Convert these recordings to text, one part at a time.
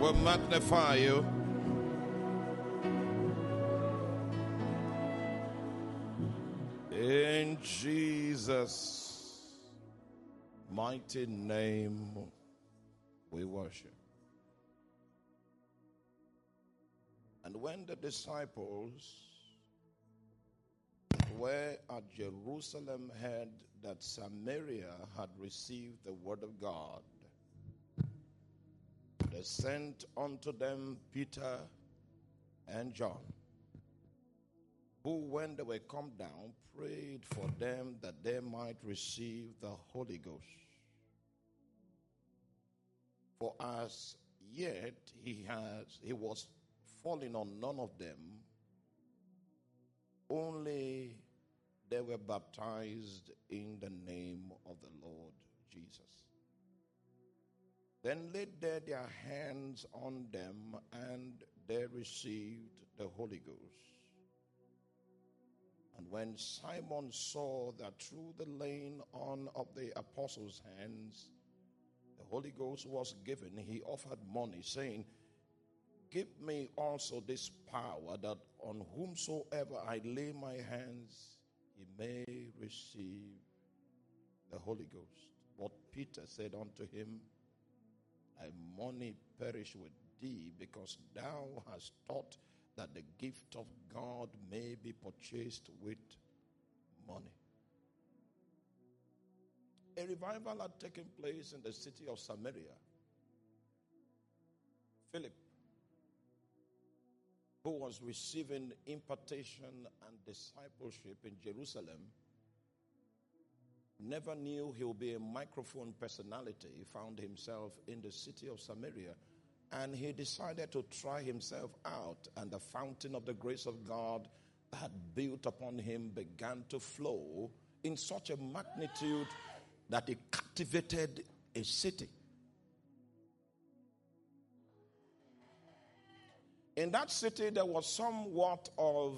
will magnify you. In Jesus' mighty name we worship. And when the disciples were at Jerusalem heard that Samaria had received the word of God, they sent unto them Peter and John, who, when they were come down, prayed for them that they might receive the Holy Ghost. For as yet he was falling on none of them, only they were baptized in the name of the Lord Jesus. Then laid they their hands on them, and they received the Holy Ghost. And when Simon saw that through the laying on of the apostles' hands the Holy Ghost was given, he offered money, saying, Give me also this power, that on whomsoever I lay my hands, he may receive the Holy Ghost. But Peter said unto him, Thy money perish with thee, because thou hast taught that the gift of God may be purchased with money. A revival had taken place in the city of Samaria. Philip, who was receiving impartation and discipleship in Jerusalem, never knew he would be a microphone personality. He found himself in the city of Samaria, and he decided to try himself out, and the fountain of the grace of God that had built upon him began to flow in such a magnitude that it captivated a city. In that city, there was somewhat of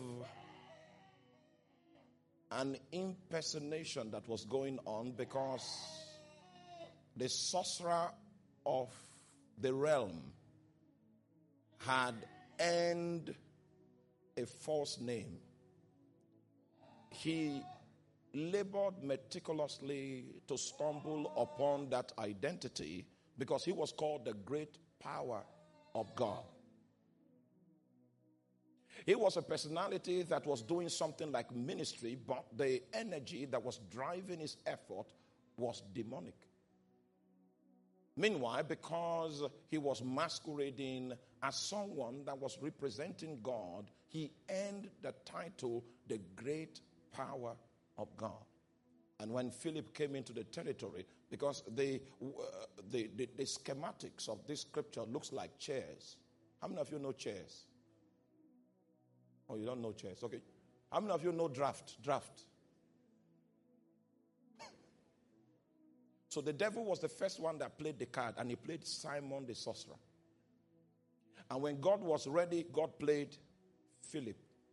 an impersonation that was going on, because the sorcerer of the realm had earned a false name. He labored meticulously to stumble upon that identity, because he was called the great power of God. He was a personality that was doing something like ministry, but the energy that was driving his effort was demonic. Meanwhile, because he was masquerading as someone that was representing God, he earned the title, the great power of God. And when Philip came into the territory, because the schematics of this scripture looks like chairs. How many of you know chairs? Oh, you don't know chairs. Okay. How many of you know draft? So the devil was the first one that played the card, and he played Simon the sorcerer. And when God was ready, God played Philip.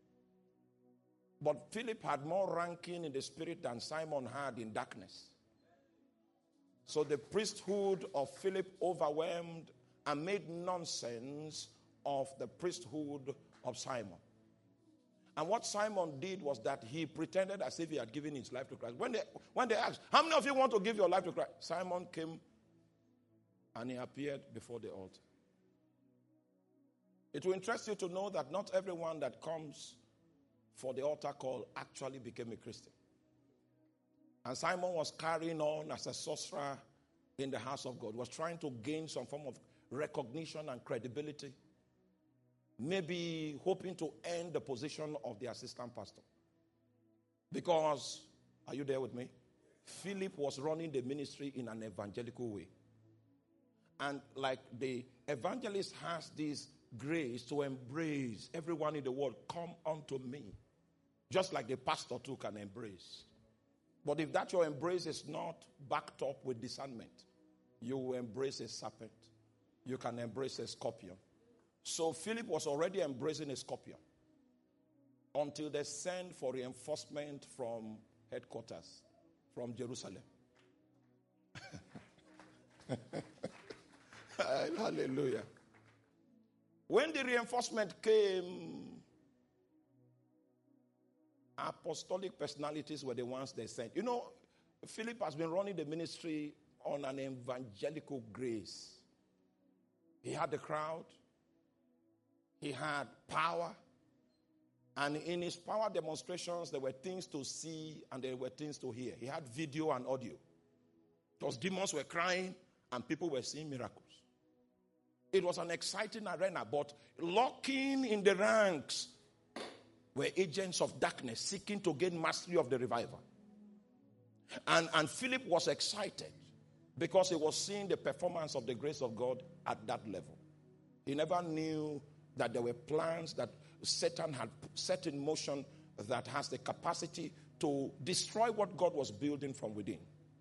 But Philip had more ranking in the spirit than Simon had in darkness. So the priesthood of Philip overwhelmed and made nonsense of the priesthood of Simon. And what Simon did was that he pretended as if he had given his life to Christ. When they asked, how many of you want to give your life to Christ? Simon came and he appeared before the altar. It will interest you to know that not everyone that comes for the altar call actually became a Christian. And Simon was carrying on as a sorcerer in the house of God, was trying to gain some form of recognition and credibility, maybe hoping to earn the position of the assistant pastor. Because, are you there with me? Philip was running the ministry in an evangelical way. And like the evangelist has this grace to embrace everyone in the world, come unto me. Just like the pastor too can embrace. But if that your embrace is not backed up with discernment, you will embrace a serpent. You can embrace a scorpion. So Philip was already embracing a scorpion until they sent for reinforcement from headquarters, from Jerusalem. Hallelujah. When the reinforcement came, apostolic personalities were the ones they sent. You know, Philip has been running the ministry on an evangelical grace. He had the crowd. He had power. And in his power demonstrations, there were things to see and there were things to hear. He had video and audio. Those demons were crying and people were seeing miracles. It was an exciting arena, but lurking in the ranks were agents of darkness seeking to gain mastery of the revival. And Philip was excited because he was seeing the performance of the grace of God at that level. He never knew that there were plans that Satan had set in motion that has the capacity to destroy what God was building from within.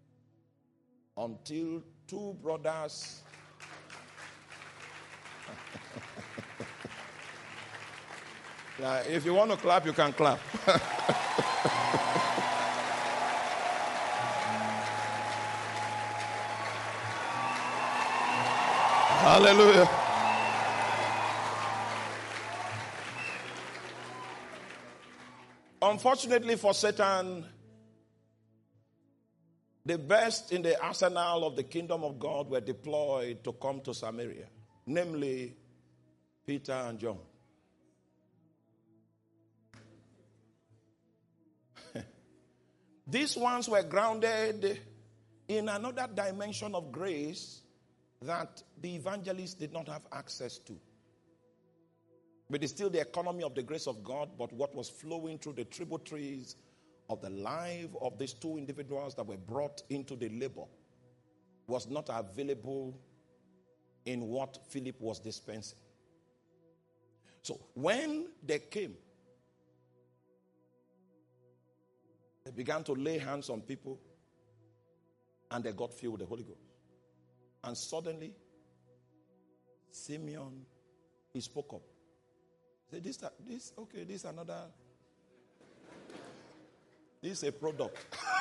Until two brothers now, if you want to clap, you can clap. Hallelujah. Unfortunately for Satan, the best in the arsenal of the kingdom of God were deployed to come to Samaria, namely Peter and John. These ones were grounded in another dimension of grace that the evangelists did not have access to. But it's still the economy of the grace of God, but what was flowing through the tributaries of the life of these two individuals that were brought into the labor was not available in what Philip was dispensing. So when they came, they began to lay hands on people and they got filled with the Holy Ghost. And suddenly, Simeon, he spoke up. He said, this is another, this is a product.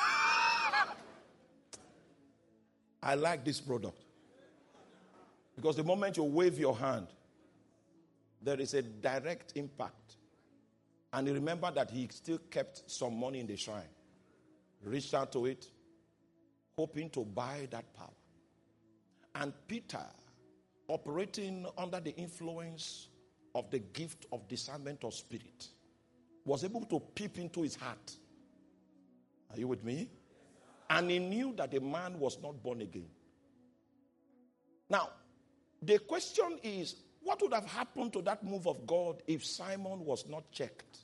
I like this product. Because the moment you wave your hand, there is a direct impact. And he remembered that he still kept some money in the shrine. Reached out to it, hoping to buy that power. And Peter, operating under the influence of the gift of discernment of spirit, was able to peep into his heart. Are you with me? And he knew that the man was not born again. Now, the question is, what would have happened to that move of God if Simon was not checked?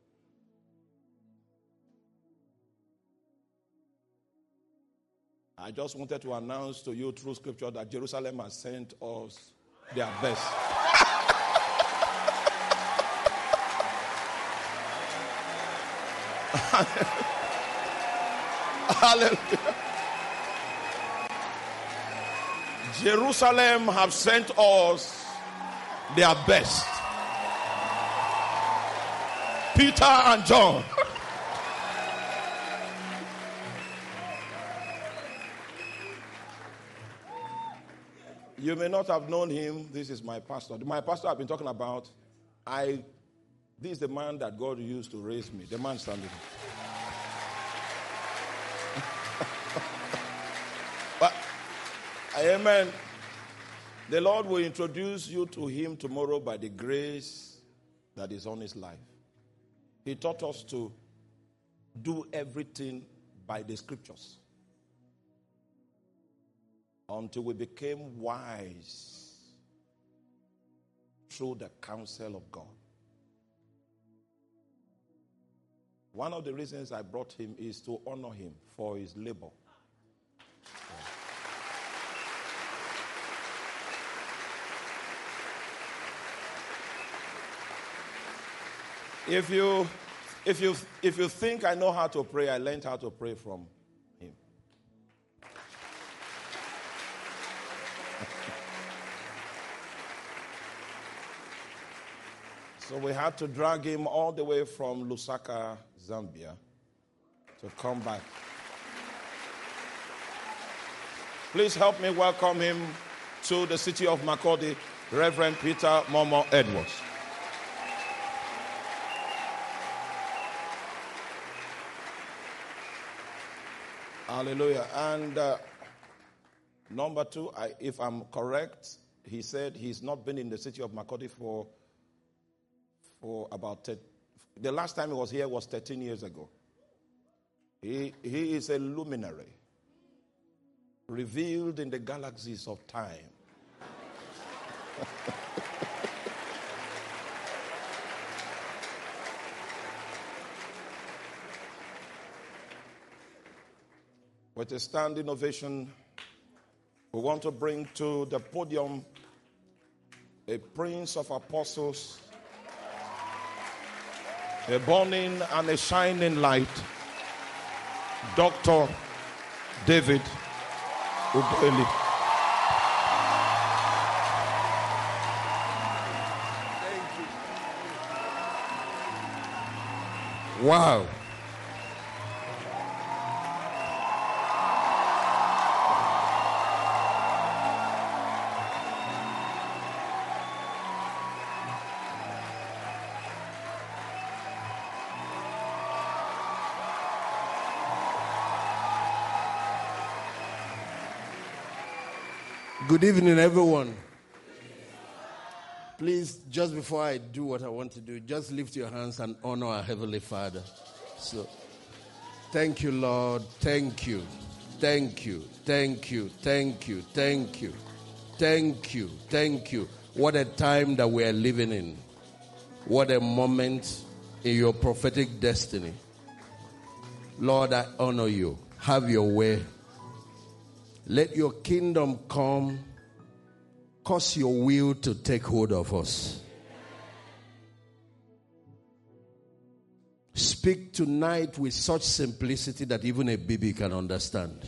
I just wanted to announce to you through scripture that Jerusalem has sent us their best. Hallelujah. Jerusalem have sent us their best. Peter and John. You may not have known him. This is my pastor. My pastor I've been talking about. This is the man that God used to raise me. The man standing here. But, amen. The Lord will introduce you to him tomorrow by the grace that is on his life. He taught us to do everything by the scriptures until we became wise through the counsel of God. One of the reasons I brought him is to honor him for his labor. If you think I know how to pray, I learned how to pray from him. So we had to drag him all the way from Lusaka, Zambia, to come back. Please help me welcome him to the city of Makurdi. Reverend Peter Momo Edwards. Hallelujah. And number two, if I'm correct, he said he's not been in the city of Makurdi for about the last time he was here was 13 years ago. He is a luminary, revealed in the galaxies of time. With a standing ovation, we want to bring to the podium a prince of apostles, a burning and a shining light, Dr. David Ugbeli. Thank you. Wow. Good evening, everyone. Please, just before I do what I want to do, just lift your hands and honor our Heavenly Father. So, thank you, Lord. Thank you. Thank you. Thank you. Thank you. Thank you. Thank you. Thank you. What a time that we are living in. What a moment in your prophetic destiny. Lord, I honor you. Have your way. Let your kingdom come. Cause your will to take hold of us. Speak tonight with such simplicity that even a baby can understand.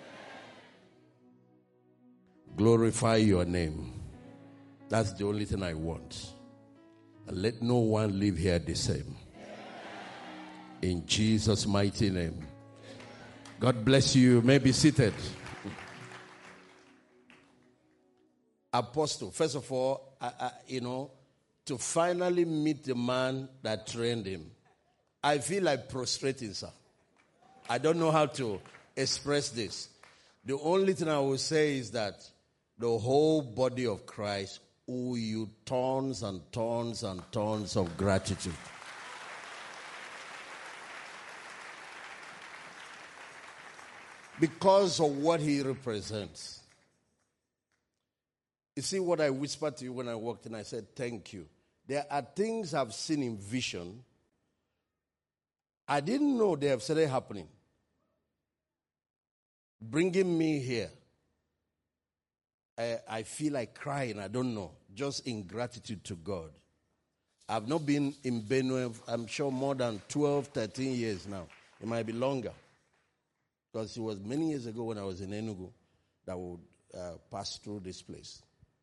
Glorify your name. That's the only thing I want. And let no one live here the same. In Jesus' mighty name. God bless you. You may be seated. Apostle, first of all, to finally meet the man that trained him, I feel like prostrating, sir. I don't know how to express this. The only thing I will say is that the whole body of Christ owe you tons and tons and tons of gratitude. Because of what he represents. You see what I whispered to you when I walked in? I said, thank you. There are things I've seen in vision. I didn't know they have started happening. Bringing me here. I feel like crying. I don't know. Just in gratitude to God. I've not been in Benue, I'm sure, more than 12, 13 years now. It might be longer. Because it was many years ago when I was in Enugu that would pass through this place.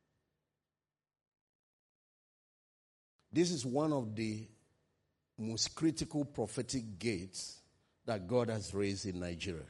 This is one of the most critical prophetic gates that God has raised in Nigeria.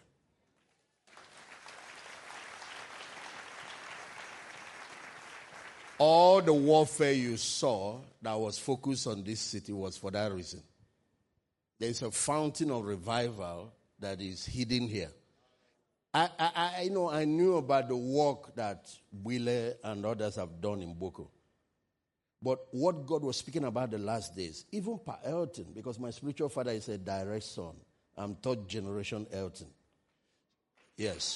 All the warfare you saw that was focused on this city was for that reason. There is a fountain of revival that is hidden here. I knew about the work that Wile and others have done in Boko. But what God was speaking about the last days, even Pa Elton, because my spiritual father is a direct son. I'm third generation Elton. Yes.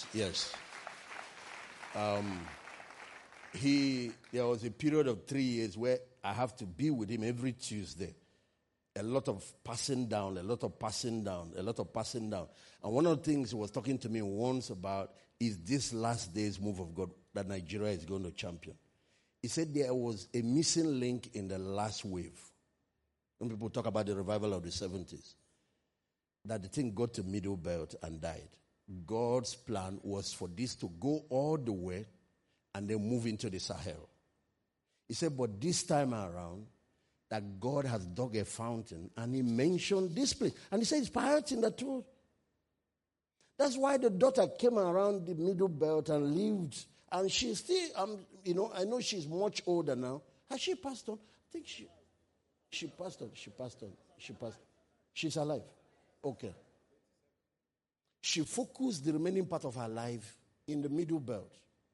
There was a period of 3 years where I have to be with him every Tuesday. A lot of passing down. And one of the things he was talking to me once about is this last day's move of God that Nigeria is going to champion. He said there was a missing link in the last wave. When people talk about the revival of the 70s, that the thing got to middle belt and died. God's plan was for this to go all the way and then move into the Sahel. He said, but this time around, that God has dug a fountain, and he mentioned this place. And he said, it's pirates in the truth. That's why the daughter came around the middle belt and lived And she's still, I know she's much older now. Has she passed on? I think she passed on. She passed on. She's alive. Okay. She focused the remaining part of her life in the Middle Belt.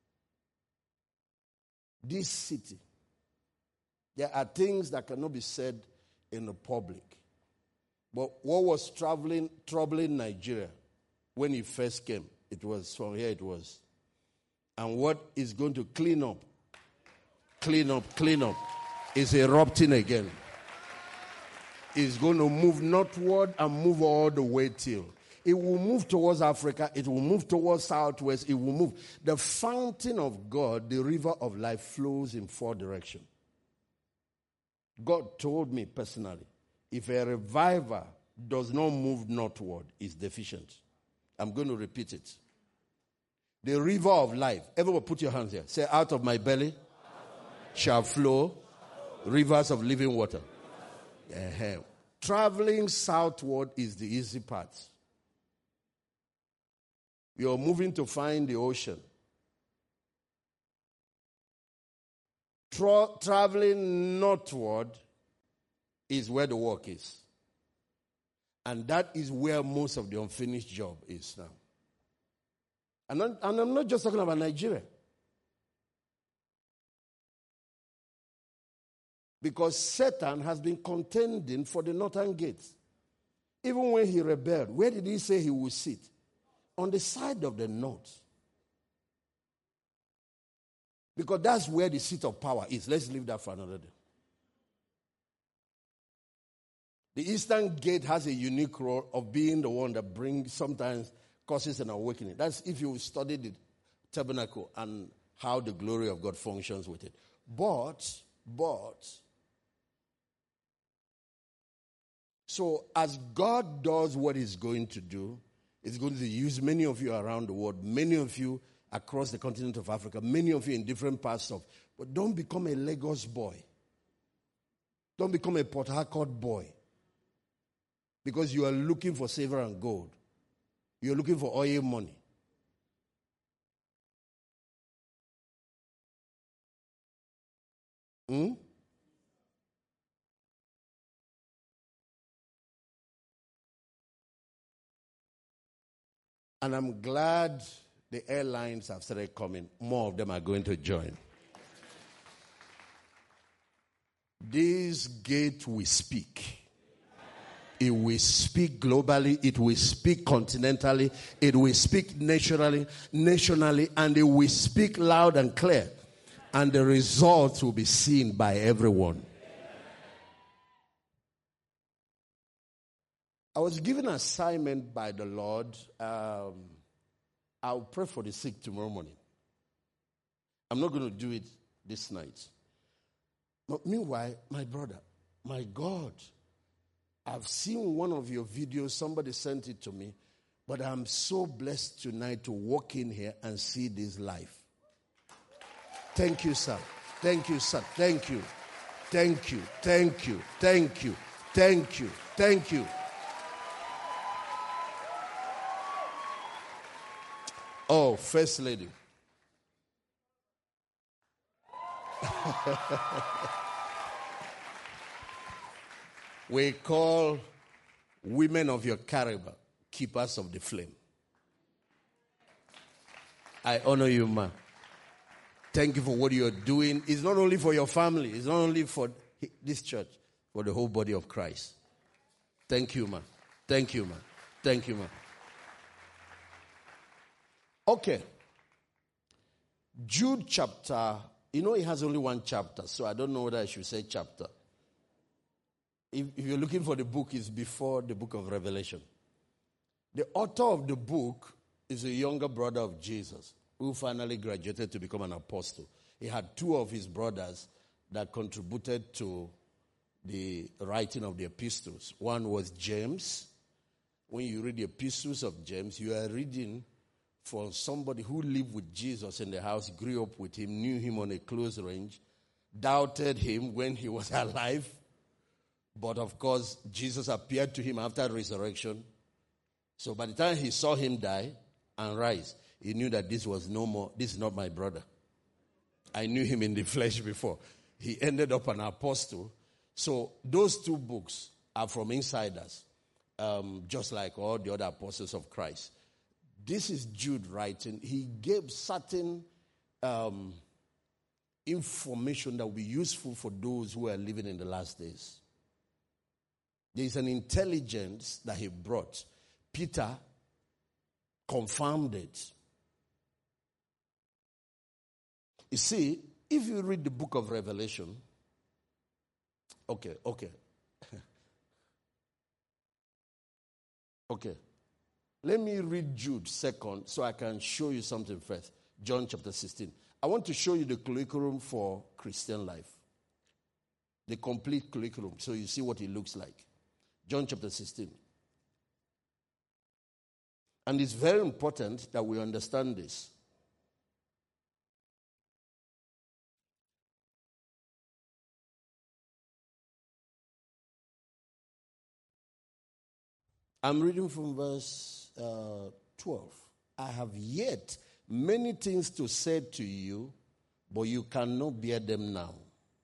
This city. There are things that cannot be said in the public. But what was troubling Nigeria when he first came, it was from here it was. And what is going to clean up, is erupting again. It's going to move northward and move all the way till. It will move towards Africa. It will move towards southwest. It will move. The fountain of God, the river of life, flows in 4 directions. God told me personally, if a reviver does not move northward, it's deficient. I'm going to repeat it. The river of life. Everyone put your hands here. Say, out of my belly shall flow rivers of living water. Traveling southward is the easy part. You're moving to find the ocean. Traveling northward is where the work is. And that is where most of the unfinished job is now. And I'm not just talking about Nigeria. Because Satan has been contending for the northern gates. Even when he rebelled, where did he say he would sit? On the side of the north. Because that's where the seat of power is. Let's leave that for another day. The eastern gate has a unique role of being the one that sometimes causes an awakening. That's if you study the tabernacle and how the glory of God functions with it. But, so as God does what he's going to do, he's going to use many of you around the world, many of you across the continent of Africa, many of you in different parts of, but don't become a Lagos boy. Don't become a Port Harcourt boy. Because you are looking for silver and gold. You're looking for oil money. And I'm glad the airlines have started coming. More of them are going to join. This gate will speak. It will speak globally. It will speak continentally. It will speak nationally, and it will speak loud and clear. And the results will be seen by everyone. I was given an assignment by the Lord. I'll pray for the sick tomorrow morning. I'm not going to do it this night. But meanwhile, my brother, my God, I've seen one of your videos. Somebody sent it to me. But I'm so blessed tonight to walk in here and see this life. Thank you, sir. Thank you, sir. Thank you. Thank you. Thank you. Thank you. Thank you. Thank you. Oh, First Lady. We call women of your caliber keepers of the flame. I honor you, ma. Thank you for what you're doing. It's not only for your family. It's not only for this church, for the whole body of Christ. Thank you, ma. Thank you, ma. Thank you, ma. Okay. Jude chapter, it has only one chapter, so I don't know whether I should say chapter. If you're looking for the book, it's before the book of Revelation. The author of the book is a younger brother of Jesus who finally graduated to become an apostle. He had 2 of his brothers that contributed to the writing of the epistles. One was James. When you read the epistles of James, you are reading for somebody who lived with Jesus in the house, grew up with him, knew him on a close range, doubted him when he was alive. But of course, Jesus appeared to him after resurrection. So by the time he saw him die and rise, he knew that this is not my brother. I knew him in the flesh before. He ended up an apostle. So those two books are from insiders, just like all the other apostles of Christ. This is Jude writing. He gave certain information that will be useful for those who are living in the last days. There is an intelligence that he brought. Peter confirmed it. You see, if you read the book of Revelation, okay. Let me read Jude second so I can show you something first. John chapter 16. I want to show you the curriculum for Christian life. The complete curriculum, so you see what it looks like. John chapter 16. And it's very important that we understand this. I'm reading from verse 12. I have yet many things to say to you, but you cannot bear them now.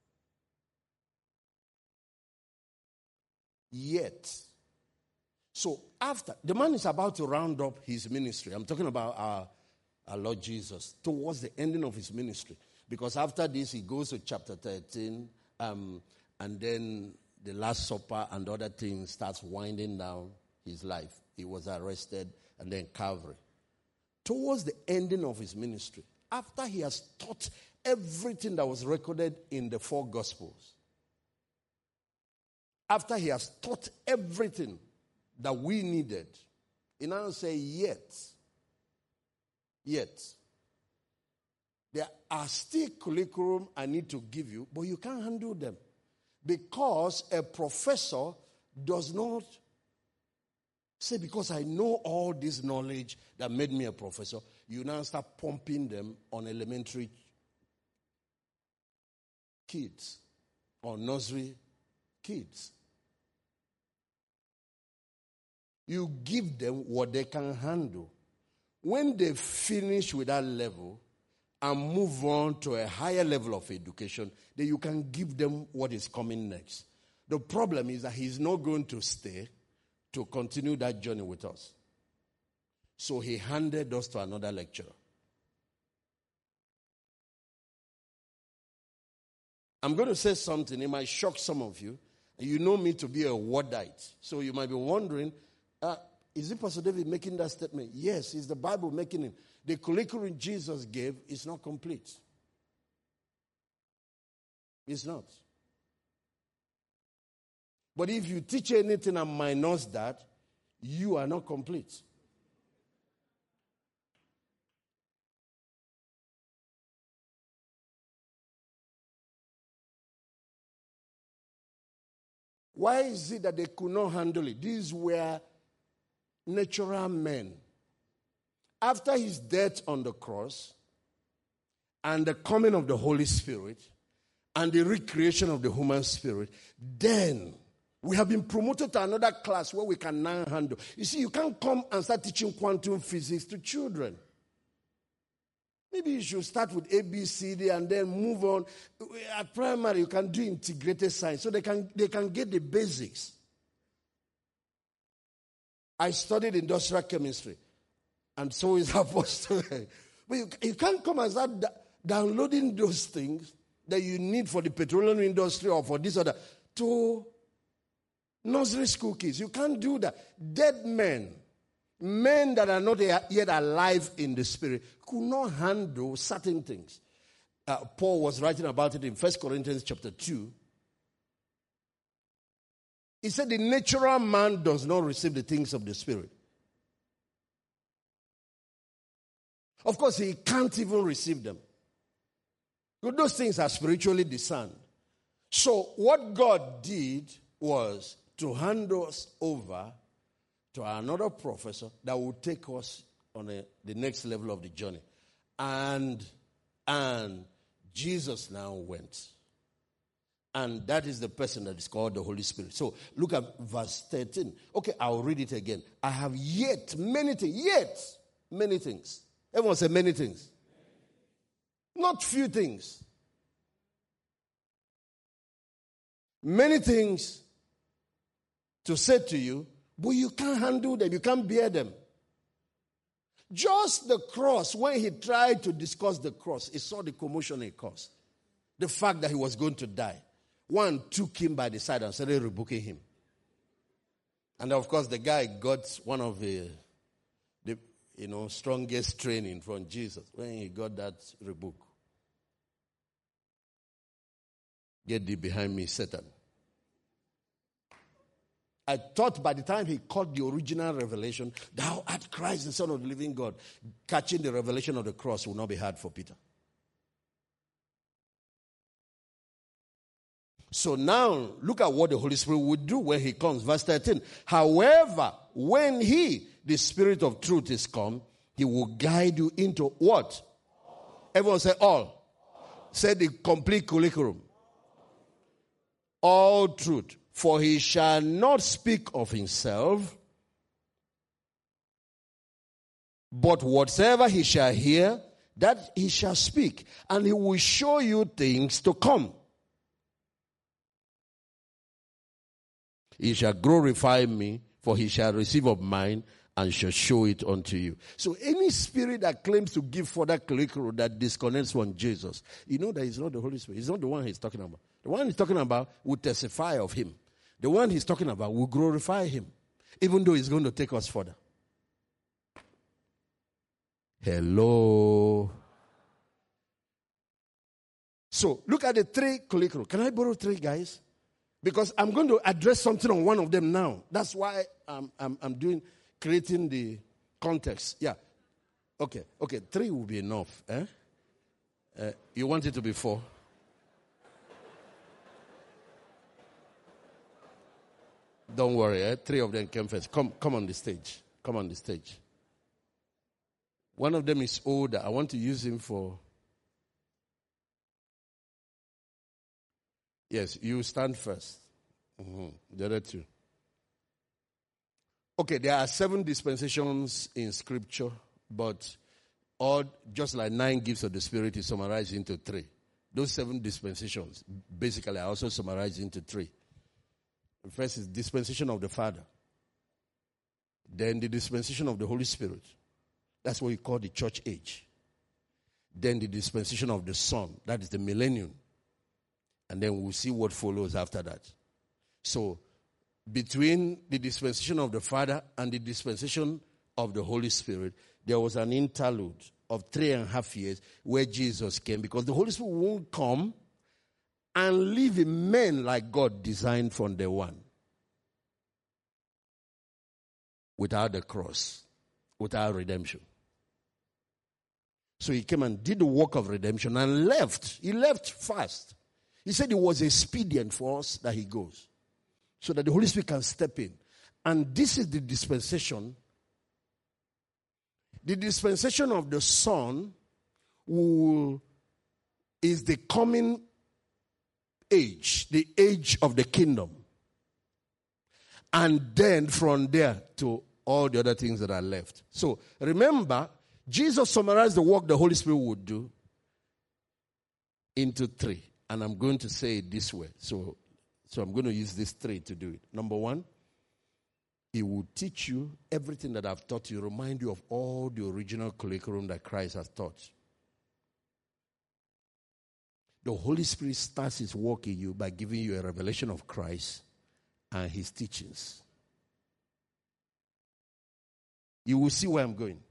Yet. So after, the man is about to round up his ministry. I'm talking about our Lord Jesus, towards the ending of his ministry. Because after this, he goes to chapter 13, and then the Last Supper and other things starts winding down his life. He was arrested, and then Calvary. Towards the ending of his ministry, after he has taught everything that was recorded in the 4 Gospels, after he has taught everything that we needed, he now says, yet, there are still curriculum I need to give you, but you can't handle them. Because a professor does not say, because I know all this knowledge that made me a professor, you now start pumping them on elementary kids or nursery kids. You give them what they can handle. When they finish with that level and move on to a higher level of education, then you can give them what is coming next. The problem is that he's not going to stay to continue that journey with us. So he handed us to another lecturer. I'm going to say something. It might shock some of you. You know me to be a wordite. So you might be wondering, is it Pastor David making that statement? Yes, it's the Bible making it. The curriculum Jesus gave is not complete. It's not. But if you teach anything and minus that, you are not complete. Why is it that they could not handle it? These were natural men. After his death on the cross and the coming of the Holy Spirit and the recreation of the human spirit, then we have been promoted to another class where we can now handle. You see, you can't come and start teaching quantum physics to children. Maybe you should start with A, B, C, D, and then move on. At primary, you can do integrated science, so they can get the basics. I studied industrial chemistry, and so is Apostle. But you can't come and start downloading those things that you need for the petroleum industry or for this or that to nursery school kids. You can't do that. Dead men that are not yet alive in the spirit, could not handle certain things. Paul was writing about it in 1 Corinthians chapter 2. He said the natural man does not receive the things of the spirit. Of course, he can't even receive them. But those things are spiritually discerned. So what God did was to hand us over to another professor that would take us on the next level of the journey. And Jesus now went. And that is the person that is called the Holy Spirit. So look at verse 13. Okay, I'll read it again. I have yet many things Everyone say many things. Not few things. Many things to say to you, but you can't handle them. You can't bear them. Just the cross, when he tried to discuss the cross, he saw the commotion it caused. The fact that he was going to die. One took him by the side and started rebuking him. And of course, the guy got one of the strongest training from Jesus when he got that rebuke. Get thee behind me, Satan. I thought by the time he caught the original revelation, thou art Christ, the Son of the living God, catching the revelation of the cross will not be hard for Peter. So now, look at what the Holy Spirit would do when he comes. Verse 13. However, when he, the Spirit of truth, is come, he will guide you into what? Everyone say all. Say the complete curriculum. All truth. For he shall not speak of himself, but whatsoever he shall hear, that he shall speak. And he will show you things to come. He shall glorify me, for he shall receive of mine and shall show it unto you. So any spirit that claims to give further curriculum that disconnects from Jesus, you know that it's not the Holy Spirit. It's not the one he's talking about. The one he's talking about will testify of him. The one he's talking about will glorify him, even though he's going to take us further. Hello. So look at the three curriculum. Can I borrow three, guys? Because I'm going to address something on one of them now. That's why I'm creating the context. Yeah. Okay. Three will be enough. You want it to be four? Don't worry. Three of them came first. Come on the stage. Come on the stage. One of them is older. I want to use him for... Yes, you stand first. The other two. Okay, there are 7 dispensations in Scripture, but all, just like 9 gifts of the Spirit, is summarized into 3. Those 7 dispensations, basically, are also summarized into 3. The first is dispensation of the Father. Then the dispensation of the Holy Spirit. That's what we call the church age. Then the dispensation of the Son. That is the millennium. And then we'll see what follows after that. So, between the dispensation of the Father and the dispensation of the Holy Spirit, there was an interlude of 3.5 years where Jesus came, because the Holy Spirit won't come and live in men like God designed from day one. Without the cross, without redemption. So he came and did the work of redemption and left. He left fast. He said it was expedient for us that he goes, so that the Holy Spirit can step in. And this is the dispensation. The dispensation of the Son is the coming age, the age of the kingdom. And then from there to all the other things that are left. So remember, Jesus summarized the work the Holy Spirit would do into 3. And I'm going to say it this way. So I'm going to use these 3 to do it. Number 1, he will teach you everything that I've taught you, remind you of all the original curriculum that Christ has taught. The Holy Spirit starts his work in you by giving you a revelation of Christ and his teachings. You will see where I'm going.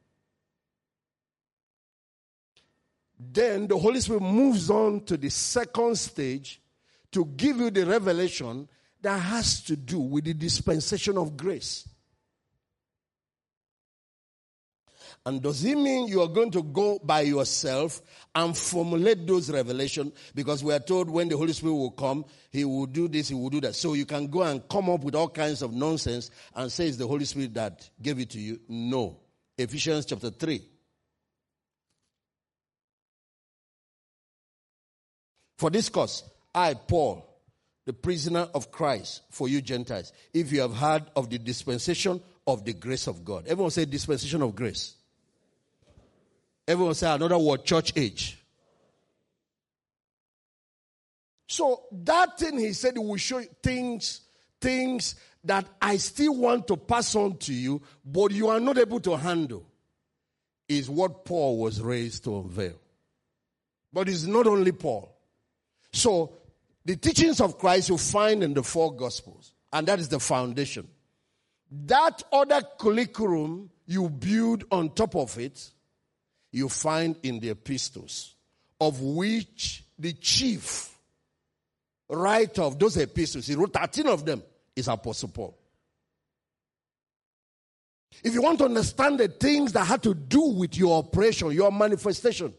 Then the Holy Spirit moves on to the second stage to give you the revelation that has to do with the dispensation of grace. And does it mean you are going to go by yourself and formulate those revelations? Because we are told when the Holy Spirit will come, he will do this, he will do that. So you can go and come up with all kinds of nonsense and say it's the Holy Spirit that gave it to you. No. Ephesians chapter 3. For this cause, I, Paul, the prisoner of Christ, for you Gentiles, if you have heard of the dispensation of the grace of God. Everyone say dispensation of grace. Everyone say another word, church age. So that thing he said, he will show you things that I still want to pass on to you, but you are not able to handle, is what Paul was raised to unveil. But it's not only Paul. So the teachings of Christ you find in the 4 Gospels, and that is the foundation. That other curriculum you build on top of it, you find in the epistles, of which the chief writer of those epistles, he wrote 13 of them, is Apostle Paul. If you want to understand the things that had to do with your operation, your manifestation,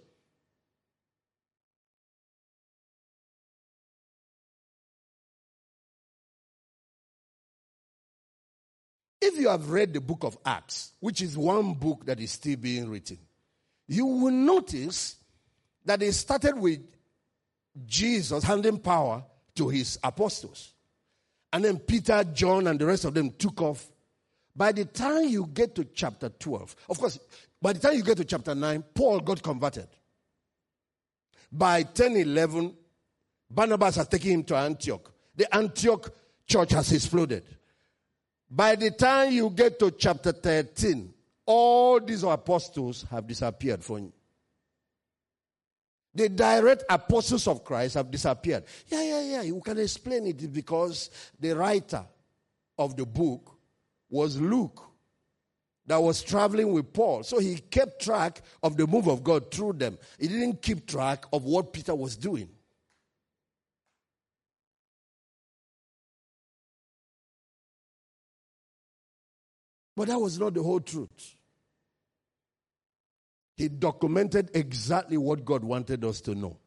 if you have read the book of Acts, which is one book that is still being written, you will notice that it started with Jesus handing power to his apostles. And then Peter, John, and the rest of them took off. By the time you get to chapter 12, of course, by the time you get to chapter 9, Paul got converted. By 10, 11, Barnabas has taken him to Antioch. The Antioch church has exploded. By the time you get to chapter 13, all these apostles have disappeared from you. The direct apostles of Christ have disappeared. Yeah. You can explain it because the writer of the book was Luke that was traveling with Paul. So he kept track of the move of God through them. He didn't keep track of what Peter was doing. But that was not the whole truth. He documented exactly what God wanted us to know.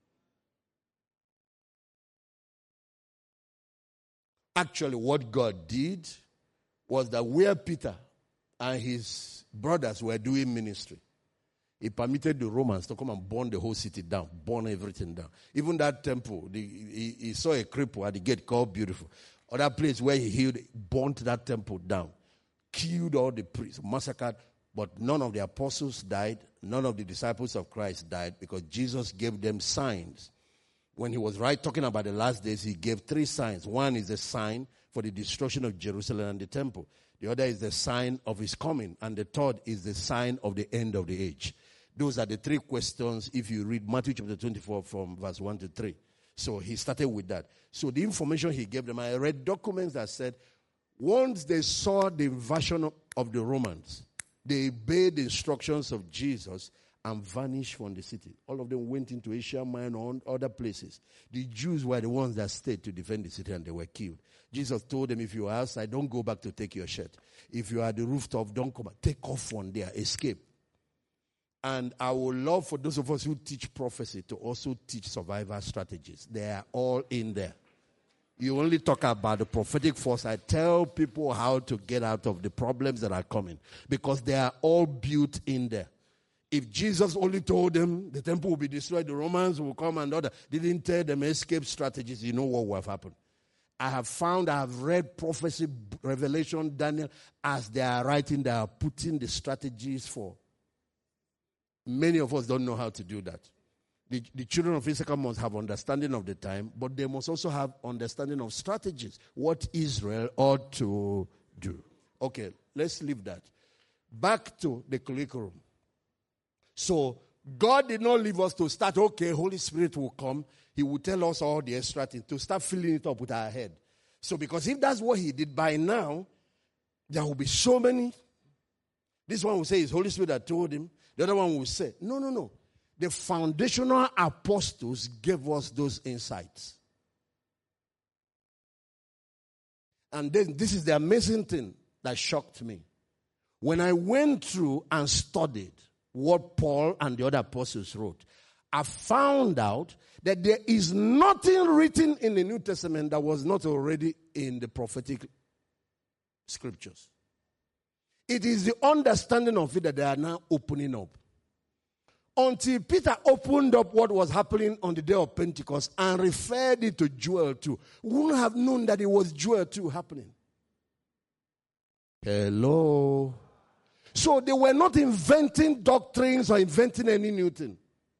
Actually, what God did was that where Peter and his brothers were doing ministry, he permitted the Romans to come and burn the whole city down, burn everything down. Even that temple, he saw a cripple at the gate called Beautiful. Other place where he healed, burnt that temple down, killed all the priests, massacred. But none of the apostles died. None of the disciples of Christ died because Jesus gave them signs. When he was talking about the last days, he gave 3 signs. One is a sign for the destruction of Jerusalem and the temple. The other is the sign of his coming. And the third is the sign of the end of the age. Those are the 3 questions if you read Matthew chapter 24 from verse 1 to 3. So he started with that. So the information he gave them, I read documents that said, once they saw the invasion of the Romans, they obeyed the instructions of Jesus and vanished from the city. All of them went into Asia Minor and other places. The Jews were the ones that stayed to defend the city and they were killed. Jesus told them, if you are outside, don't go back to take your shirt. If you are at the rooftop, don't come back. Take off from there. Escape. And I would love for those of us who teach prophecy to also teach survival strategies. They are all in there. You only talk about the prophetic force. I tell people how to get out of the problems that are coming because they are all built in there. If Jesus only told them the temple will be destroyed, the Romans will come and other, didn't tell them escape strategies, you know what will have happened. I have read prophecy, Revelation, Daniel, as they are writing, they are putting the strategies for. Many of us don't know how to do that. The children of Issachar must have understanding of the time, but they must also have understanding of strategies, what Israel ought to do. Okay, let's leave that. Back to the curriculum. So, God did not leave us to start, okay, Holy Spirit will come. He will tell us all the extra things, to start filling it up with our head. So, because if that's what he did by now, there will be so many. This one will say it's Holy Spirit that told him. The other one will say, no. The foundational apostles gave us those insights. And then this is the amazing thing that shocked me. When I went through and studied what Paul and the other apostles wrote, I found out that there is nothing written in the New Testament that was not already in the prophetic scriptures. It is the understanding of it that they are now opening up. Until Peter opened up what was happening on the day of Pentecost and referred it to Joel 2, we wouldn't have known that it was Joel 2 happening. Hello. So they were not inventing doctrines or inventing any new thing.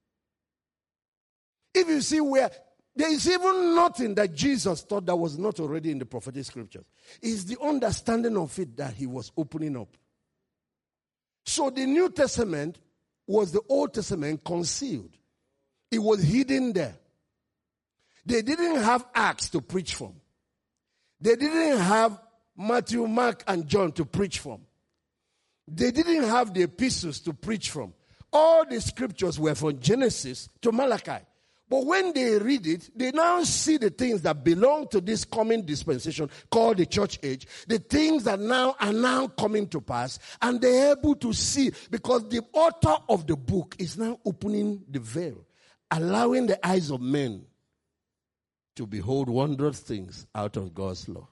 If you see where there is even nothing that Jesus taught that was not already in the prophetic scriptures. It's the understanding of it that he was opening up. So the New Testament was the Old Testament concealed. It was hidden there. They didn't have Acts to preach from. They didn't have Matthew, Mark, and John to preach from. They didn't have the epistles to preach from. All the scriptures were from Genesis to Malachi. But when they read it, they now see the things that belong to this coming dispensation called the church age, the things that now are now coming to pass, and they're able to see because the author of the book is now opening the veil, allowing the eyes of men to behold wondrous things out of God's law.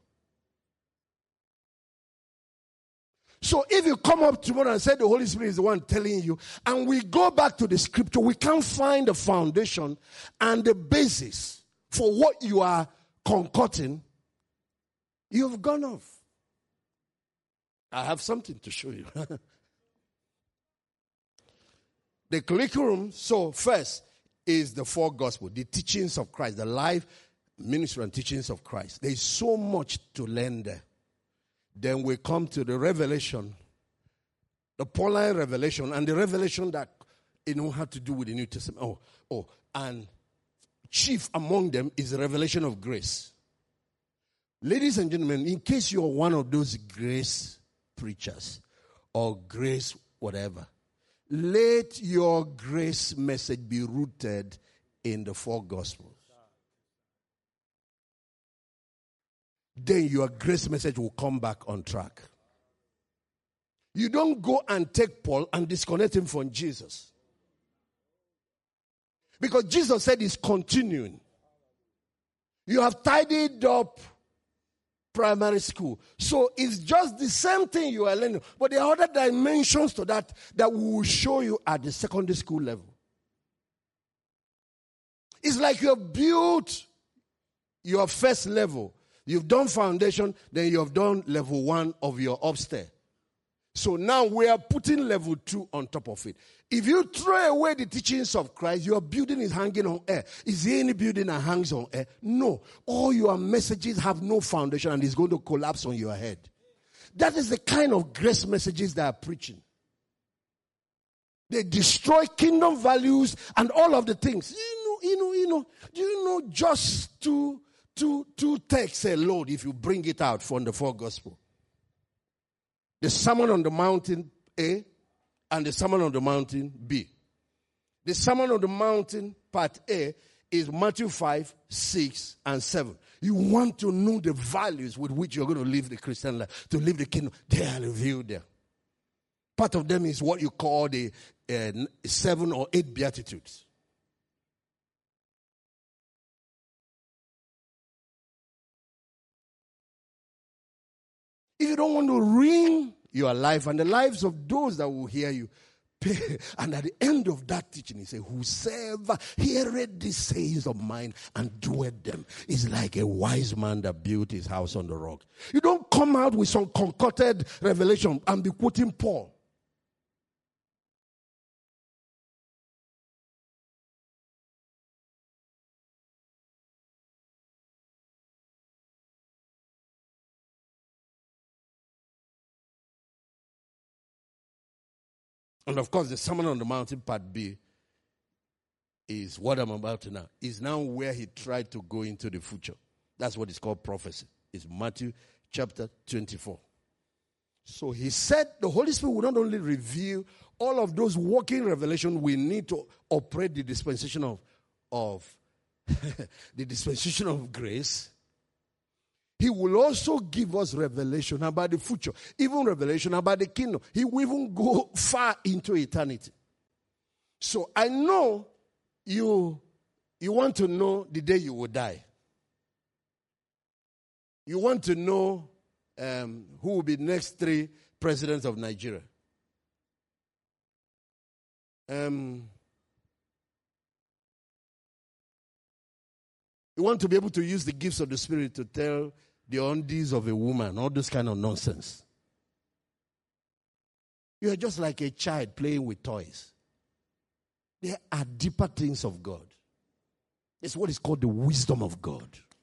So if you come up tomorrow and say the Holy Spirit is the one telling you, and we go back to the scripture, we can't find the foundation and the basis for what you are concocting, you've gone off. I have something to show you. The curriculum, so first is the four gospels, the teachings of Christ, the life, ministry and teachings of Christ. There is so much to learn there. Then we come to the revelation, the Pauline revelation, and the revelation that had to do with the New Testament. And chief among them is the revelation of grace. Ladies and gentlemen, in case you are one of those grace preachers or grace whatever, let your grace message be rooted in the four gospels. Then your grace message will come back on track. You don't go and take Paul and disconnect him from Jesus. Because Jesus said he's continuing. You have tidied up primary school. So it's just the same thing you are learning. But there are other dimensions to that we will show you at the secondary school level. It's like you have built your first level. You've done foundation, then you have done level 1 of your upstairs. So now we are putting level 2 on top of it. If you throw away the teachings of Christ, your building is hanging on air. Is there any building that hangs on air? No. All your messages have no foundation and it's going to collapse on your head. That is the kind of grace messages they are preaching. They destroy kingdom values and all of the things. Do you know just two texts alone, if you bring it out from the four gospels. The Sermon on the Mountain A and the Sermon on the Mountain B. The Sermon on the Mountain part A is Matthew 5, 6, and 7. You want to know the values with which you're going to live the Christian life, to live the kingdom. They are revealed there. Part of them is what you call the 7 or 8 Beatitudes. If you don't want to ruin your life and the lives of those that will hear you, and at the end of that teaching, he said, whosoever heareth these sayings of mine and doeth them is like a wise man that built his house on the rock. You don't come out with some concocted revelation and be quoting Paul. And of course, the Sermon on the Mountain part B is what I'm about to now. Is now where he tried to go into the future. That's what is called prophecy. It's Matthew chapter 24. So he said the Holy Spirit will not only reveal all of those working revelation we need to operate the dispensation of the dispensation of grace. He will also give us revelation about the future, even revelation about the kingdom. He will even go far into eternity. So I know you want to know the day you will die. You want to know who will be the next 3 presidents of Nigeria. You want to be able to use the gifts of the Spirit to tell the undeeds of a woman, all this kind of nonsense. You are just like a child playing with toys. There are deeper things of God. It's what is called the wisdom of God.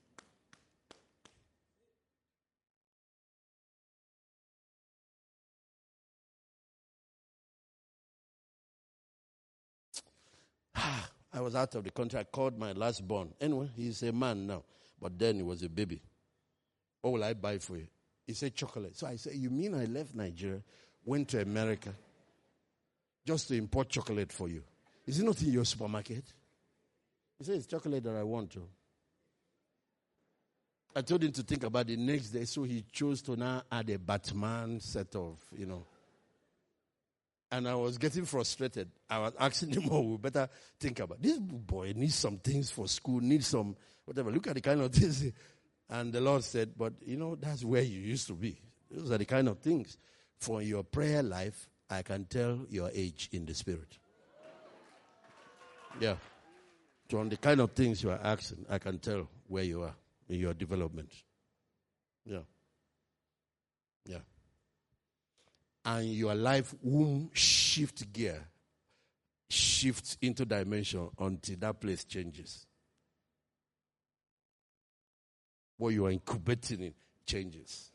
I was out of the country. I called my last born. Anyway, he's a man now. But then he was a baby. What will I buy for you? He said chocolate. So I said, you mean I left Nigeria, went to America, just to import chocolate for you? Is it not in your supermarket? He said, it's chocolate that I want to. I told him to think about it next day, so he chose to now add a Batman set of, And I was getting frustrated. I was asking him, we better think about it. This boy needs some things for school, needs some whatever. Look at the kind of things. And the Lord said, but that's where you used to be. Those are the kind of things. For your prayer life, I can tell your age in the spirit. Yeah. So on the kind of things you are asking, I can tell where you are in your development. Yeah. Yeah. And your life won't shift gear, shifts into dimension until that place changes. What you are incubating in changes.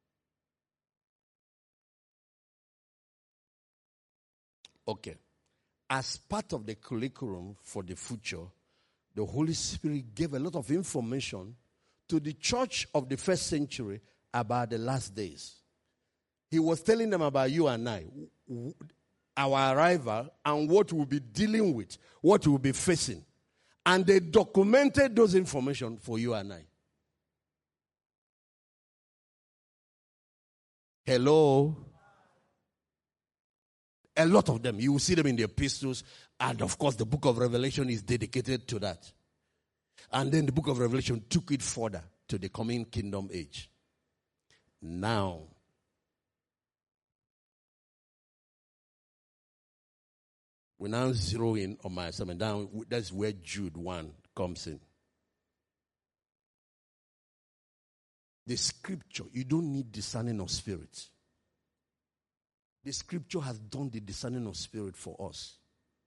Okay. As part of the curriculum for the future, the Holy Spirit gave a lot of information to the church of the first century about the last days. He was telling them about you and I, our arrival, and what we'll be dealing with, what we'll be facing. And they documented those information for you and I. Hello? A lot of them. You will see them in the epistles. And of course, the book of Revelation is dedicated to that. And then the book of Revelation took it further to the coming kingdom age. Now, we now zero in on my sermon. Now, that's where Jude 1 comes in. The scripture, you don't need discerning of spirits. The scripture has done the discerning of spirit for us.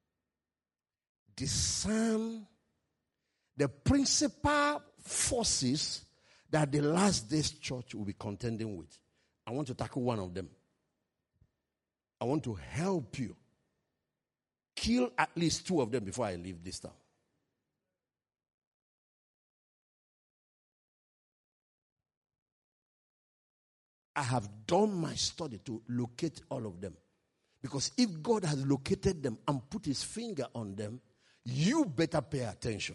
Discern the principal forces that the last days church will be contending with. I want to tackle one of them. I want to help you kill at least two of them before I leave this town. I have done my study to locate all of them. Because if God has located them and put his finger on them, you better pay attention.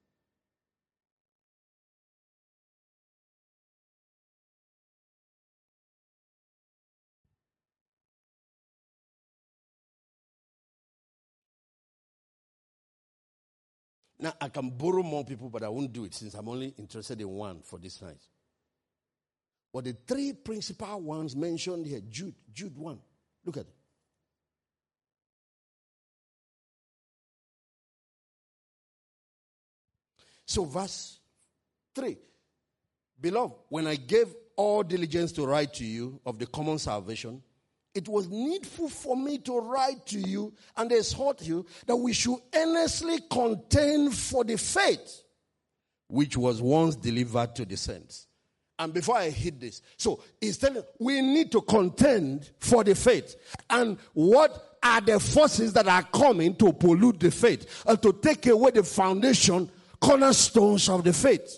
Now, I can borrow more people, but I won't do it since I'm only interested in one for this night. But the three principal ones mentioned here, Jude 1. Look at it. So verse 3. Beloved, when I gave all diligence to write to you of the common salvation, it was needful for me to write to you and exhort you that we should earnestly contend for the faith which was once delivered to the saints. And before I hit this, so he's telling we need to contend for the faith. And what are the forces that are coming to pollute the faith and to take away the foundation, cornerstones of the faith?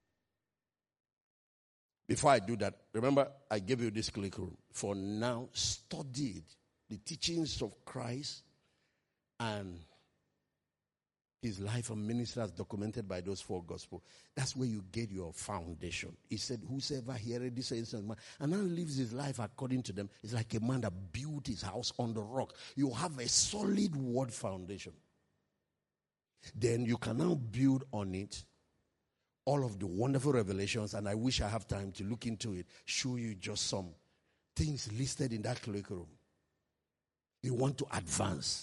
Before I do that, remember I gave you this curriculum. For now, study the teachings of Christ and his life and ministry as documented by those four gospels. That's where you get your foundation. He said, whosoever heareth this and now lives his life according to them is like a man that built his house on the rock. You have a solid word foundation. Then you can now build on it all of the wonderful revelations, and I wish I have time to look into it, show you just some things listed in that curriculum. You want to advance.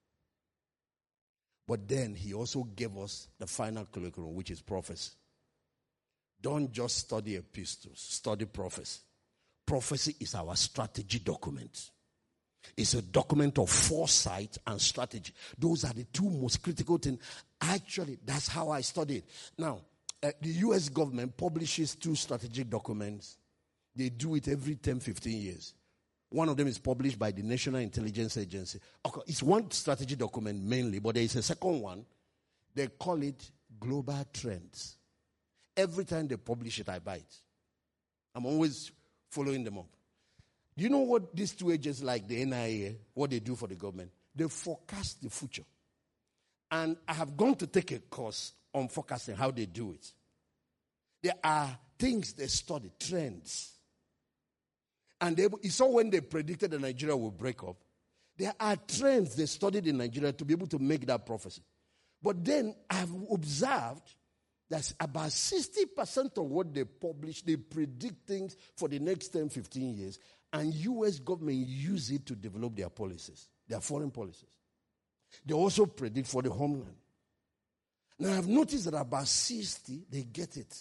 But then he also gave us the final curriculum, which is prophecy. Don't just study epistles, study prophecy. Prophecy is our strategy document. It's a document of foresight and strategy. Those are the two most critical things. Actually, that's how I studied. Now, the U.S. government publishes 2 strategic documents. They do it every 10, 15 years. One of them is published by the National Intelligence Agency. Okay, it's one strategy document mainly, but there is a second one. They call it Global Trends. Every time they publish it, I buy it. I'm always following them up. Do you know what these 2 agencies like the NIA, what they do for the government? They forecast the future. And I have gone to take a course on forecasting, how they do it. There are things they study, trends. And you saw when they predicted that Nigeria will break up, there are trends they studied in Nigeria to be able to make that prophecy. But then I've observed that about 60% of what they publish, they predict things for the next 10, 15 years, and U.S. government use it to develop their policies, their foreign policies. They also predict for the homeland. Now, I've noticed that about 60, they get it.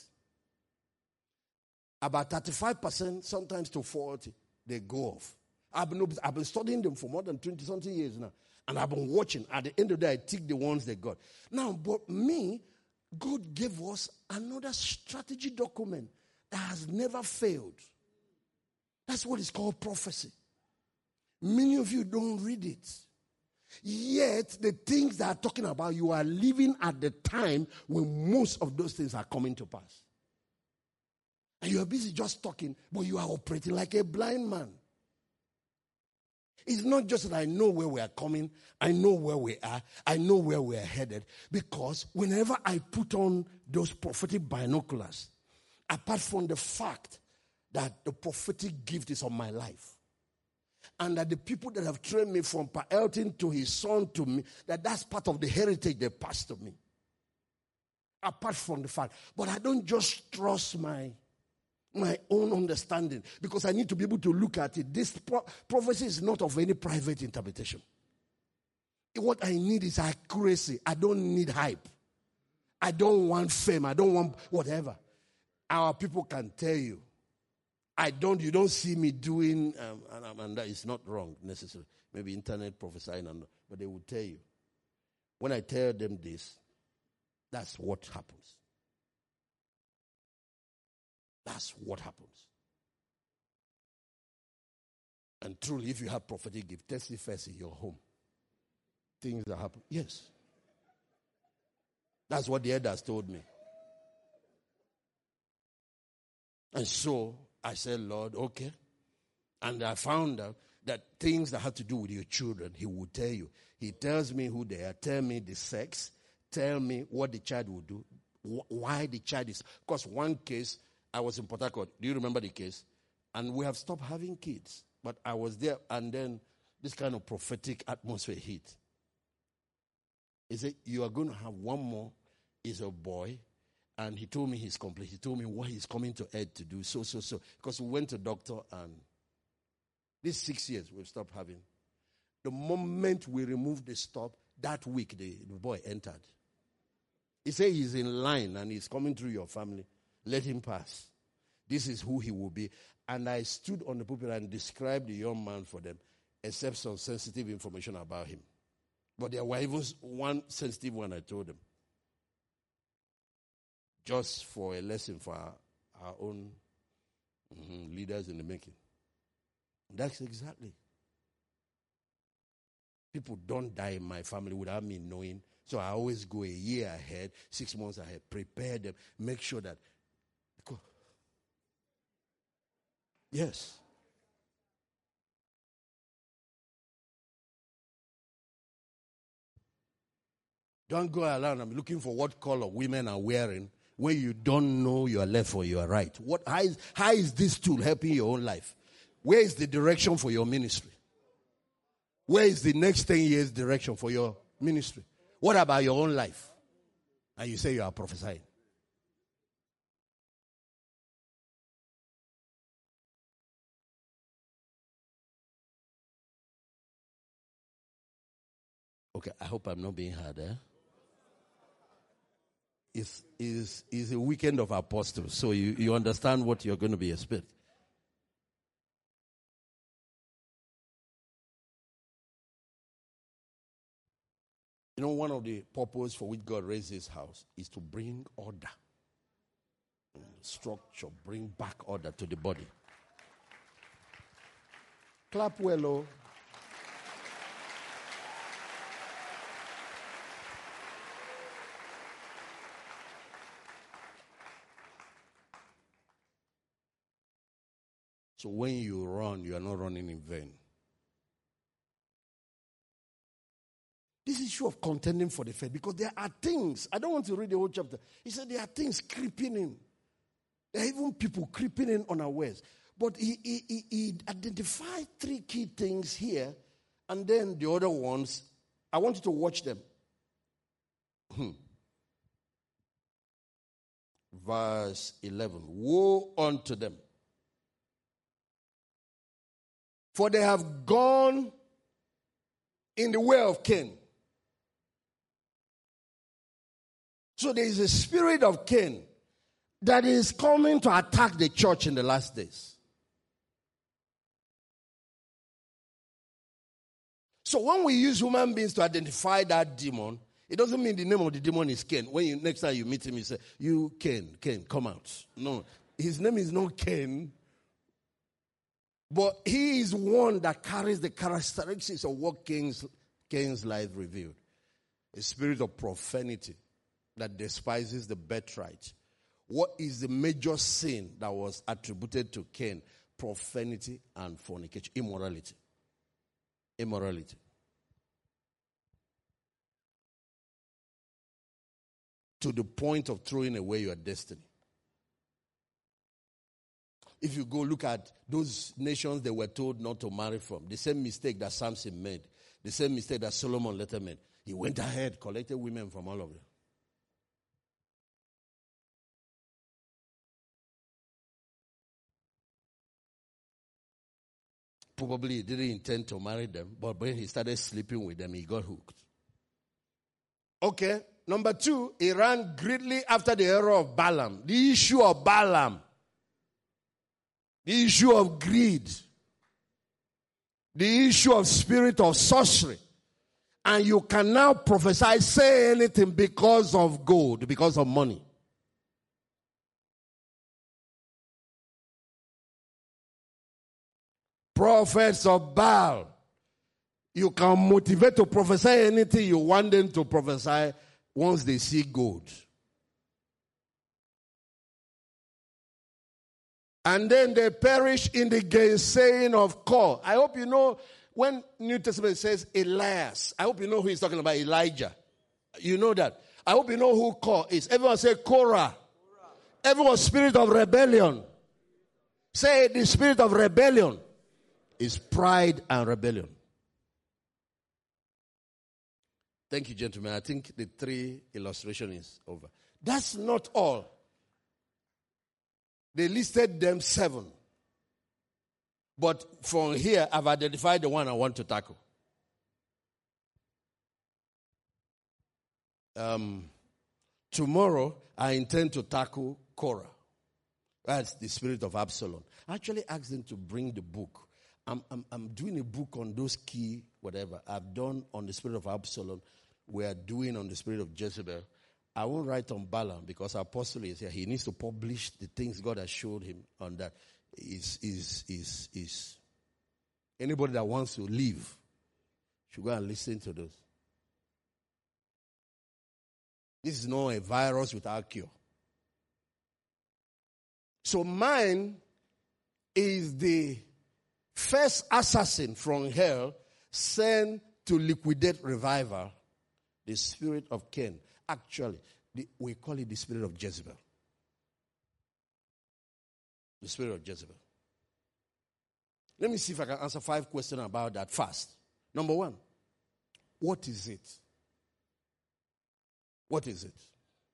About 35%, sometimes to 40%, they go off. I've been studying them for more than 20-something years now. And I've been watching. At the end of the day, I take the ones they got. Now, but me, God gave us another strategy document that has never failed. That's what is called prophecy. Many of you don't read it. Yet, the things that are talking about, you are living at the time when most of those things are coming to pass. And you are busy just talking, but you are operating like a blind man. It's not just that I know where we are coming, I know where we are, I know where we are headed. Because whenever I put on those prophetic binoculars, apart from the fact that the prophetic gift is on my life, and that the people that have trained me from Pa Elton to his son to me, that's part of the heritage they passed to me. Apart from the fact. But I don't just trust my own understanding, because I need to be able to look at it. This prophecy is not of any private interpretation. What I need is accuracy. I don't need hype. I don't want fame. I don't want whatever. Our people can tell you. You don't see me doing, and that is not wrong necessarily. Maybe internet prophesying, but they will tell you. When I tell them this, that's what happens. That's what happens. And truly, if you have prophetic gift, test it first in your home. Things that happen. Yes. That's what the elders told me. And so I said, Lord, okay. And I found out that things that have to do with your children, he will tell you. He tells me who they are, tell me the sex, tell me what the child will do, why the child is. Because one case, I was in Port Harcourt. Do you remember the case? And we have stopped having kids. But I was there, and then this kind of prophetic atmosphere hit. He said, you are going to have one more. Is a boy. And he told me his complaint. He told me what he's coming to Ed to do. So. Because we went to doctor, and these 6 years we've stopped having. The moment we removed the stop, that week the boy entered. He said he's in line and he's coming through your family. Let him pass. This is who he will be. And I stood on the pulpit and described the young man for them, except some sensitive information about him. But there was even one sensitive one I told them. Just for a lesson for our own leaders in the making. That's exactly. People don't die in my family without me knowing. So I always go a year ahead, 6 months ahead, prepare them, make sure that. Yes. Don't go around and be looking for what color women are wearing when you don't know you are left or you are right. How is this tool helping your own life? Where is the direction for your ministry? Where is the next 10 years direction for your ministry? What about your own life? And you say you are prophesying. Okay, I hope I'm not being hard, It's a weekend of apostles, so you understand what you're going to be expecting. You know, one of the purposes for which God raised his house is to bring order. Structure, bring back order to the body. Clap well, oh. So when you run, you are not running in vain. This issue of contending for the faith, because there are things, I don't want to read the whole chapter. He said there are things creeping in. There are even people creeping in unawares. But he identified 3 key things here, and then the other ones, I want you to watch them. Verse 11. Woe unto them, for they have gone in the way of Cain. So there is a spirit of Cain that is coming to attack the church in the last days. So when we use human beings to identify that demon, it doesn't mean the name of the demon is Cain. When next time you meet him, you say, you Cain, come out. No, his name is not Cain. But he is one that carries the characteristics of what Cain's life revealed. A spirit of profanity that despises the birthright. What is the major sin that was attributed to Cain? Profanity and fornication. Immorality. Immorality. To the point of throwing away your destiny. If you go look at those nations they were told not to marry from, the same mistake that Samson made, the same mistake that Solomon later made, he went ahead, collected women from all of them. Probably he didn't intend to marry them, but when he started sleeping with them, he got hooked. Okay, number 2, he ran greatly after the error of Balaam. The issue of Balaam. The issue of greed. The issue of spirit of sorcery. And you can now prophesy, say anything because of gold, because of money. Prophets of Baal. You can motivate to prophesy anything you want them to prophesy once they see gold. And then they perish in the gainsaying of Kor. I hope you know when New Testament says Elias. I hope you know who he's talking about, Elijah. You know that. I hope you know who Kor is. Everyone say Korah. Everyone, spirit of rebellion. Say the spirit of rebellion is pride and rebellion. Thank you, gentlemen. I think the 3 illustration is over. That's not all. They listed them 7. But from here, I've identified the one I want to tackle. Tomorrow, I intend to tackle Korah. That's the spirit of Absalom. I actually asked them to bring the book. I'm doing a book on those key whatever. I've done on the spirit of Absalom. We are doing on the spirit of Jezebel. I won't write on Balaam because our apostle is here. He needs to publish the things God has showed him on that. Is anybody that wants to live should go and listen to those. This is not a virus without cure. So mine is the first assassin from hell sent to liquidate revival, the spirit of Cain. Actually, we call it the spirit of Jezebel. The spirit of Jezebel. Let me see if I can answer 5 questions about that fast. Number 1, what is it? What is it?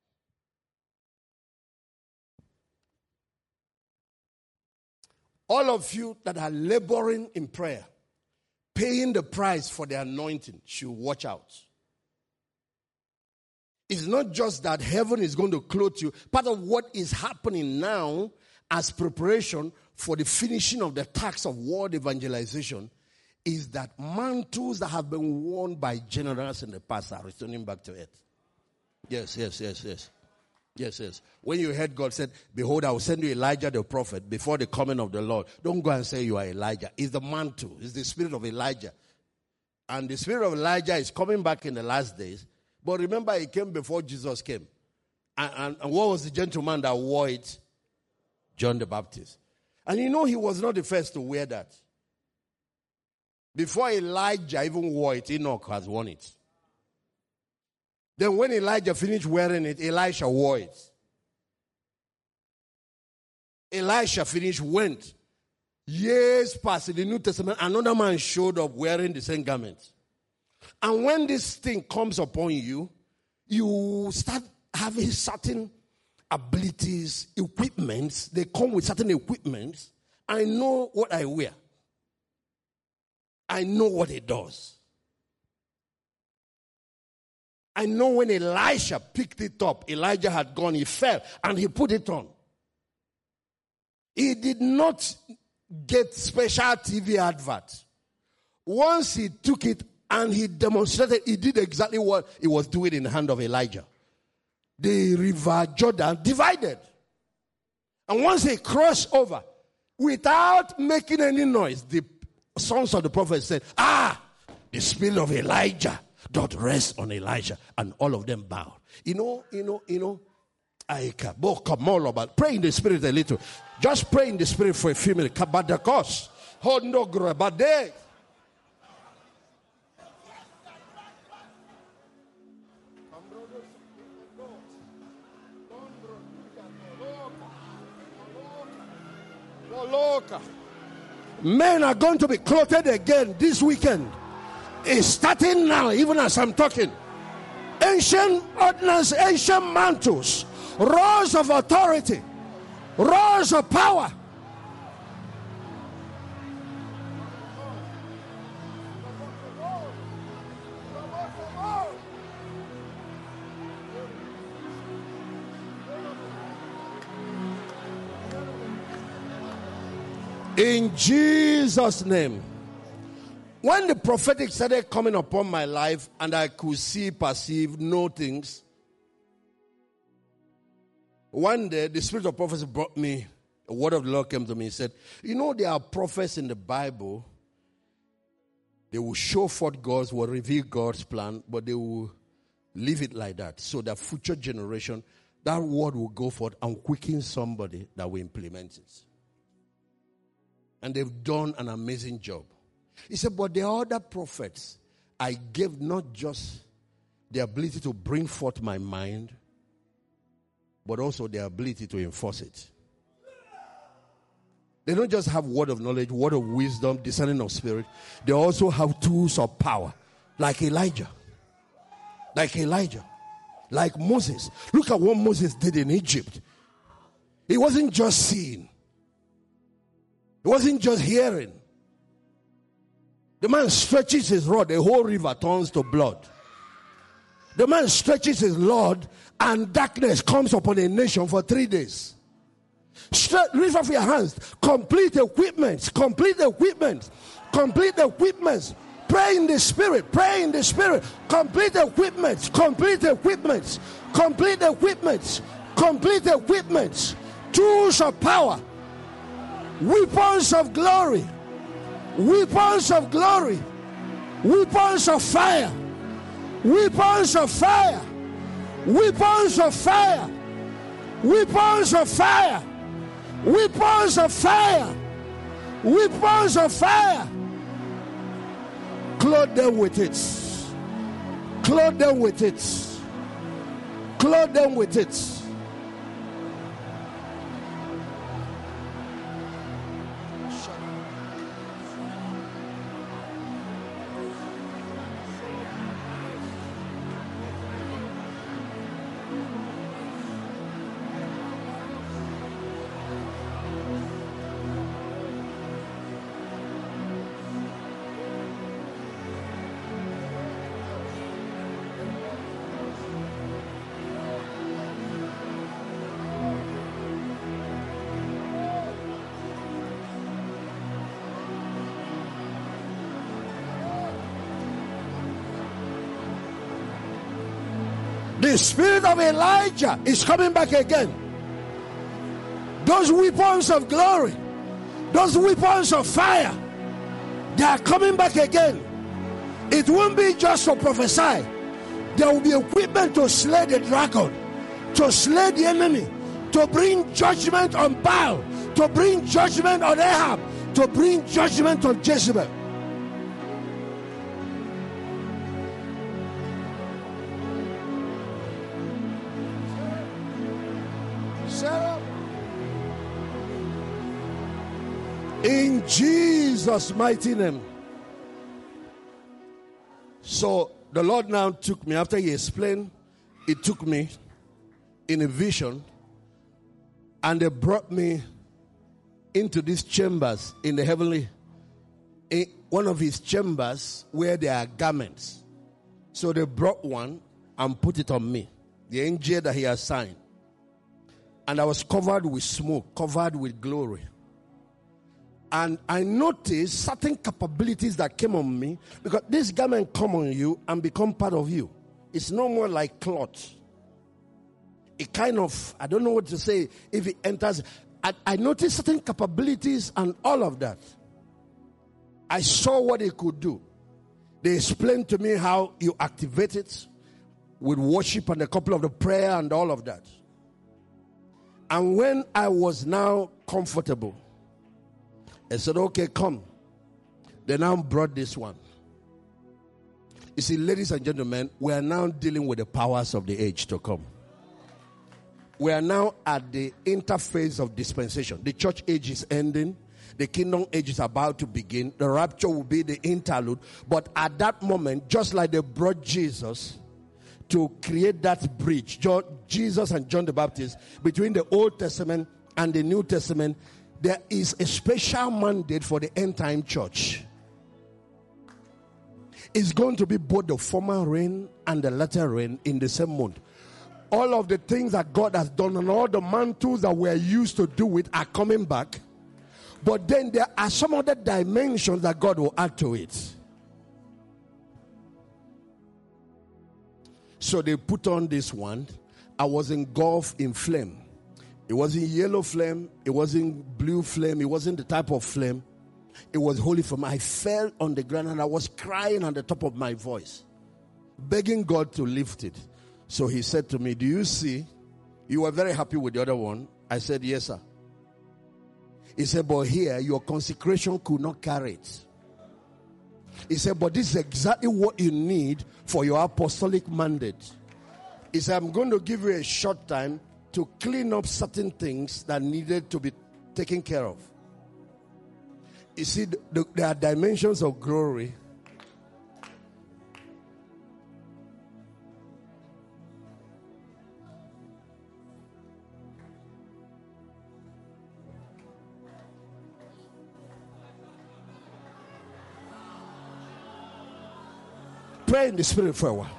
All of you that are laboring in prayer, paying the price for the anointing, should watch out. It's not just that heaven is going to clothe you. Part of what is happening now as preparation for the finishing of the task of world evangelization is that mantles that have been worn by generals in the past are returning back to earth. Yes. Yes. When you heard God said, behold, I will send you Elijah the prophet before the coming of the Lord. Don't go and say you are Elijah. It's the mantle. It's the spirit of Elijah. And the spirit of Elijah is coming back in the last days. But remember, he came before Jesus came. And what was the gentleman that wore it? John the Baptist. And you know he was not the first to wear that. Before Elijah even wore it, Enoch has worn it. Then when Elijah finished wearing it, Elisha wore it. Elisha finished, went. Years passed in the New Testament, another man showed up wearing the same garment. And when this thing comes upon you, you start having certain abilities, equipments. They come with certain equipments. I know what I wear. I know what it does. I know when Elisha picked it up, Elijah had gone, he fell, and he put it on. He did not get special TV advert. Once he took it and he demonstrated, he did exactly what he was doing in the hand of Elijah. The river Jordan divided. And once he crossed over, without making any noise, the sons of the prophet said, the spirit of Elijah doth rest on Elijah. And all of them bowed. You know, come all about. Pray in the spirit a little. Just pray in the spirit for a few minutes. Kabadakos. Hondo grabade. Men are going to be clothed again this weekend. It's starting now, even as I'm talking. Ancient ordinance, ancient mantles, roles of authority, roles of power. In Jesus' name. When the prophetic started coming upon my life and I could see, perceive, know things, one day the spirit of prophecy brought me, a word of the Lord came to me and said, you know, there are prophets in the Bible, they will show forth God's, will reveal God's plan, but they will leave it like that. So that future generation, that word will go forth and quicken somebody that will implement it. And they've done an amazing job. He said, but the other prophets, I gave not just the ability to bring forth my mind, but also the ability to enforce it. They don't just have word of knowledge, word of wisdom, discerning of spirit. They also have tools of power, like Elijah. Like Moses. Look at what Moses did in Egypt. He wasn't just seeing. He wasn't just hearing. The man stretches his rod, the whole river turns to blood. The man stretches his rod, and darkness comes upon a nation for 3 days. Lift up your hands. Complete equipment. Complete equipment. Complete equipment. Pray in the spirit. Pray in the spirit. Complete equipment. Complete equipment. Complete equipment. Complete equipment. Tools of power. Weapons of glory. Weapons of glory. Weapons of fire. Weapons of fire. Weapons of fire. Weapons of fire. Weapons of fire. Weapons of fire. Clothe them with it. Clothe them with it. Clothe them with it. The spirit of Elijah is coming back again. Those weapons of glory, those weapons of fire, they are coming back again. It won't be just to prophesy. There will be equipment to slay the dragon, to slay the enemy, to bring judgment on Baal, to bring judgment on Ahab, to bring judgment on Jezebel. Sarah. In Jesus' mighty name. So the Lord now took me, after he explained, he took me in a vision, and they brought me into these chambers in the heavenly, in one of his chambers where there are garments. So they brought one and put it on me, the angel that he assigned. And I was covered with smoke, covered with glory. And I noticed certain capabilities that came on me, because this garment come on you and become part of you. It's no more like cloth. It kind of, I don't know what to say, if it enters. I noticed certain capabilities and all of that. I saw what it could do. They explained to me how you activate it with worship and a couple of the prayer and all of that. And when I was now comfortable, I said, okay, come. They now brought this one. You see, ladies and gentlemen, we are now dealing with the powers of the age to come. We are now at the interface of dispensation. The church age is ending. The kingdom age is about to begin. The rapture will be the interlude. But at that moment, just like they brought Jesus to create that bridge, Jesus and John the Baptist, between the Old Testament and the New Testament, there is a special mandate for the end time church. It's going to be both the former rain and the latter rain in the same month. All of the things that God has done and all the mantles that we're used to do it are coming back. But then there are some other dimensions that God will add to it. So they put on this one. I was engulfed in flame. It wasn't yellow flame. It wasn't blue flame. It wasn't the type of flame. It was holy flame. I fell on the ground and I was crying at the top of my voice, begging God to lift it. So he said to me, do you see? You were very happy with the other one. I said, yes, sir. He said, but here, your consecration could not carry it. He said, but this is exactly what you need for your apostolic mandate. He said, I'm going to give you a short time to clean up certain things that needed to be taken care of. You see, there are dimensions of glory. Pray in the spirit for a while.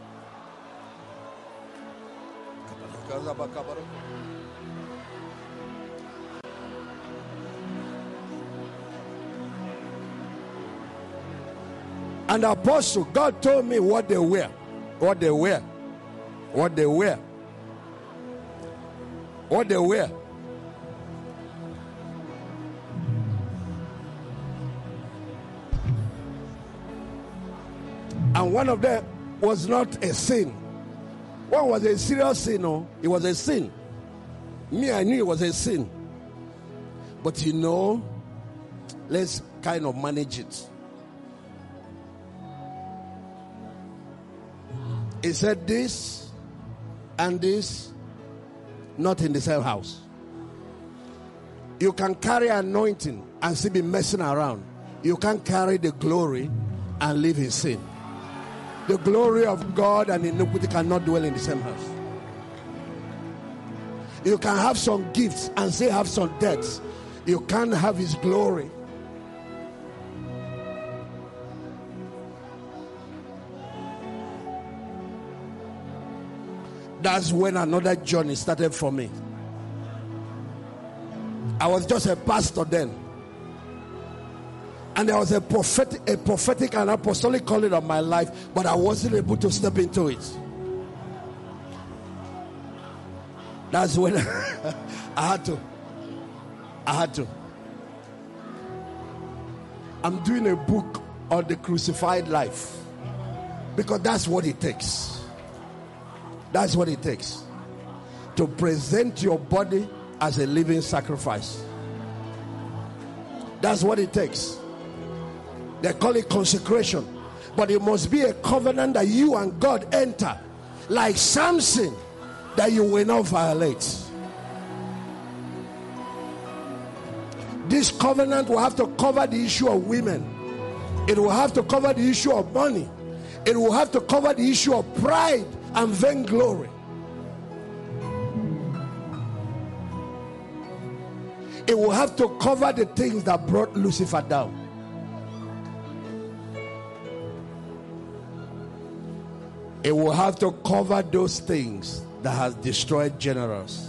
And the apostle, God told me what they wear. What they wear. What they wear. What they wear. And one of them was not a sin. One was a serious sin, no? It was a sin. Me, I knew it was a sin. But you know, let's kind of manage it. He said this and this, not in the same house. You can carry anointing and still be messing around. You can't carry the glory and live in sin. The glory of God and iniquity cannot dwell in the same house. You can have some gifts and still have some debts. You can't have his glory. That's when another journey started for me. I was just a pastor then. And there was a prophetic and apostolic calling on my life, but I wasn't able to step into it. That's when I had to. I'm doing a book on the crucified life because that's what it takes. That's what it takes to present your body as a living sacrifice. That's what it takes. They call it consecration, but it must be a covenant that you and God enter, like Samson, that you will not violate. This covenant will have to cover the issue of women. It will have to cover the issue of money. It will have to cover the issue of pride and vainglory. It will have to cover the things that brought Lucifer down. It will have to cover those things that has destroyed generals.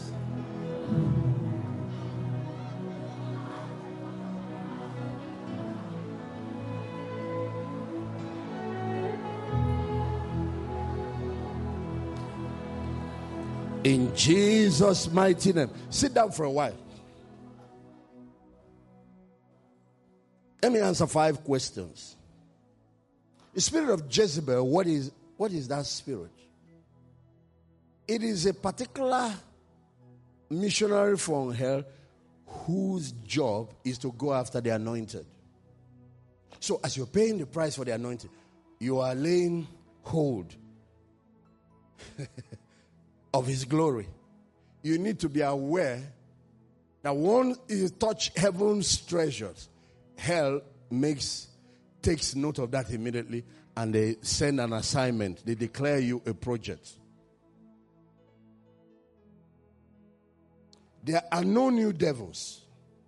In Jesus' mighty name. Sit down for a while. Let me answer 5 questions. The spirit of Jezebel, what is that spirit? It is a particular missionary from hell whose job is to go after the anointed. So as you're paying the price for the anointed, you are laying hold of his glory. You need to be aware that once you touch heaven's treasures, hell takes note of that immediately, and they send an assignment. They declare you a project. There are no new devils.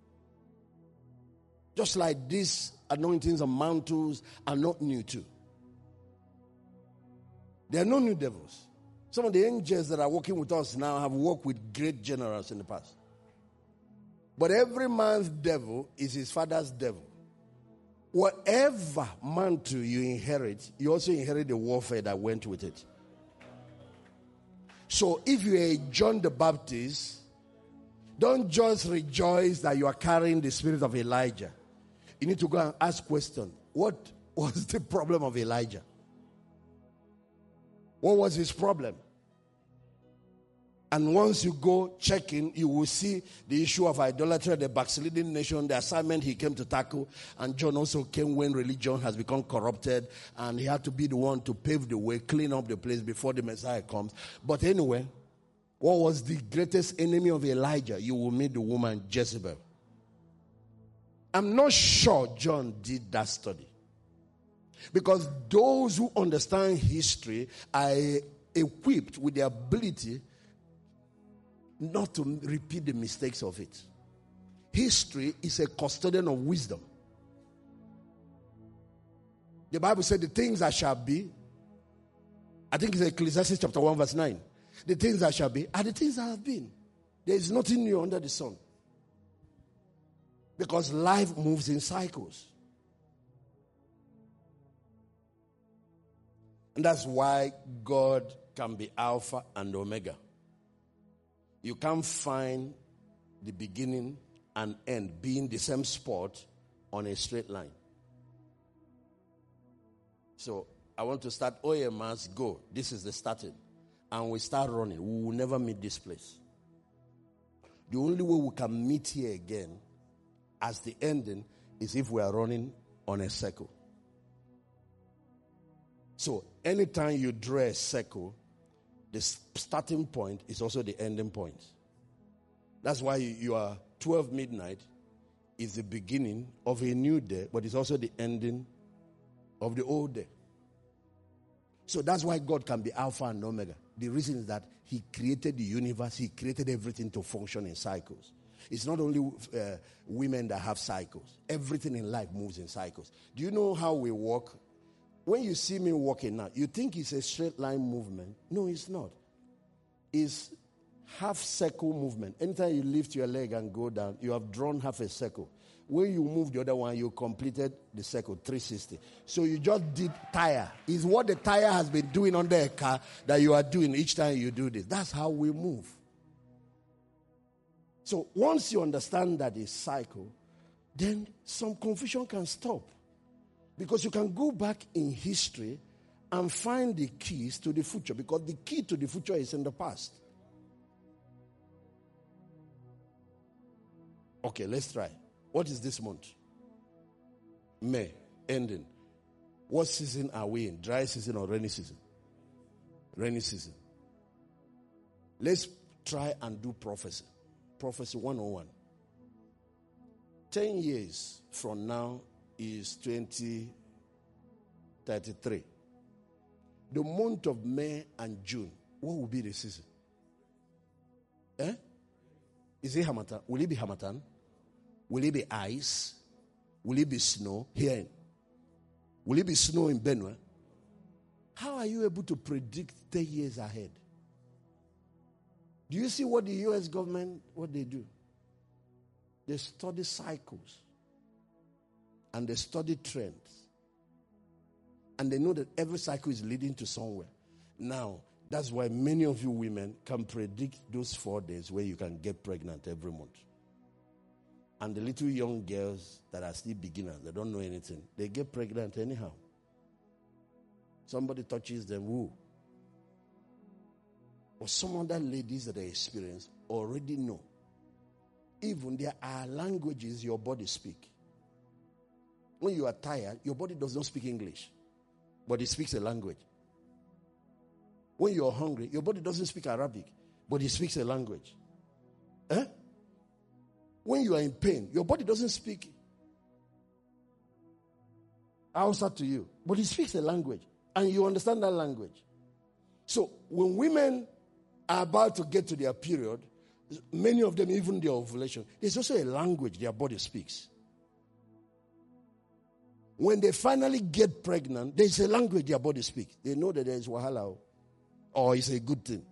Just like these anointings and mantles are not new too. There are no new devils. Some of the angels that are working with us now have worked with great generals in the past. But every man's devil is his father's devil. Whatever mantle you inherit, you also inherit the warfare that went with it. So if you are John the Baptist, don't just rejoice that you are carrying the spirit of Elijah. You need to go and ask questions. What was the problem of Elijah? What was his problem? And once you go checking, you will see the issue of idolatry, the backsliding nation, the assignment he came to tackle. And John also came when religion has become corrupted, and he had to be the one to pave the way, clean up the place before the Messiah comes. But anyway, what was the greatest enemy of Elijah? You will meet the woman Jezebel. I'm not sure John did that study, because those who understand history are equipped with the ability not to repeat the mistakes of it. History is a custodian of wisdom. The Bible said the things that shall be, I think it's Ecclesiastes chapter 1 verse 9. The things that shall be are the things that have been. There is nothing new under the sun. Because life moves in cycles. And that's why God can be Alpha and Omega. You can't find the beginning and end being the same spot on a straight line. So I want to start OMS, go. This is the starting. And we start running. We will never meet this place. The only way we can meet here again as the ending is if we are running on a circle. So anytime you draw a circle, the starting point is also the ending point. That's why you are 12 midnight is the beginning of a new day, but it's also the ending of the old day. So that's why God can be Alpha and Omega. The reason is that he created the universe, he created everything to function in cycles. It's not only women that have cycles. Everything in life moves in cycles. Do you know how we walk? When you see me walking now, you think it's a straight line movement. No, it's not. It's half circle movement. Anytime you lift your leg and go down, you have drawn half a circle. When you move the other one, you completed the circle, 360. So you just did tire. It's what the tire has been doing under a car that you are doing each time you do this. That's how we move. So once you understand that it's cycle, then some confusion can stop. Because you can go back in history and find the keys to the future. Because the key to the future is in the past. Okay, let's try. What is this month? May, ending. What season are we in? Dry season or rainy season? Rainy season. Let's try and do prophecy. Prophecy 101. 10 years from now is 2033. The month of May and June, what will be the season? Is it Hamatan? Will it be Hamatan? Will it be ice? Will it be snow? Here. Will it be snow in Benue? How are you able to predict 10 years ahead? Do you see what the U.S. government, what they do? They study cycles. And they study trends. And they know that every cycle is leading to somewhere. Now, that's why many of you women can predict those 4 days where you can get pregnant every month. And the little young girls that are still beginners, they don't know anything, they get pregnant anyhow. Somebody touches them, woo. Or some other ladies that they experience already know. Even there are languages your body speaks. When you are tired, your body does not speak English, but it speaks a language. When you are hungry, your body doesn't speak Arabic, but it speaks a language. When you are in pain, your body doesn't speak Hausa to you, but it speaks a language, and you understand that language. So when women are about to get to their period, many of them, even their ovulation, there's also a language their body speaks. When they finally get pregnant, there's a language their body speaks. They know that there is wahala or it's a good thing.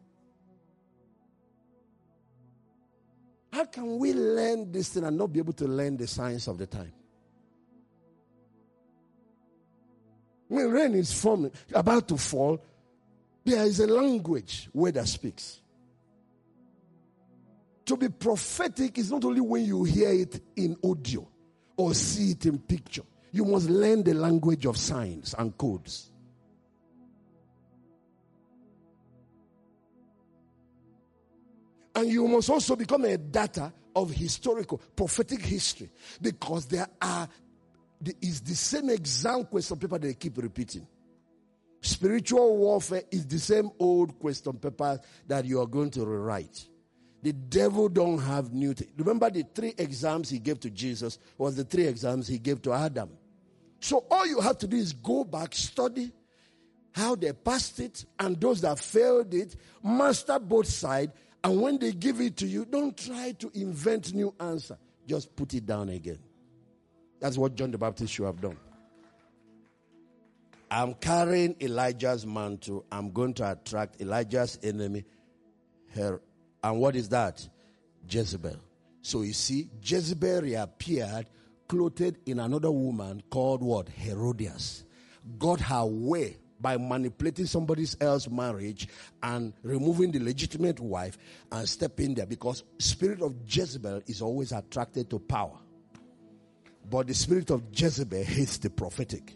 How can we learn this thing and not be able to learn the science of the time? When rain is forming, about to fall, there is a language where that speaks. To be prophetic is not only when you hear it in audio or see it in picture. You must learn the language of signs and codes. And you must also become a data of historical, prophetic history. Because there is the same exam question paper they keep repeating. Spiritual warfare is the same old question paper that you are going to rewrite. The devil don't have new things. Remember the 3 exams he gave to Jesus was the 3 exams he gave to Adam. So all you have to do is go back, study how they passed it, and those that failed it, master both sides. And when they give it to you, don't try to invent new answer. Just put it down again. That's what John the Baptist should have done. I'm carrying Elijah's mantle. I'm going to attract Elijah's enemy. And what is that? Jezebel. So you see, Jezebel reappeared clothed in another woman called what? Herodias. Got her way by manipulating somebody else's marriage and removing the legitimate wife and stepping there, because spirit of Jezebel is always attracted to power. But the spirit of Jezebel hates the prophetic.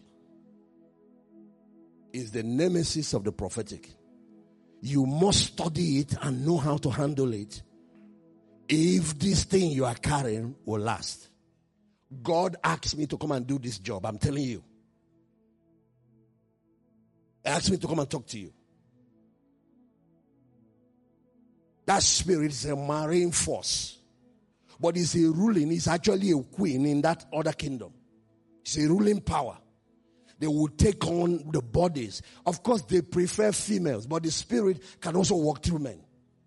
Is the nemesis of the prophetic. You must study it and know how to handle it if this thing you are carrying will last. God asked me to come and do this job. I'm telling you. He asked me to come and talk to you. That spirit is a marine force. But it's a ruling. It's actually a queen in that other kingdom. It's a ruling power. They will take on the bodies. Of course, they prefer females, but the spirit can also walk through men.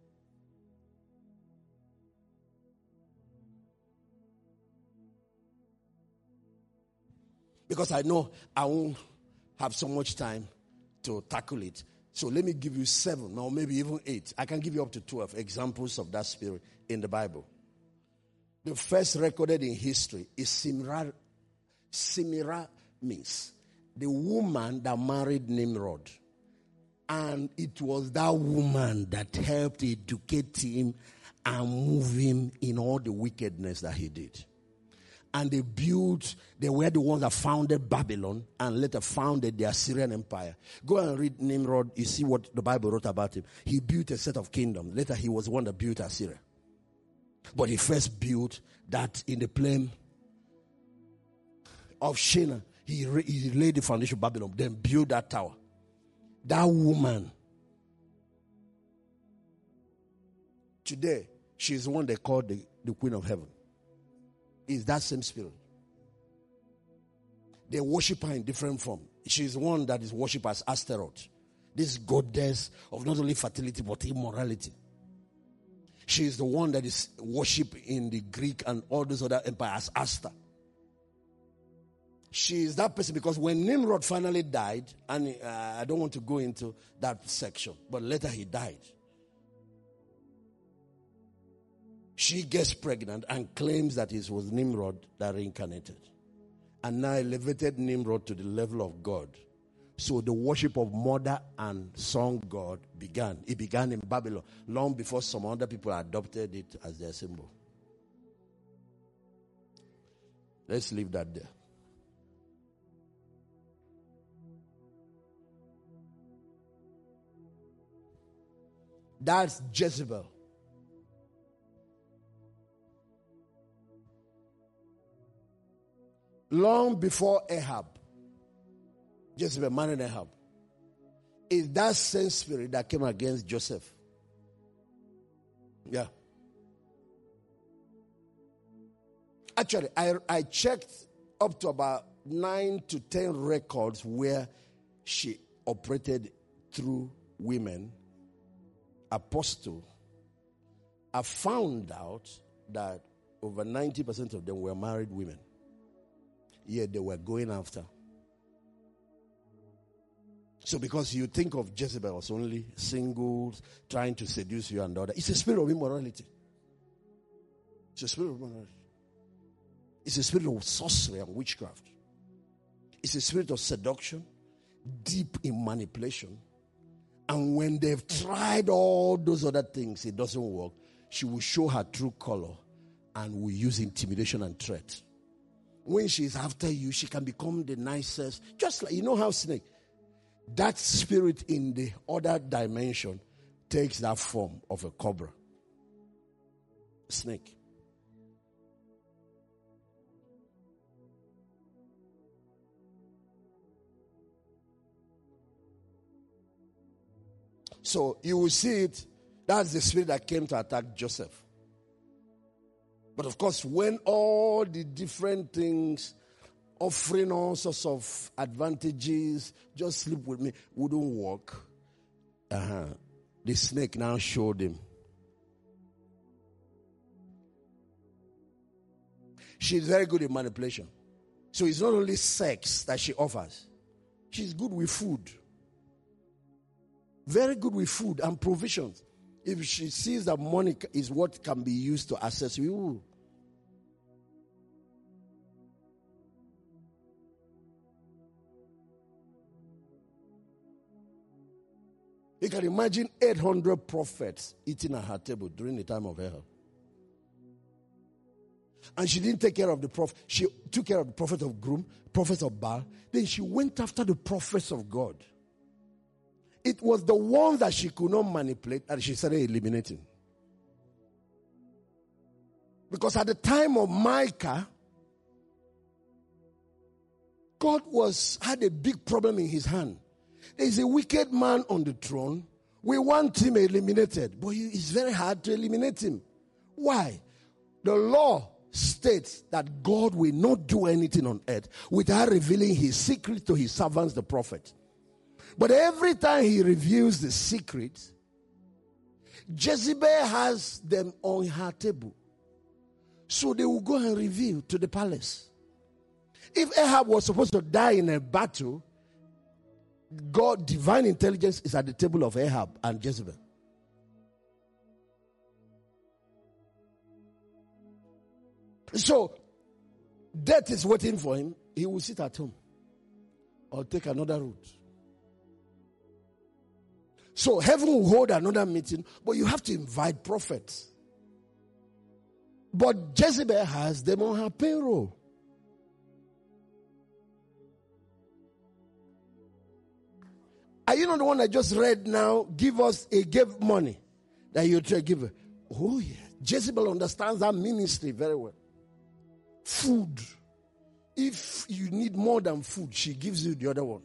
Because I know I won't have so much time to tackle it. So let me give you 7 or maybe even 8. I can give you up to 12 examples of that spirit in the Bible. The first recorded in history is Semiramis, the woman that married Nimrod. And it was that woman that helped educate him and move him in all the wickedness that he did. And they were the ones that founded Babylon and later founded the Assyrian Empire. Go and read Nimrod, you see what the Bible wrote about him. He built a set of kingdoms. Later he was the one that built Assyria. But he first built that in the plain of Shinar. He laid the foundation of Babylon, then built that tower. That woman, today, she's the one they call the Queen of Heaven. It's that same spirit. They worship her in different form. She's the one that is worshipped as Astaroth, this goddess of not only fertility but immorality. She is the one that is worshipped in the Greek and all those other empires as Asta. She is that person because when Nimrod finally died, and I don't want to go into that section, but later he died. She gets pregnant and claims that it was Nimrod that reincarnated. And now elevated Nimrod to the level of God. So the worship of mother and son God began. It began in Babylon long before some other people adopted it as their symbol. Let's leave that there. That's Jezebel. Long before Ahab, Jezebel married Ahab, is that same spirit that came against Joseph. Yeah. Actually, I checked up to about 9 to 10 records where she operated through women, apostle. I found out that over 90% of them were married women. Yet they were going after. So because you think of Jezebel as only singles trying to seduce you and all that, it's a spirit of immorality. It's a spirit of immorality. It's a spirit of sorcery and witchcraft. It's a spirit of seduction, deep in manipulation. And when they've tried all those other things, it doesn't work, she will show her true color and will use intimidation and threat. When she's after you, she can become the nicest. Just like, you know how snake, that spirit in the other dimension takes that form of a cobra. Snake. So you will see it. That's the spirit that came to attack Joseph. But of course, when all the different things, offering all sorts of advantages, just sleep with me, wouldn't work, the snake now showed him. She's very good in manipulation. So it's not only sex that she offers. She's good with food. Very good with food and provisions. If she sees that money is what can be used to access you. You can imagine 800 prophets eating at her table during the time of Ahab. And she didn't take care of the prophet. She took care of the prophet of Groom, prophets of Baal. Then she went after the prophets of God. It was the ones that she could not manipulate and she started eliminating. Because at the time of Micah, God had a big problem in his hand. There is a wicked man on the throne. We want him eliminated. But it's very hard to eliminate him. Why? The law states that God will not do anything on earth without revealing his secret to his servants, the prophet. But every time he reveals the secret, Jezebel has them on her table. So they will go and reveal to the palace. If Ahab was supposed to die in a battle, God, divine intelligence is at the table of Ahab and Jezebel. So, death is waiting for him. He will sit at home or take another route. So, heaven will hold another meeting, but you have to invite prophets. But Jezebel has them on her payroll. Are you not the one I just read now? Give money that you try to give her. Oh yeah. Jezebel understands that ministry very well. Food. If you need more than food, she gives you the other one.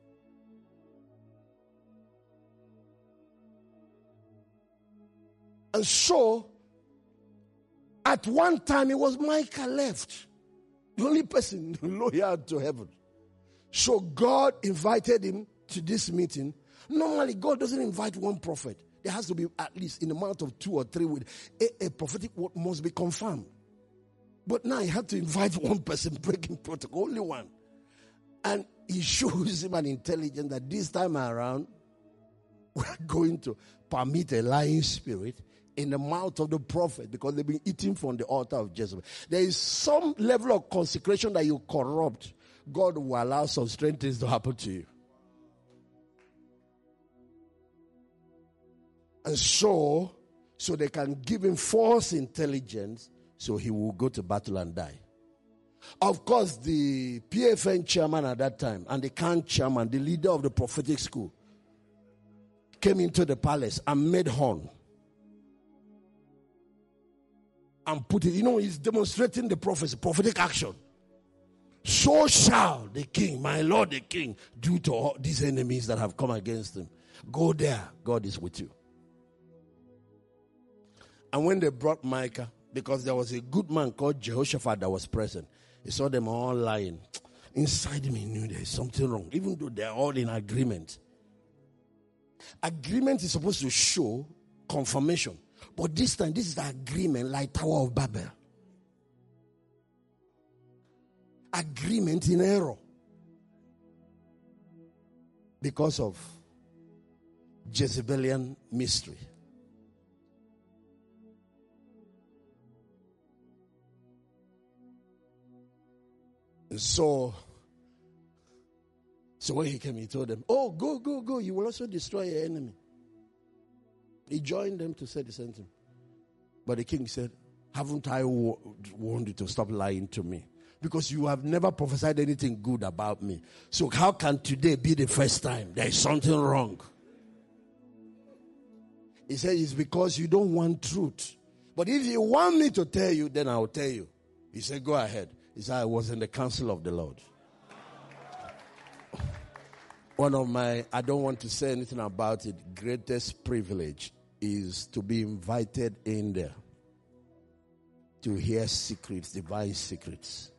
And so, at one time, it was Micah left. The only person loyal to heaven. So God invited him to this meeting. Normally, God doesn't invite one prophet. There has to be at least in a amount of 2 or 3 with a prophetic word must be confirmed. But now he had to invite one person, breaking protocol, only one. And he shows him an intelligence that this time around, we're going to permit a lying spirit in the mouth of the prophet because they've been eating from the altar of Jezebel. There is some level of consecration that you corrupt. God will allow some strange things to happen to you. And so they can give him false intelligence so he will go to battle and die. Of course, the PFN chairman at that time and the camp chairman, the leader of the prophetic school, came into the palace and made horn. And put it, he's demonstrating the prophecy, prophetic action. So shall the king, my lord the king, do to all these enemies that have come against him. Go there, God is with you. And when they brought Micah, because there was a good man called Jehoshaphat that was present, he saw them all lying. Inside him, he knew there is something wrong, even though they're all in agreement. Agreement is supposed to show confirmation. But this time, this is the agreement like Tower of Babel. Agreement in error. Because of Jezebelian mystery. So when he came, he told them, oh, go. You will also destroy your enemy. He joined them to say the same thing. But the king said, haven't I warned you to stop lying to me? Because you have never prophesied anything good about me. So how can today be the first time? There is something wrong. He said, it's because you don't want truth. But if you want me to tell you, then I'll tell you. He said, go ahead. He said, I was in the council of the Lord. One of my, I don't want to say anything about it, greatest privilege is to be invited in there to hear secrets, divine secrets.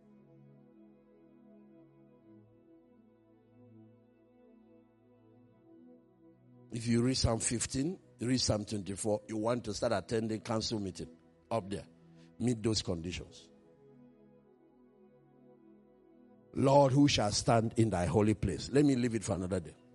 If you read Psalm 15, read Psalm 24, you want to start attending council meeting up there. Meet those conditions. Lord, who shall stand in thy holy place? Let me leave it for another day.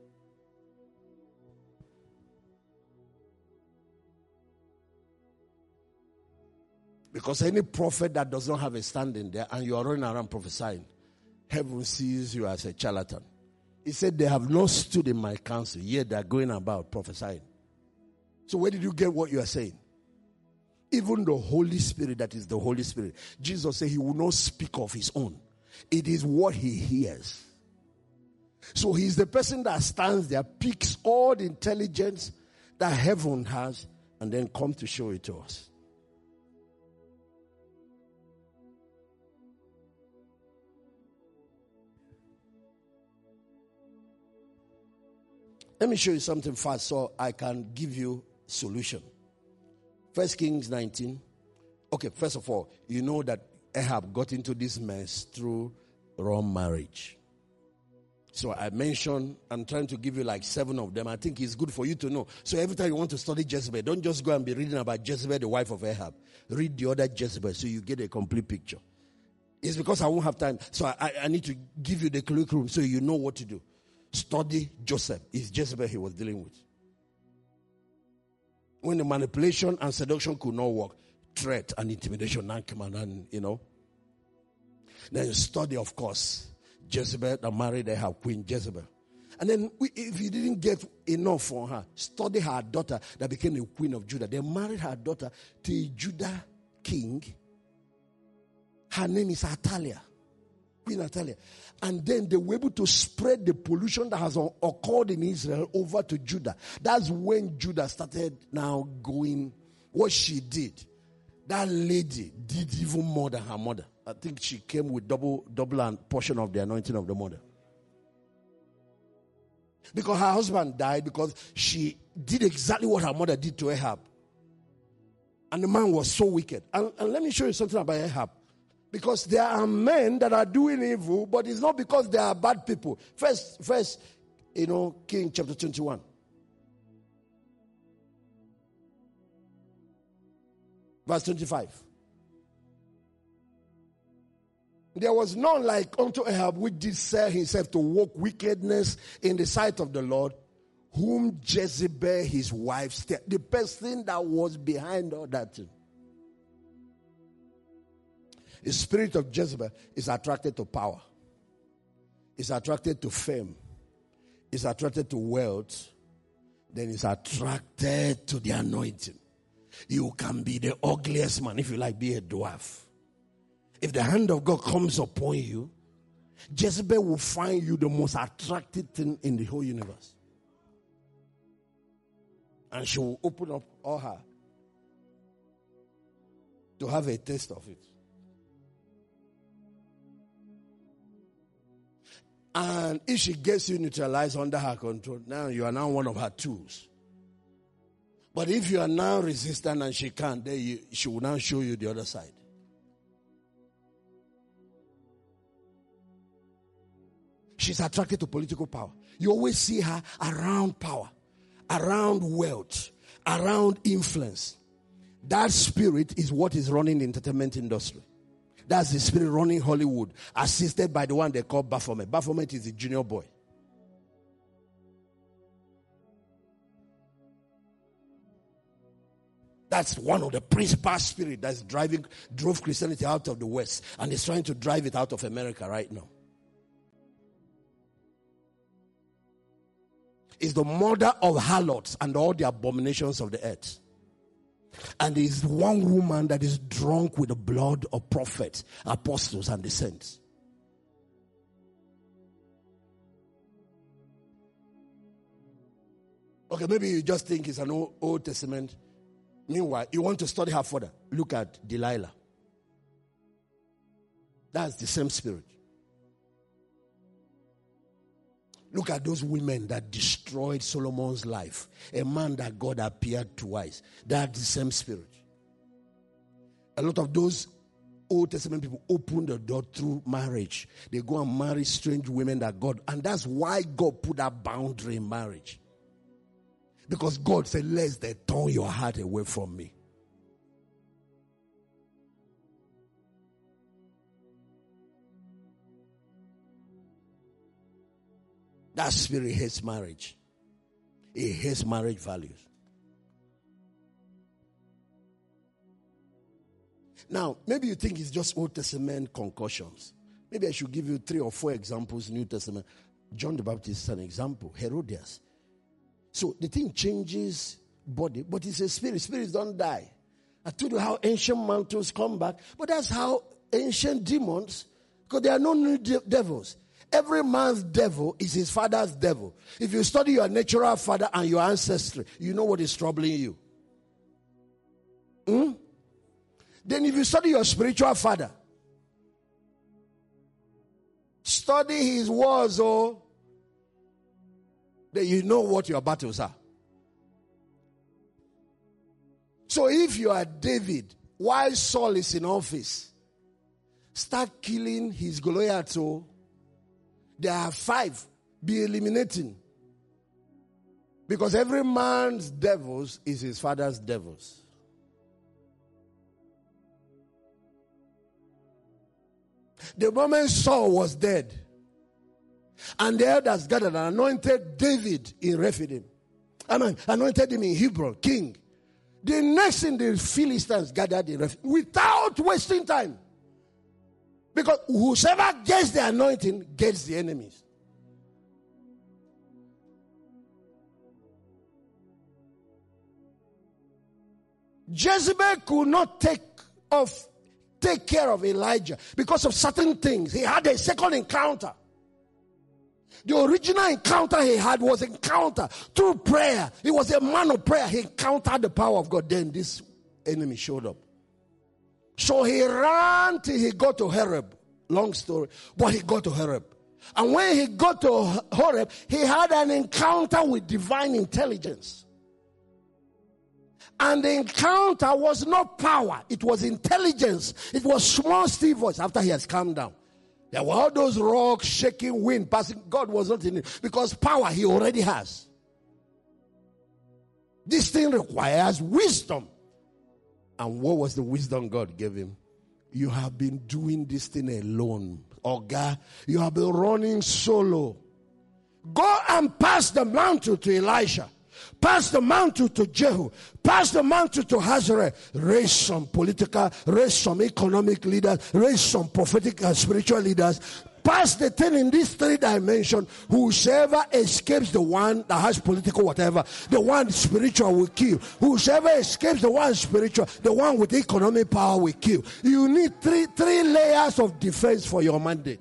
Because any prophet that does not have a standing there and you are running around prophesying, heaven sees you as a charlatan. He said, they have not stood in my counsel, yet they are going about prophesying. So where did you get what you are saying? Even the Holy Spirit, that is the Holy Spirit. Jesus said he will not speak of his own. It is what he hears. So he's the person that stands there, picks all the intelligence that heaven has, and then comes to show it to us. Let me show you something fast so I can give you solution. 1 Kings 19. Okay, first of all, you know that Ahab got into this mess through wrong marriage. So I mentioned, I'm trying to give you like 7 of them. I think it's good for you to know. So every time you want to study Jezebel, don't just go and be reading about Jezebel, the wife of Ahab. Read the other Jezebel so you get a complete picture. It's because I won't have time. So I need to give you the curriculum so you know what to do. Study Joseph. It's Jezebel he was dealing with. When the manipulation and seduction could not work, threat and intimidation now came and then study, of course, Jezebel that married Ahab, Queen Jezebel. And then if you didn't get enough for her, study her daughter that became the queen of Judah. They married her daughter to a Judah king. Her name is Athaliah, Queen Athaliah. And then they were able to spread the pollution that has occurred in Israel over to Judah. That's when Judah started now going, what she did. That lady did even more than her mother. I think she came with double portion of the anointing of the mother. Because her husband died because she did exactly what her mother did to Ahab. And the man was so wicked. And let me show you something about Ahab. Because there are men that are doing evil, but it's not because they are bad people. First, King chapter 21. Verse 25. There was none like unto Ahab, which did sell himself to work wickedness in the sight of the Lord, whom Jezebel his wife, the person that was behind all that thing. The spirit of Jezebel is attracted to power. It's attracted to fame. It's attracted to wealth. Then it's attracted to the anointing. You can be the ugliest man, if you like, be a dwarf. If the hand of God comes upon you, Jezebel will find you the most attractive thing in the whole universe. And she will open up all her to have a taste of it. And if she gets you neutralized under her control, now you are now one of her tools. But if you are now resistant and she can't, then she will now show you the other side. She's attracted to political power. You always see her around power, around wealth, around influence. That spirit is what is running the entertainment industry. That's the spirit running Hollywood, assisted by the one they call Baphomet. Baphomet is the junior boy. That's one of the principal spirits that's drove Christianity out of the West, and is trying to drive it out of America right now. Is the mother of harlots and all the abominations of the earth. And is one woman that is drunk with the blood of prophets, apostles, and the saints. Okay, maybe you just think it's an Old Testament. Meanwhile, you want to study her further. Look at Delilah. That's the same spirit. Look at those women that destroyed Solomon's life. A man that God appeared twice. That's the same spirit. A lot of those Old Testament people open the door through marriage. They go and marry strange women that God... And that's why God put that boundary in marriage. Because God said, lest they turn your heart away from me. That spirit hates marriage. It hates marriage values. Now, maybe you think it's just Old Testament concussions. Maybe I should give you 3 or 4 examples, New Testament. John the Baptist is an example. Herodias. So the thing changes body, but it's a spirit. Spirits don't die. I told you how ancient mantles come back, but that's how ancient demons, because there are no new devils. Every man's devil is his father's devil. If you study your natural father and your ancestry, you know what is troubling you. Then if you study your spiritual father, study his wars, then you know what your battles are. So if you are David, while Saul is in office, start killing his Goliath. There are 5. Be eliminating. Because every man's devils is his father's devils. The moment Saul was dead, and the elders gathered and anointed David in Rephidim. Anointed him in Hebron, king. The next thing, the Philistines gathered in Rephidim without wasting time. Because whosoever gets the anointing gets the enemies. Jezebel could not take of take care of Elijah because of certain things. He had a second encounter. The original encounter he had was encounter through prayer. He was a man of prayer. He encountered the power of God. Then this enemy showed up. So he ran till he got to Horeb. Long story. But he got to Horeb. And when he got to Horeb, he had an encounter with divine intelligence. And the encounter was not power. It was intelligence. It was small still voice after he has calmed down. There were all those rocks, shaking, wind, passing. God was not in it. Because power he already has. This thing requires wisdom. And what was the wisdom God gave him? You have been doing this thing alone. Oga, you have been running solo. Go and pass the mantle to Elisha. Pass the mantle to Jehu. Pass the mantle to Hazael. Raise some political, raise some economic leaders, raise some prophetic and spiritual leaders. Pass the thing in this 3 dimensions. Whosoever escapes the one that has political whatever, the one spiritual will kill. Whosoever escapes the one spiritual, the one with economic power will kill. You need three layers of defense for your mandate.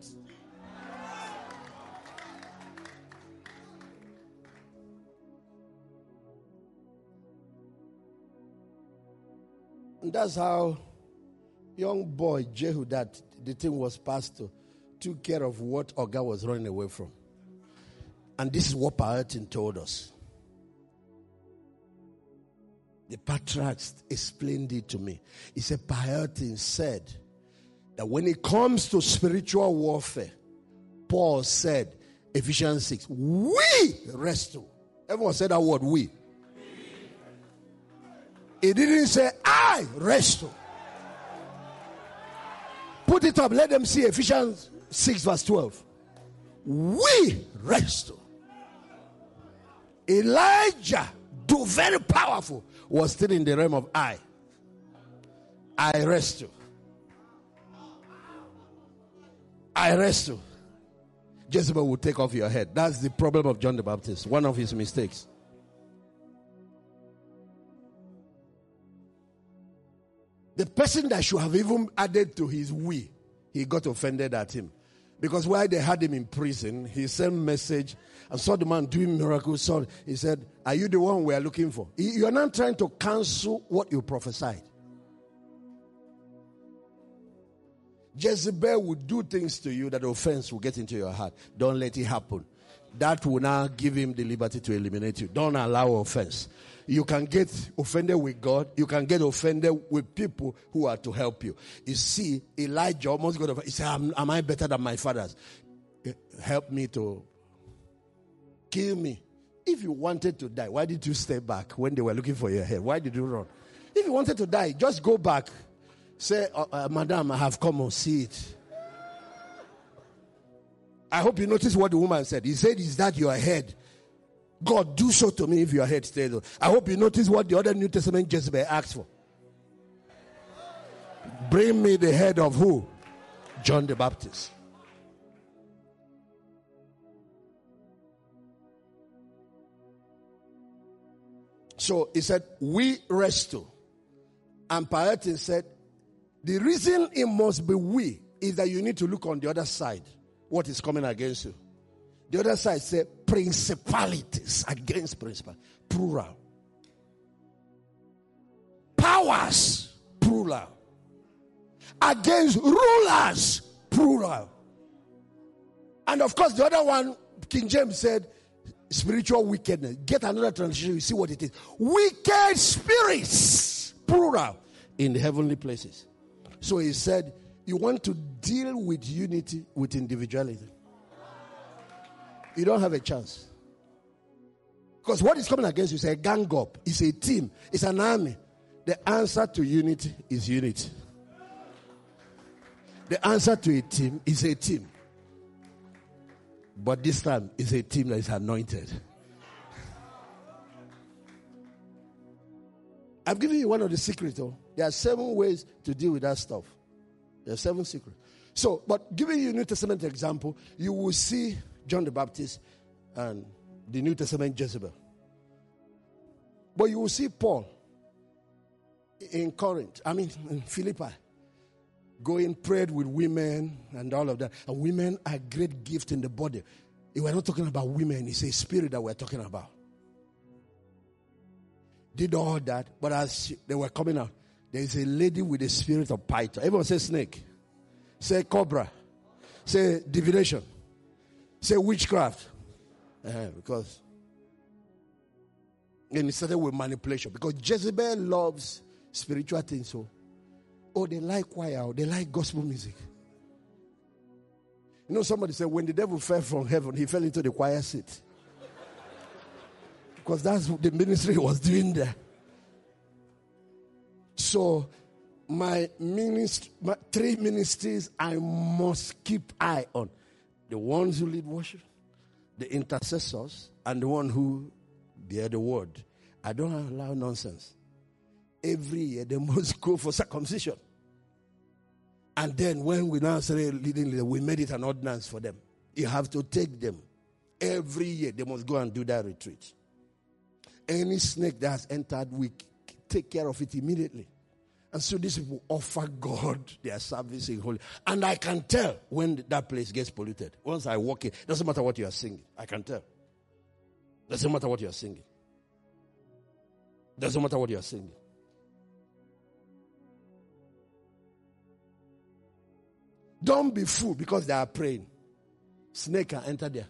And that's how young boy Jehu, that the thing was passed to, took care of what Oga was running away from. And this is what Pahatin told us. The patriarchs explained it to me. He said, Pahatin said that when it comes to spiritual warfare, Paul said, Ephesians 6, we wrestle. Everyone said that word, we. He didn't say, I wrestle. Put it up. Let them see Ephesians 6 verse 12. We wrestle. Elijah, though very powerful, was still in the realm of I. I wrestle. I wrestle. Jezebel will take off your head. That's the problem of John the Baptist. One of his mistakes. The person that should have even added to his we, he got offended at him. Because while they had him in prison, he sent message and saw the man doing miracles. So he said, are you the one we are looking for? You are not trying to cancel what you prophesied. Jezebel will do things to you that offense will get into your heart. Don't let it happen. That will now give him the liberty to eliminate you. Don't allow offense. You can get offended with God. You can get offended with people who are to help you. You see, Elijah almost got offended. He said, am I better than my fathers? Help me to kill me. If you wanted to die, why did you stay back when they were looking for your head? Why did you run? If you wanted to die, just go back. Say, Madam, I have come and see it. I hope you notice what the woman said. He said, is that your head? God, do so to me if your head stays on. I hope you notice what the other New Testament Jezebel asked for. Bring me the head of who? John the Baptist. So he said, we wrestle. And Pahatin said, the reason it must be we is that you need to look on the other side. What is coming against you? The other side says principalities against principalities. Plural. Powers. Plural. Against rulers. Plural. And of course the other one, King James said, spiritual wickedness. Get another translation, you see what it is. Wicked spirits. Plural. In the heavenly places. So he said, you want to deal with unity with individuality. You don't have a chance. Because what is coming against you is a gang up. It's a team. It's an army. The answer to unity is unity. The answer to a team is a team. But this time, it's a team that is anointed. I've given you one of the secrets. There are 7 ways to deal with that stuff. There are 7 secrets. So, but giving you a New Testament example, you will see John the Baptist and the New Testament Jezebel. But you will see Paul. in Corinth, in Philippi, going prayed with women and all of that. And women are great gift in the body. We're not talking about women, it's a spirit that we're talking about. Did all that, but as they were coming out, there is a lady with a spirit of python. Everyone say snake. Say cobra. Say divination. Say witchcraft. Because and it started with manipulation. Because Jezebel loves spiritual things. So, they like choir, they like gospel music. You know, somebody said when the devil fell from heaven, he fell into the choir seat. Because that's what the ministry he was doing there. So, my 3 ministries I must keep eye on. The ones who lead worship, the intercessors, and the one who bear the word. I don't allow nonsense. Every year they must go for circumcision. And then when we now started leading, we made it an ordinance for them. You have to take them. Every year they must go and do that retreat. Any snake that has entered, we take care of it immediately. And so these people offer God their service in holy. And I can tell when that place gets polluted. Once I walk in, doesn't matter what you are singing. I can tell. Doesn't matter what you are singing. Doesn't matter what you are singing. Don't be fooled because they are praying. Snake can enter there.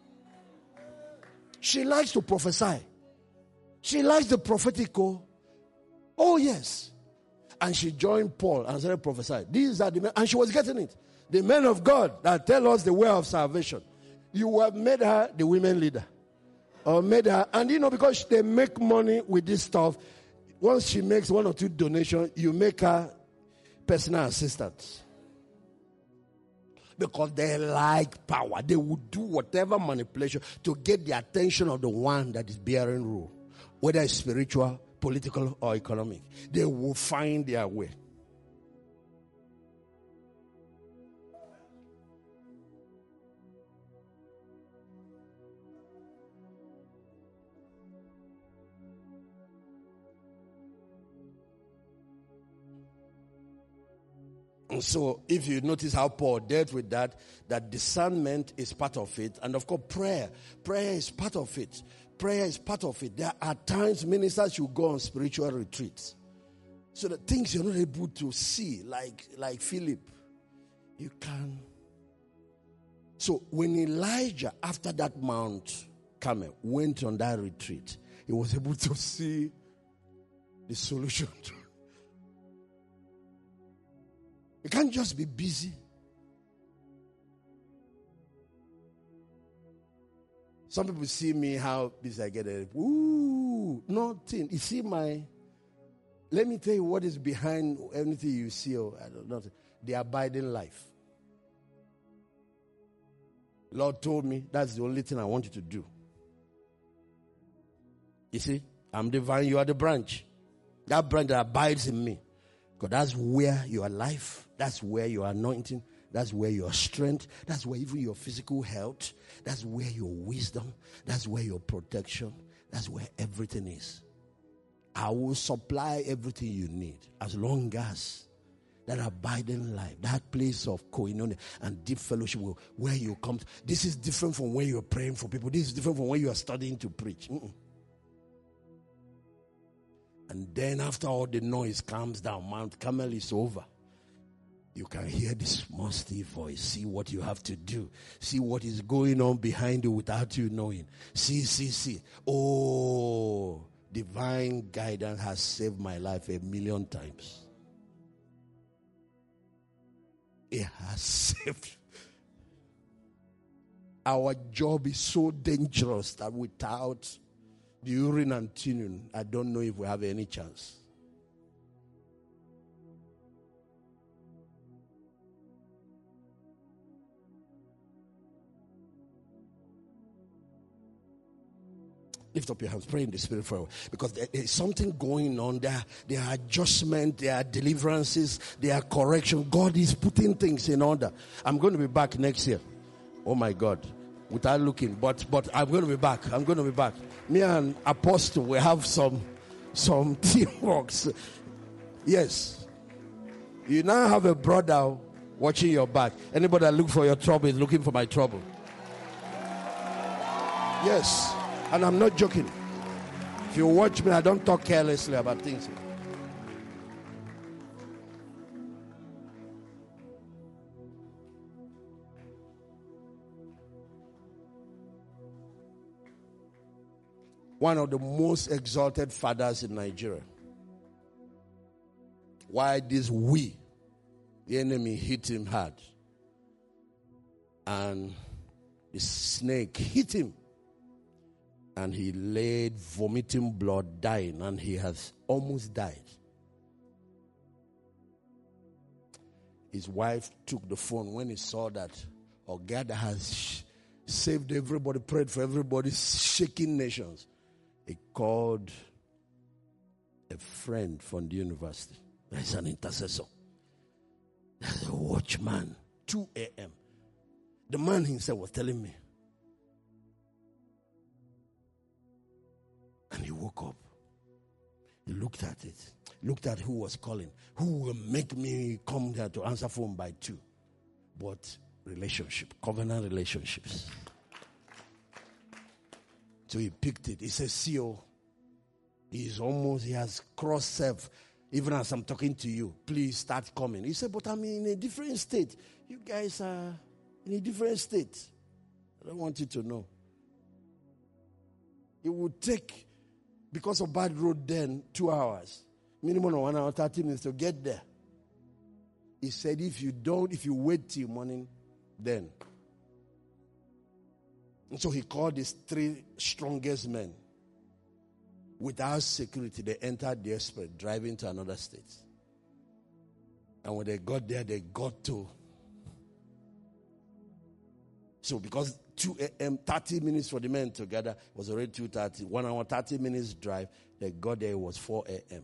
She likes to prophesy. She likes the prophetic. Oh yes. And she joined Paul and started prophesying. These are the men, and she was getting it. The men of God that tell us the way of salvation. You have made her the women leader. Or made her, and because they make money with this stuff, once she makes 1 or 2 donations, you make her personal assistant. Because they like power. They will do whatever manipulation to get the attention of the one that is bearing rule. Whether it's spiritual, political, or economic. They will find their way. And so, if you notice how Paul dealt with that discernment is part of it. And of course, prayer is part of it. Prayer is part of it. There are times ministers should go on spiritual retreats. So the things you're not able to see, like Philip, you can. So when Elijah, after that Mount Carmel, went on that retreat, he was able to see the solution. You can't just be busy. Some people see me how busy I get. Ooh, nothing. You see let me tell you what is behind anything you see. I don't know. The abiding life. Lord told me that's the only thing I want you to do. You see, I'm the vine, you are the branch. That branch that abides in me. Because that's where your life, that's where your anointing, that's where your strength, that's where even your physical health, that's where your wisdom, that's where your protection, that's where everything is. I will supply everything you need as long as that abiding life, that place of koinonia and deep fellowship where you come to. This is different from when you're praying for people. This is different from when you are studying to preach. And then after all the noise calms down, Mount Carmel is over. You can hear this small still voice. See what you have to do. See what is going on behind you without you knowing. See. Oh, divine guidance has saved my life 1,000,000 times. It has saved. Our job is so dangerous that without the urine and tuning, I don't know if we have any chance. Lift up your hands, pray in the spirit for a while. Because there is something going on there. There are adjustments, there are deliverances, there are correction. God is putting things in order. I'm going to be back next year. Oh my God. Without looking. But I'm going to be back. I'm going to be back. Me and Apostle, we have some teamworks. Yes. You now have a brother watching your back. Anybody that look for your trouble is looking for my trouble. Yes. And I'm not joking. If you watch me, I don't talk carelessly about things. One of the most exalted fathers in Nigeria. Why this the enemy hit him hard. And the snake hit him. And he laid vomiting blood, dying, and he has almost died. His wife took the phone when he saw that God has saved everybody, prayed for everybody, shaking nations. He called a friend from the university. There's an intercessor. There's a watchman. 2 a.m. The man himself was telling me. And he woke up. He looked at it. Looked at who was calling. Who will make me come there to answer phone by 2? But relationship. Covenant relationships. So he picked it. He says, CEO, he has crossed self. Even as I'm talking to you, please start coming. He said, but I'm in a different state. You guys are in a different state. I don't want you to know. It would take, because of bad road then, 2 hours. Minimum of 1 hour, 30 minutes to get there. He said, if you wait till morning, then. And so he called his 3 strongest men. Without security, they entered the express, driving to another state. And when they got there, they got to. So because 2 a.m., 30 minutes for the men together was already 2:30. 1 hour, 30 minutes drive. They got there, it was 4 a.m.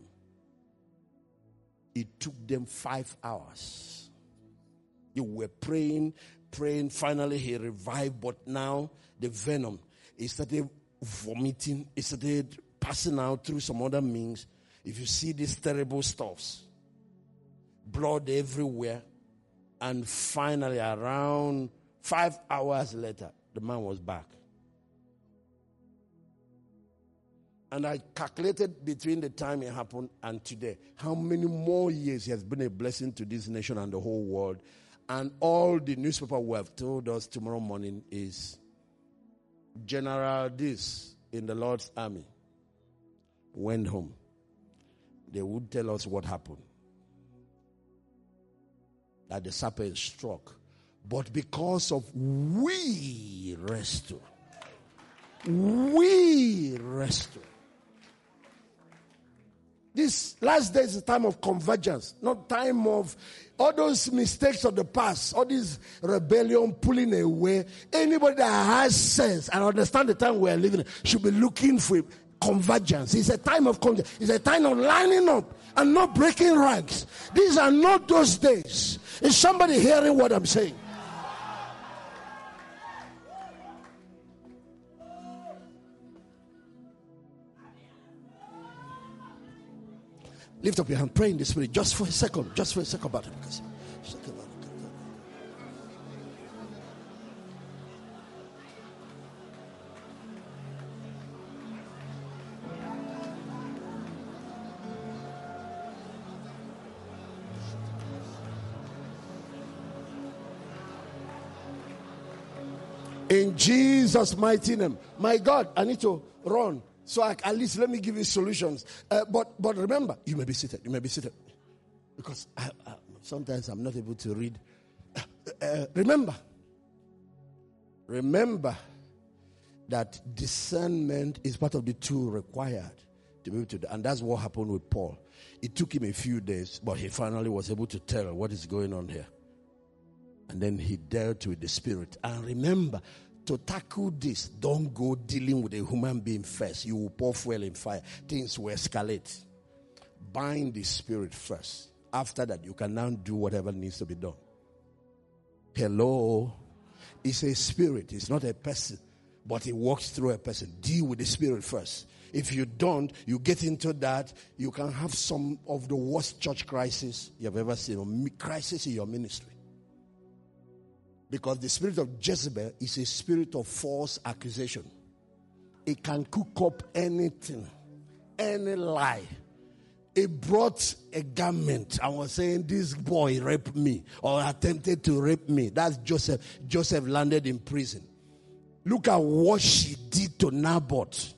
It took them 5 hours. They were praying. Finally, he revived. But now, the venom, he started vomiting. He started passing out through some other means. If you see these terrible stuffs, blood everywhere. And finally, around 5 hours later, the man was back. And I calculated between the time it happened and today, how many more years he has been a blessing to this nation and the whole world. And all the newspaper will have told us tomorrow morning is General this in the Lord's army went home. They would tell us what happened. That the serpent struck. But because of we restore. This last day is a time of convergence, not time of all those mistakes of the past, all this rebellion pulling away. Anybody that has sense and understand the time we are living in should be looking for convergence. It's a time of convergence. It's a time of lining up and not breaking ranks. These are not those days. Is somebody hearing what I'm saying? Lift up your hand, pray in the spirit just for a second about it. In Jesus' mighty name. My God, I need to run. So at least let me give you solutions. But remember, you may be seated. Because sometimes I'm not able to read. Remember that discernment is part of the tool required to be able to do. And that's what happened with Paul. It took him a few days, but he finally was able to tell what is going on here. And then he dealt with the spirit. And remember, to tackle this, don't go dealing with a human being first. You will pour fuel in fire. Things will escalate. Bind the spirit first. After that, you can now do whatever needs to be done. Hello? It's a spirit. It's not a person. But it works through a person. Deal with the spirit first. If you don't, you get into that, you can have some of the worst church crisis you have ever seen, or crisis in your ministry. Because the spirit of Jezebel is a spirit of false accusation. It can cook up anything, any lie. It brought a garment and was saying, this boy raped me or attempted to rape me. That's Joseph. Joseph landed in prison. Look at what she did to Naboth.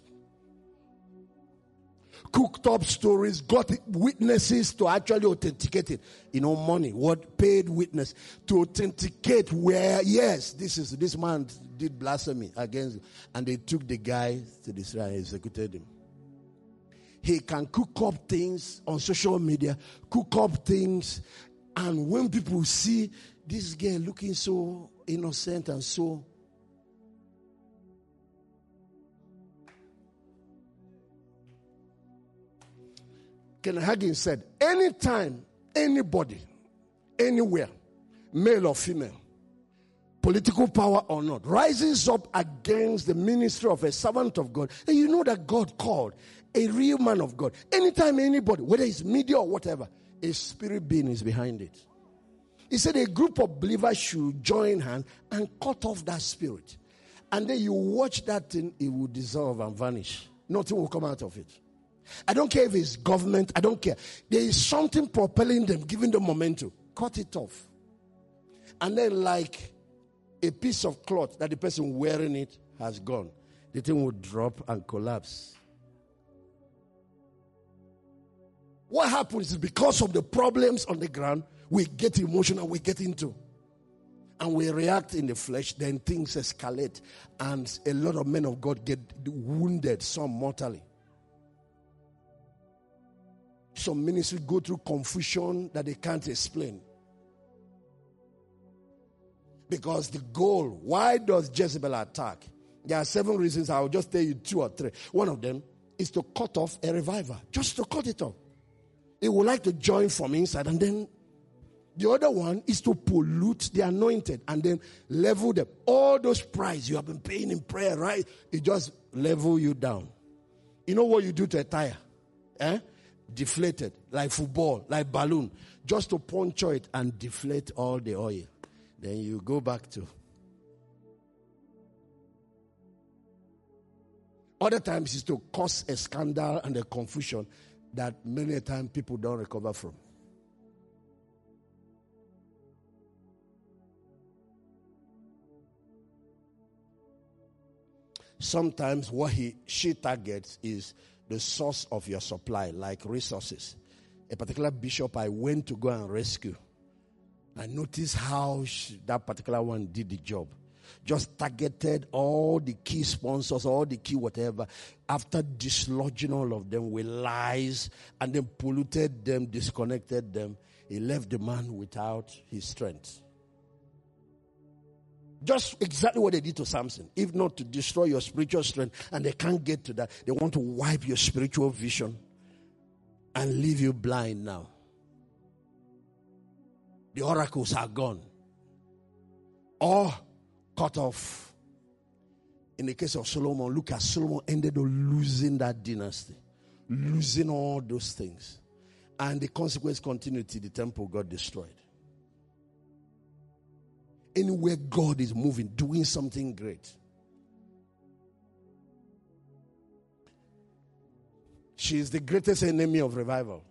Cooked up stories, got witnesses to actually authenticate it. Money, what paid witness to authenticate where, yes, this man did blasphemy against, and they took the guy to the Israel and executed him. He can cook up things on social media, cook up things, and when people see this girl looking so innocent and so, Kenneth Hagin said, anytime anybody, anywhere, male or female, political power or not, rises up against the ministry of a servant of God, and you know that God called a real man of God. Anytime anybody, whether it's media or whatever, a spirit being is behind it. He said a group of believers should join hands and cut off that spirit. And then you watch that thing, it will dissolve and vanish. Nothing will come out of it. I don't care if it's government, I don't care. There is something propelling them, giving them momentum. Cut it off. And then like a piece of cloth that the person wearing it has gone, the thing will drop and collapse. What happens is because of the problems on the ground, we get emotional, we get into. And we react in the flesh, then things escalate. And a lot of men of God get wounded, some mortally. Some ministries go through confusion that they can't explain. Because the goal, why does Jezebel attack? There are 7 reasons. I'll just tell you 2 or 3. One of them is to cut off a revival. Just to cut it off. It would like to join from inside. And then the other one is to pollute the anointed and then level them. All those prices you have been paying in prayer, right? It just level you down. You know what you do to a tire? Deflated, like football, like balloon. Just to puncture it and deflate all the oil. Then you go back to. Other times is to cause a scandal and a confusion that many times people don't recover from. Sometimes what she targets is the source of your supply, like resources. A particular bishop I went to go and rescue. I noticed how that particular one did the job. Just targeted all the key sponsors, all the key whatever. After dislodging all of them with lies and then polluted them, disconnected them, he left the man without his strength. Just exactly what they did to Samson. If not to destroy your spiritual strength, and they can't get to that, they want to wipe your spiritual vision and leave you blind now. The oracles are gone. Or cut off. In the case of Solomon, look at Solomon ended up losing that dynasty. Losing all those things. And the consequence continued till the temple got destroyed. Anywhere God is moving, doing something great. She is the greatest enemy of revival.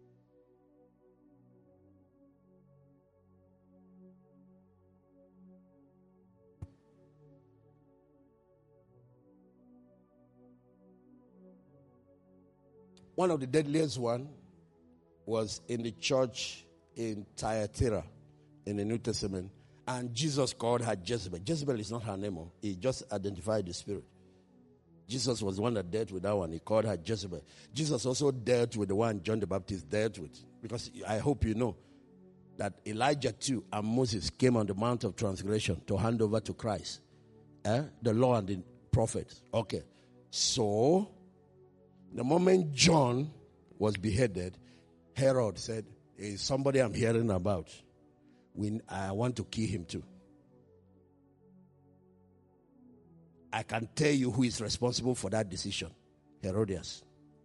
One of the deadliest one was in the church in Thyatira in the New Testament. And Jesus called her Jezebel. Jezebel is not her name. He just identified the spirit. Jesus was the one that dealt with that one. He called her Jezebel. Jesus also dealt with the one John the Baptist dealt with. Because I hope you know that Elijah too and Moses came on the Mount of Transgression to hand over to Christ. The law and the prophets. Okay. So, the moment John was beheaded, Herod said, "Hey, somebody I'm hearing about. I want to kill him too. I can tell you who is responsible for that decision. Herodias.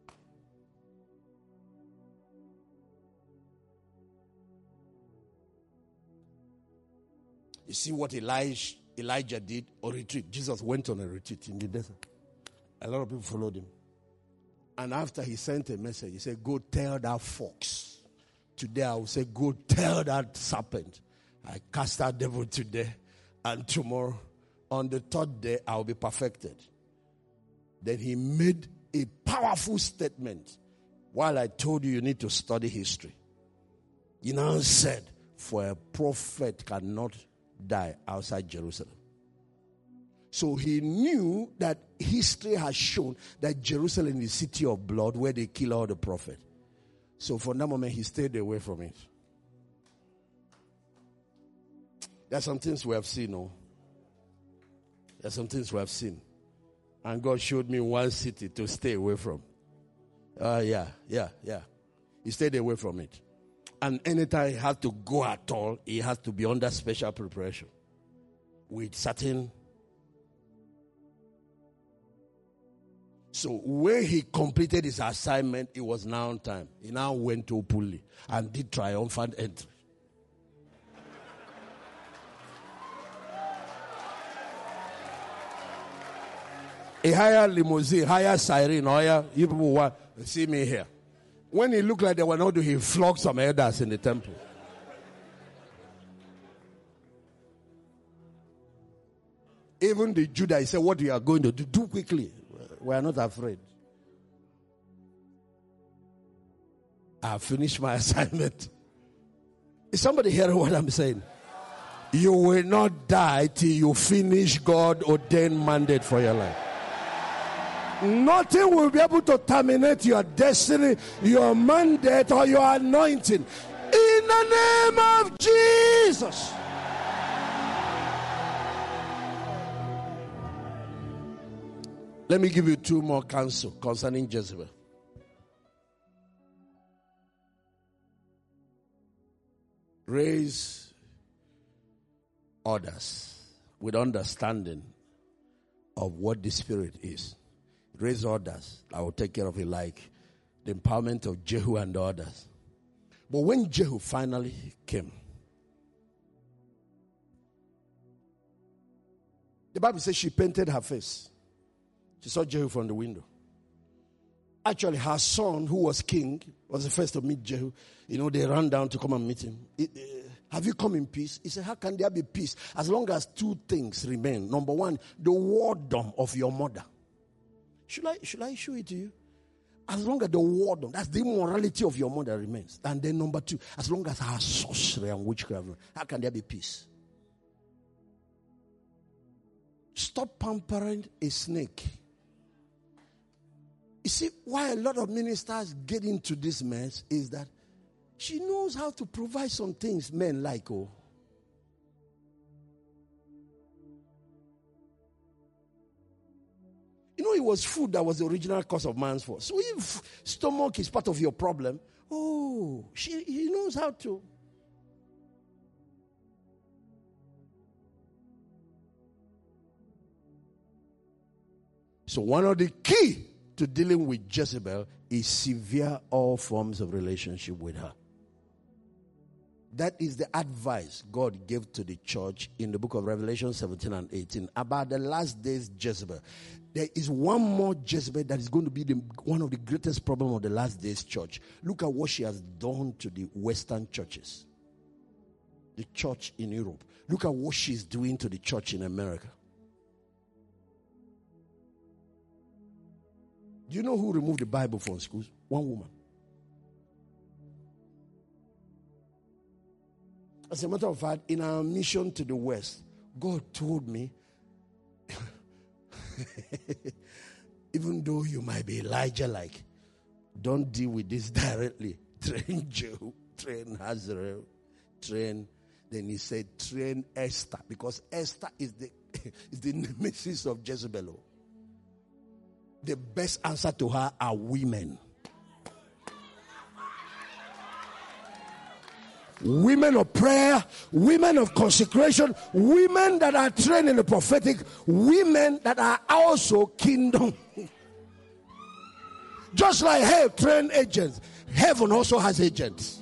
You see what Elijah did, or retreat. Jesus went on a retreat in the desert. A lot of people followed him. And after he sent a message, he said, go tell that fox. Today I will say, go tell that serpent. I cast out devil today, and tomorrow, on the third day, I will be perfected. Then he made a powerful statement. While I told you need to study history, he now said, for a prophet cannot die outside Jerusalem. So he knew that history has shown that Jerusalem is the city of blood where they kill all the prophets. So from that moment, he stayed away from it. There are some things we have seen, no? There are some things we have seen. And God showed me one city to stay away from. Yeah. He stayed away from it. And anytime he had to go at all, he has to be under special preparation. With certain... So when he completed his assignment, it was now time. He now went openly and did triumphant entry. A higher limousine, higher siren, higher, you people want to see me here. When he looked like they were not doing, he flogged some elders in the temple. Even the Judah, he said, what you are going to do quickly. We are not afraid. I have finished my assignment. Is somebody hearing what I'm saying? You will not die till you finish God ordained mandate for your life. Nothing will be able to terminate your destiny, your mandate, or your anointing. In the name of Jesus. Let me give you two more counsel concerning Jezebel. Raise others with understanding of what the Spirit is. Raise others. I will take care of it, like the empowerment of Jehu and the others. But when Jehu finally came, the Bible says she painted her face. She saw Jehu from the window. Actually, her son, who was king, was the first to meet Jehu. You know, they ran down to come and meet him. Have you come in peace? He said, how can there be peace? As long as two things remain. Number one, the whoredom of your mother. Should I show it to you? As long as the whoredom, that's the immorality of your mother remains. And then number two, as long as her sorcery and witchcraft, how can there be peace? Stop pampering a snake. You see, why a lot of ministers get into this mess is that she knows how to provide some things men like. Oh, you know, it was food that was the original cause of man's fall. So if stomach is part of your problem, he knows how to. So one of the key to dealing with Jezebel is severe all forms of relationship with her. That is the advice God gave to the church in the book of Revelation 17 and 18 about the last days Jezebel. There is one more Jezebel that is going to be one of the greatest problems of the last days church. Look at what she has done to the Western churches. The church in Europe. Look at what she's doing to the church in America. Do you know who removed the Bible from schools? One woman. As a matter of fact, in our mission to the West, God told me, even though you might be Elijah-like, don't deal with this directly. Train Jehu, train Hazael, train. Then he said, train Esther, because Esther is the nemesis of Jezebel. The best answer to her are women. Women of prayer, women of consecration, women that are trained in the prophetic, women that are also kingdom. Just like hell train agents, heaven also has agents.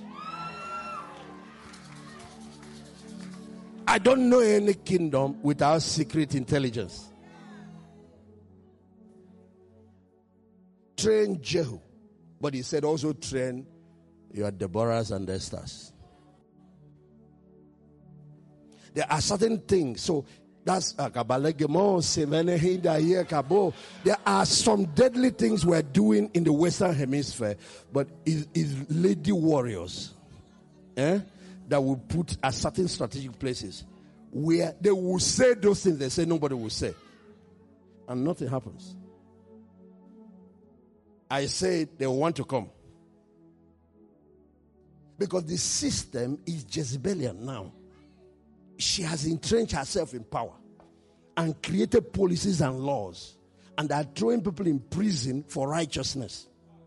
I don't know any kingdom without secret intelligence. Train Jehu, but he said also train your Deborahs and Esthers. There are certain things. So that's there are some deadly things we're doing in the Western Hemisphere, but is lady warriors that will put at certain strategic places where they will say those things they say nobody will say, and nothing happens. I say they want to come because the system is Jezebelian now. She has entrenched herself in power and created policies and laws, and are throwing people in prison for righteousness.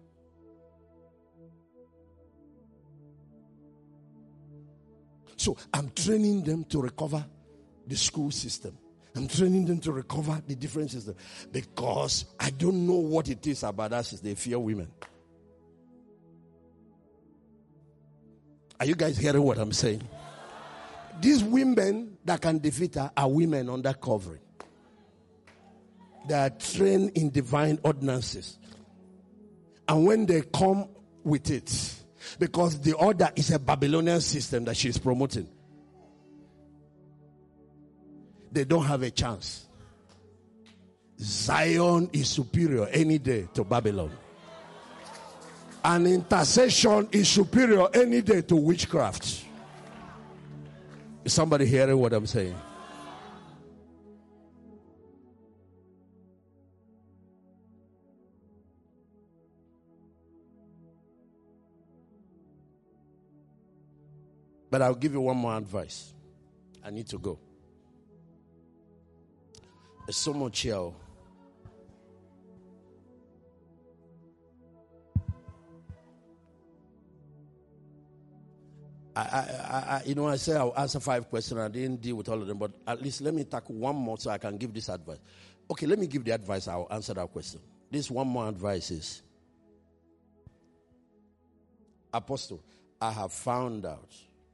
So I'm training them to recover the school system. I'm training them to recover the different systems, because I don't know what it is about us. They fear women. Are you guys hearing what I'm saying? These women that can defeat her are women under covering. They are trained in divine ordinances. And when they come with it, because the order is a Babylonian system that she's promoting, they don't have a chance. Zion is superior any day to Babylon. And intercession is superior any day to witchcraft. Is somebody hearing what I'm saying? But I'll give you one more advice. I need to go. There's so much here. I said I'll answer 5 questions. I didn't deal with all of them, but at least let me tackle one more so I can give this advice. Okay, let me give the advice. I'll answer that question. This one more advice is, Apostle, I have found out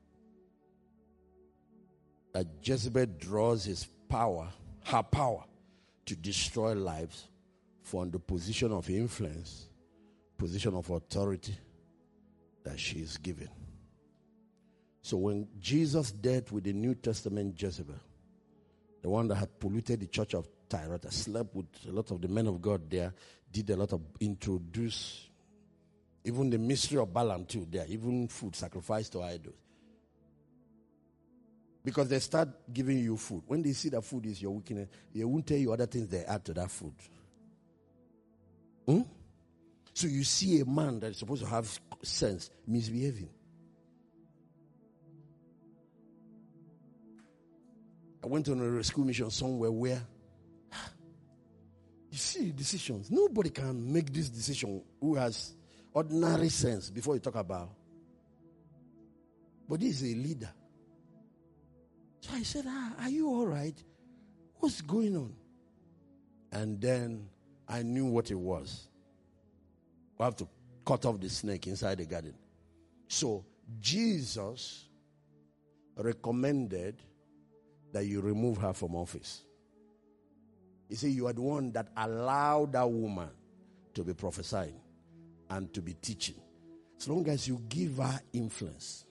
that Jezebel draws her power to destroy lives from the position of influence, position of authority that she is given. So when Jesus dealt with the New Testament Jezebel, the one that had polluted the church of Thyatira, slept with a lot of the men of God there, did a lot of introduce, even the mystery of Balaam too there, even food sacrificed to idols. Because they start giving you food. When they see that food is your weakness, they won't tell you other things they add to that food. So you see a man that is supposed to have sense misbehaving. I went on a rescue mission somewhere where you see decisions. Nobody can make this decision who has ordinary sense before you talk about. But this is a leader. So I said, are you all right? What's going on? And then I knew what it was. We have to cut off the snake inside the garden. So Jesus recommended that you remove her from office. He said, you are the one that allowed that woman to be prophesying and to be teaching. As long as you give her influence.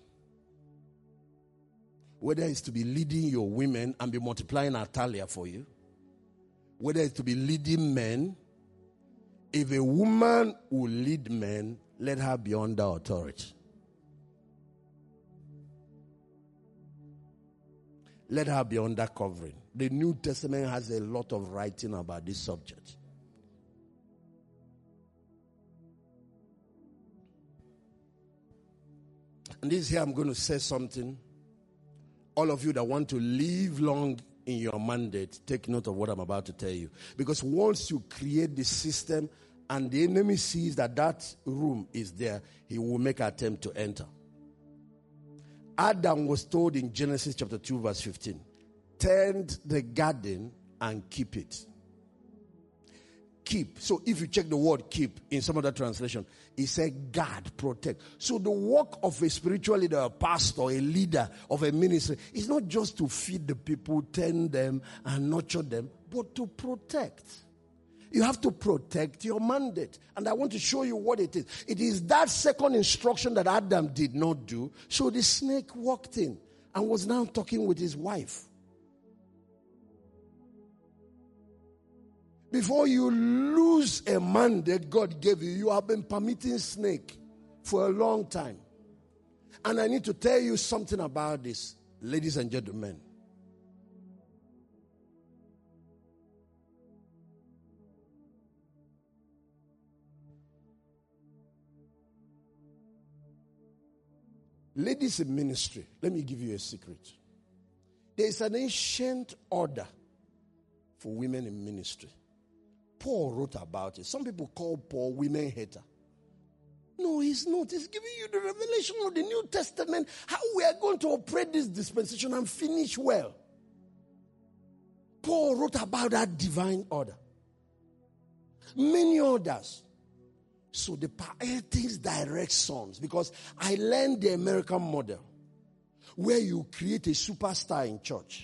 Whether it's to be leading your women and be multiplying Atalia for you. Whether it's to be leading men. If a woman will lead men, let her be under authority. Let her be under covering. The New Testament has a lot of writing about this subject. And this here I'm going to say something. All of you that want to live long in your mandate, take note of what I'm about to tell you. Because once you create the system and the enemy sees that that room is there, he will make an attempt to enter. Adam was told in Genesis chapter 2 verse 15, tend the garden and keep it. keep. So if you check the word keep in some other translation, it said guard, protect. So the work of a spiritual leader, a pastor, a leader of a ministry is not just to feed the people, tend them, and nurture them, but to protect. You have to protect your mandate. And I want to show you what it is. It is that second instruction that Adam did not do. So the snake walked in and was now talking with his wife. Before you lose a mandate God gave you, you have been permitting snake for a long time. And I need to tell you something about this, ladies and gentlemen. Ladies in ministry, let me give you a secret. There is an ancient order for women in ministry. Paul wrote about it. Some people call Paul women hater. No, he's not. He's giving you the revelation of the New Testament, how we are going to operate this dispensation and finish well. Paul wrote about that divine order. Many others. So the things direct sons, because I learned the American model where you create a superstar in church.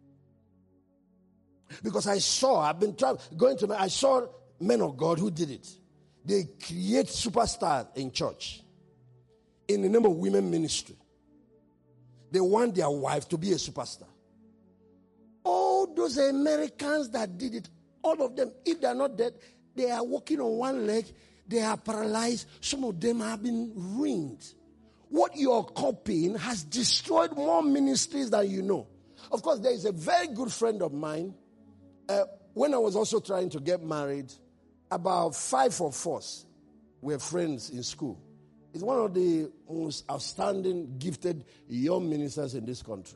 Because I saw men of God who did it. They create superstars in church in the name of women ministry. They want their wife to be a superstar. All those Americans that did it, all of them, if they are not dead, they are walking on one leg. They are paralyzed. Some of them have been ruined. What you are copying has destroyed more ministries than you know. Of course, there is a very good friend of mine. When I was also trying to get married, about 5 of us were friends in school. He's one of the most outstanding, gifted young ministers in this country.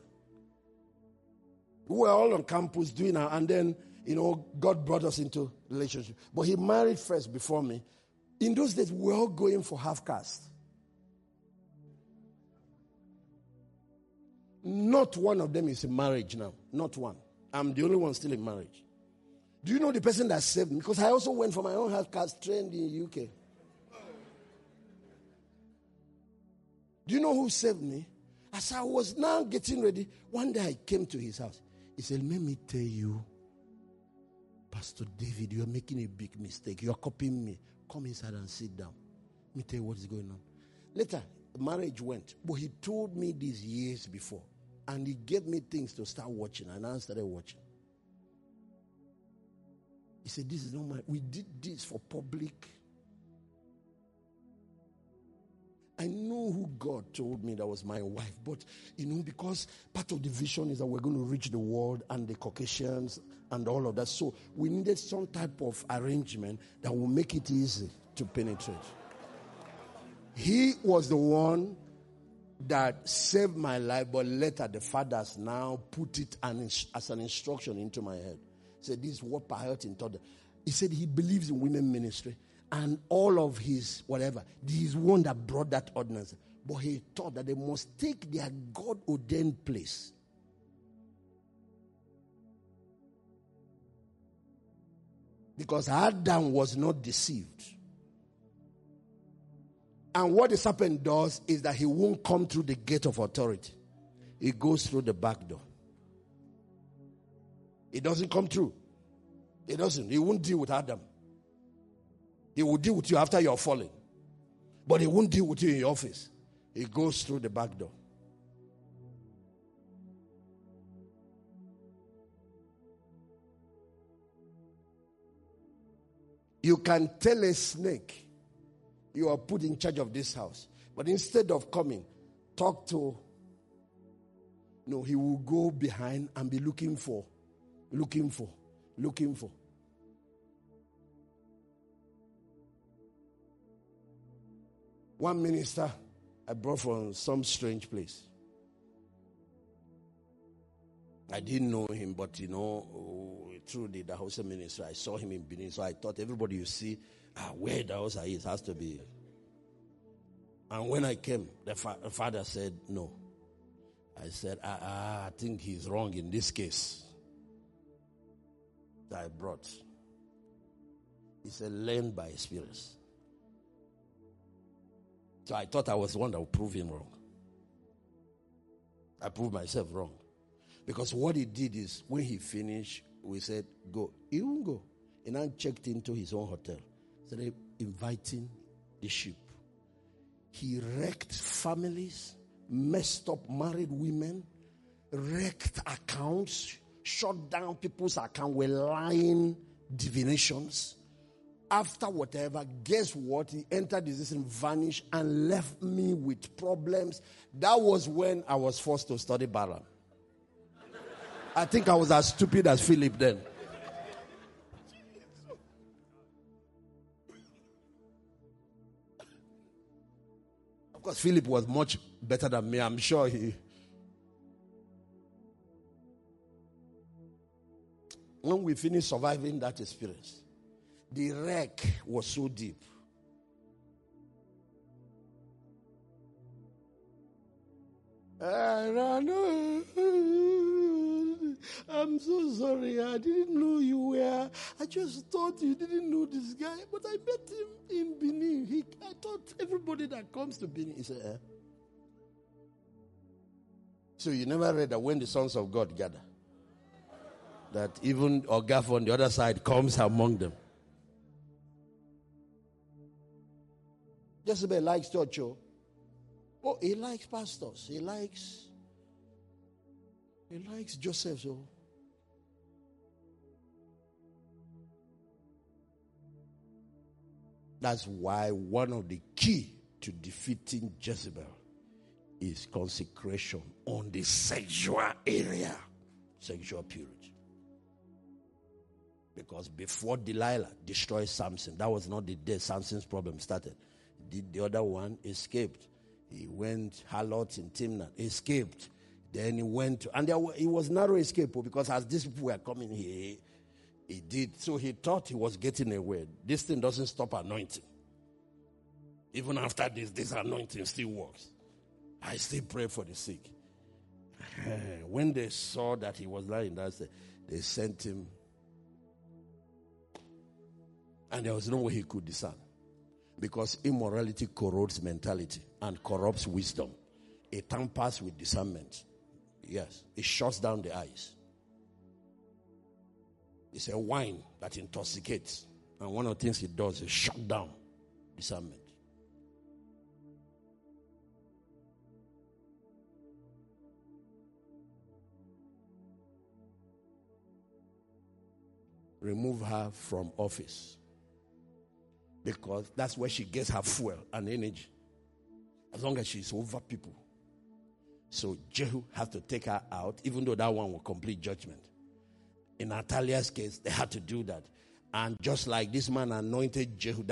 We were all on campus doing our, and then, God brought us into relationship. But he married first before me. In those days, we were all going for half caste. Not one of them is in marriage now. Not one. I'm the only one still in marriage. Do you know the person that saved me? Because I also went for my own half caste trained in the UK. Do you know who saved me? As I was now getting ready, one day I came to his house. He said, let me tell you, Pastor David, you are making a big mistake. You are copying me. Come inside and sit down. Let me tell you what is going on. Later, marriage went. But he told me this years before. And he gave me things to start watching. And I started watching. He said, this is not my... We did this for public. I know who God told me that was my wife. But, because part of the vision is that we're going to reach the world and the Caucasians and all of that. So we needed some type of arrangement that will make it easy to penetrate. He was the one that saved my life, but later the fathers now put it as an instruction into my head. He said, this is what Payotin taught them. He said he believes in women ministry. And all of his whatever, he's one that brought that ordinance. But he thought that they must take their God-ordained place. Because Adam was not deceived. And what the serpent does is that he won't come through the gate of authority. He goes through the back door. It doesn't come through. It doesn't. He won't deal with Adam. He will deal with you after you're fallen. But he won't deal with you in your office. He goes through the back door. You can tell a snake, you are put in charge of this house. But instead of coming, talk to... No, he will go behind and be looking for. One minister I brought from some strange place. I didn't know him, but through the Dahosa ministry, I saw him in Benin. So I thought everybody you see, where Dahosa is, has to be. And when I came, the father said, no. I said, I think he's wrong in this case that I brought. It's a learn by experience. So I thought I was the one that would prove him wrong. I proved myself wrong. Because what he did is, when he finished, we said, go. He won't go. And I checked into his own hotel. So they inviting the sheep. He wrecked families, messed up married women, wrecked accounts, shut down people's accounts with lying divinations. After whatever, guess what? He entered this and vanished and left me with problems. That was when I was forced to study Balaam. I think I was as stupid as Philip then. Of course, Philip was much better than me. I'm sure he... When we finished surviving that experience, the wreck was so deep. I'm so sorry. I didn't know you were. I just thought you didn't know this guy. But I met him in Benin. I thought everybody that comes to Benin, he said, So you never read that when the sons of God gather, that even Ogaf on the other side comes among them. Jezebel likes church. Oh, he likes pastors. He likes Joseph. So that's why one of the key to defeating Jezebel is consecration on the sexual area, sexual purity. Because before Delilah destroyed Samson, that was not the day Samson's problem started. The other one escaped. He went harlot in Timnah, escaped. Then he went to, and it was narrow escape because as these people were coming here, he did. So he thought he was getting away. This thing doesn't stop anointing. Even after this anointing still works. I still pray for the sick. When they saw that he was lying, they sent him. And there was no way he could discern. Because immorality corrodes mentality and corrupts wisdom. It tampers with discernment. Yes, it shuts down the eyes. It's a wine that intoxicates. And one of the things it does is shut down discernment. Remove her from office. Because that's where she gets her fuel and energy. As long as she's over people. So Jehu had to take her out, even though that one was complete judgment. In Ataliah's case, they had to do that. And just like this man anointed Jehu,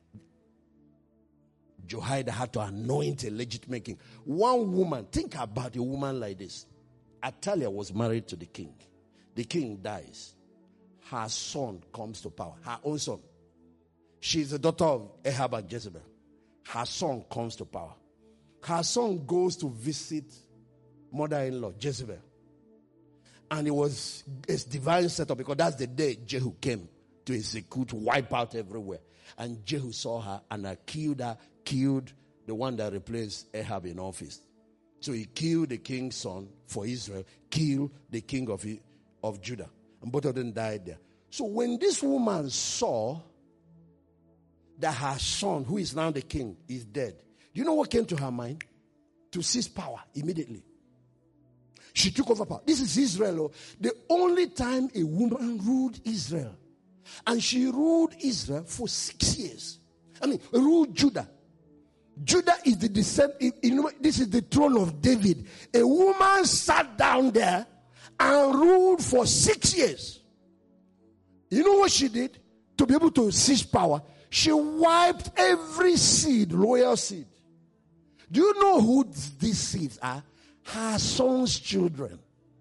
Jehoiada had to anoint a legitimate king. One woman, think about a woman like this. Athaliah was married to the king. The king dies. Her son comes to power. Her own son. She's the daughter of Ahab and Jezebel. Her son comes to power. Her son goes to visit mother-in-law, Jezebel. And it was a divine setup because that's the day Jehu came to execute, wipe out everywhere. And Jehu saw her and killed the one that replaced Ahab in office. So he killed the king's son for Israel, killed the king of Judah. And both of them died there. So when this woman saw that her son, who is now the king, is dead, you know what came to her mind? To seize power immediately. She took over power. This is Israel. The only time a woman ruled Israel. And she ruled Israel for 6 years. Ruled Judah. Judah is the descent. This is the throne of David. A woman sat down there and ruled for 6 years. You know what she did? To be able to seize power, she wiped every seed, royal seed. Do you know who these seeds are? Her son's children.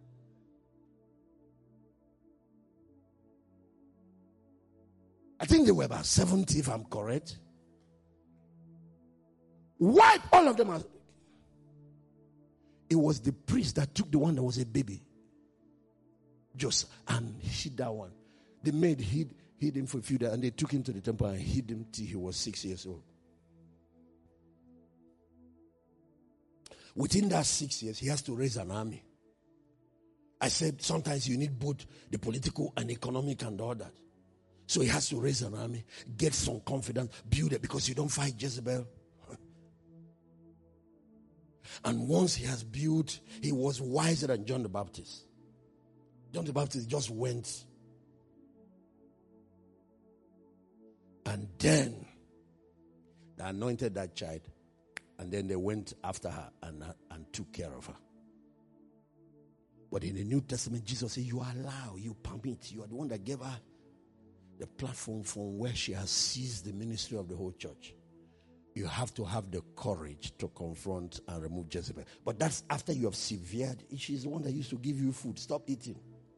I think they were about 70, if I'm correct. Wiped all of them out. It was the priest that took the one that was a baby, Joseph, and hid that one. The maid hid hid him for a few days, and they took him to the temple and hid him till he was 6 years old. Within that 6 years, he has to raise an army. I said sometimes you need both the political and economic and all that. So he has to raise an army, get some confidence, build it, because you don't fight Jezebel. And once he has built, he was wiser than John the Baptist. John the Baptist just went. And then they anointed that child. And then they went after her and took care of her. But in the New Testament, Jesus said, you allow, you permit, you are the one that gave her the platform from where she has seized the ministry of the whole church. You have to have the courage to confront and remove Jezebel. But that's after you have severed. She's the one that used to give you food. Stop eating.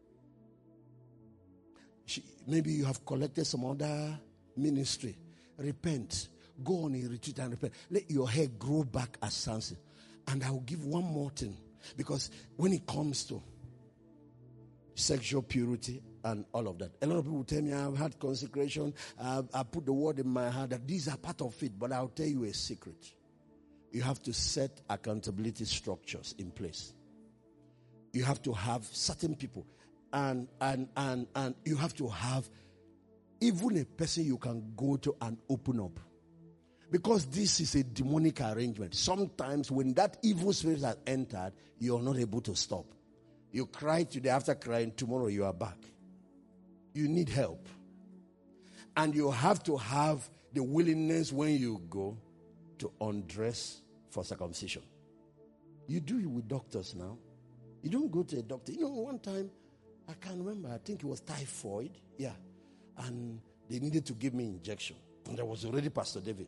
Maybe you have collected some other ministry. Repent. Go on a retreat and repent. Let your hair grow back as Samson. And I will give one more thing. Because when it comes to sexual purity and all of that, a lot of people tell me, I've had consecration, I put the word in my heart that these are part of it. But I'll tell you a secret. You have to set accountability structures in place. You have to have certain people. And you have to have even a person you can go to and open up. Because this is a demonic arrangement. Sometimes when that evil spirit has entered, you're not able to stop. You cry today, after crying, tomorrow you are back. You need help. And you have to have the willingness when you go to undress for circumcision. You do it with doctors now. You don't go to a doctor. You know, one time, I can't remember, I think it was typhoid. Yeah. And they needed to give me injection. And there was already Pastor David.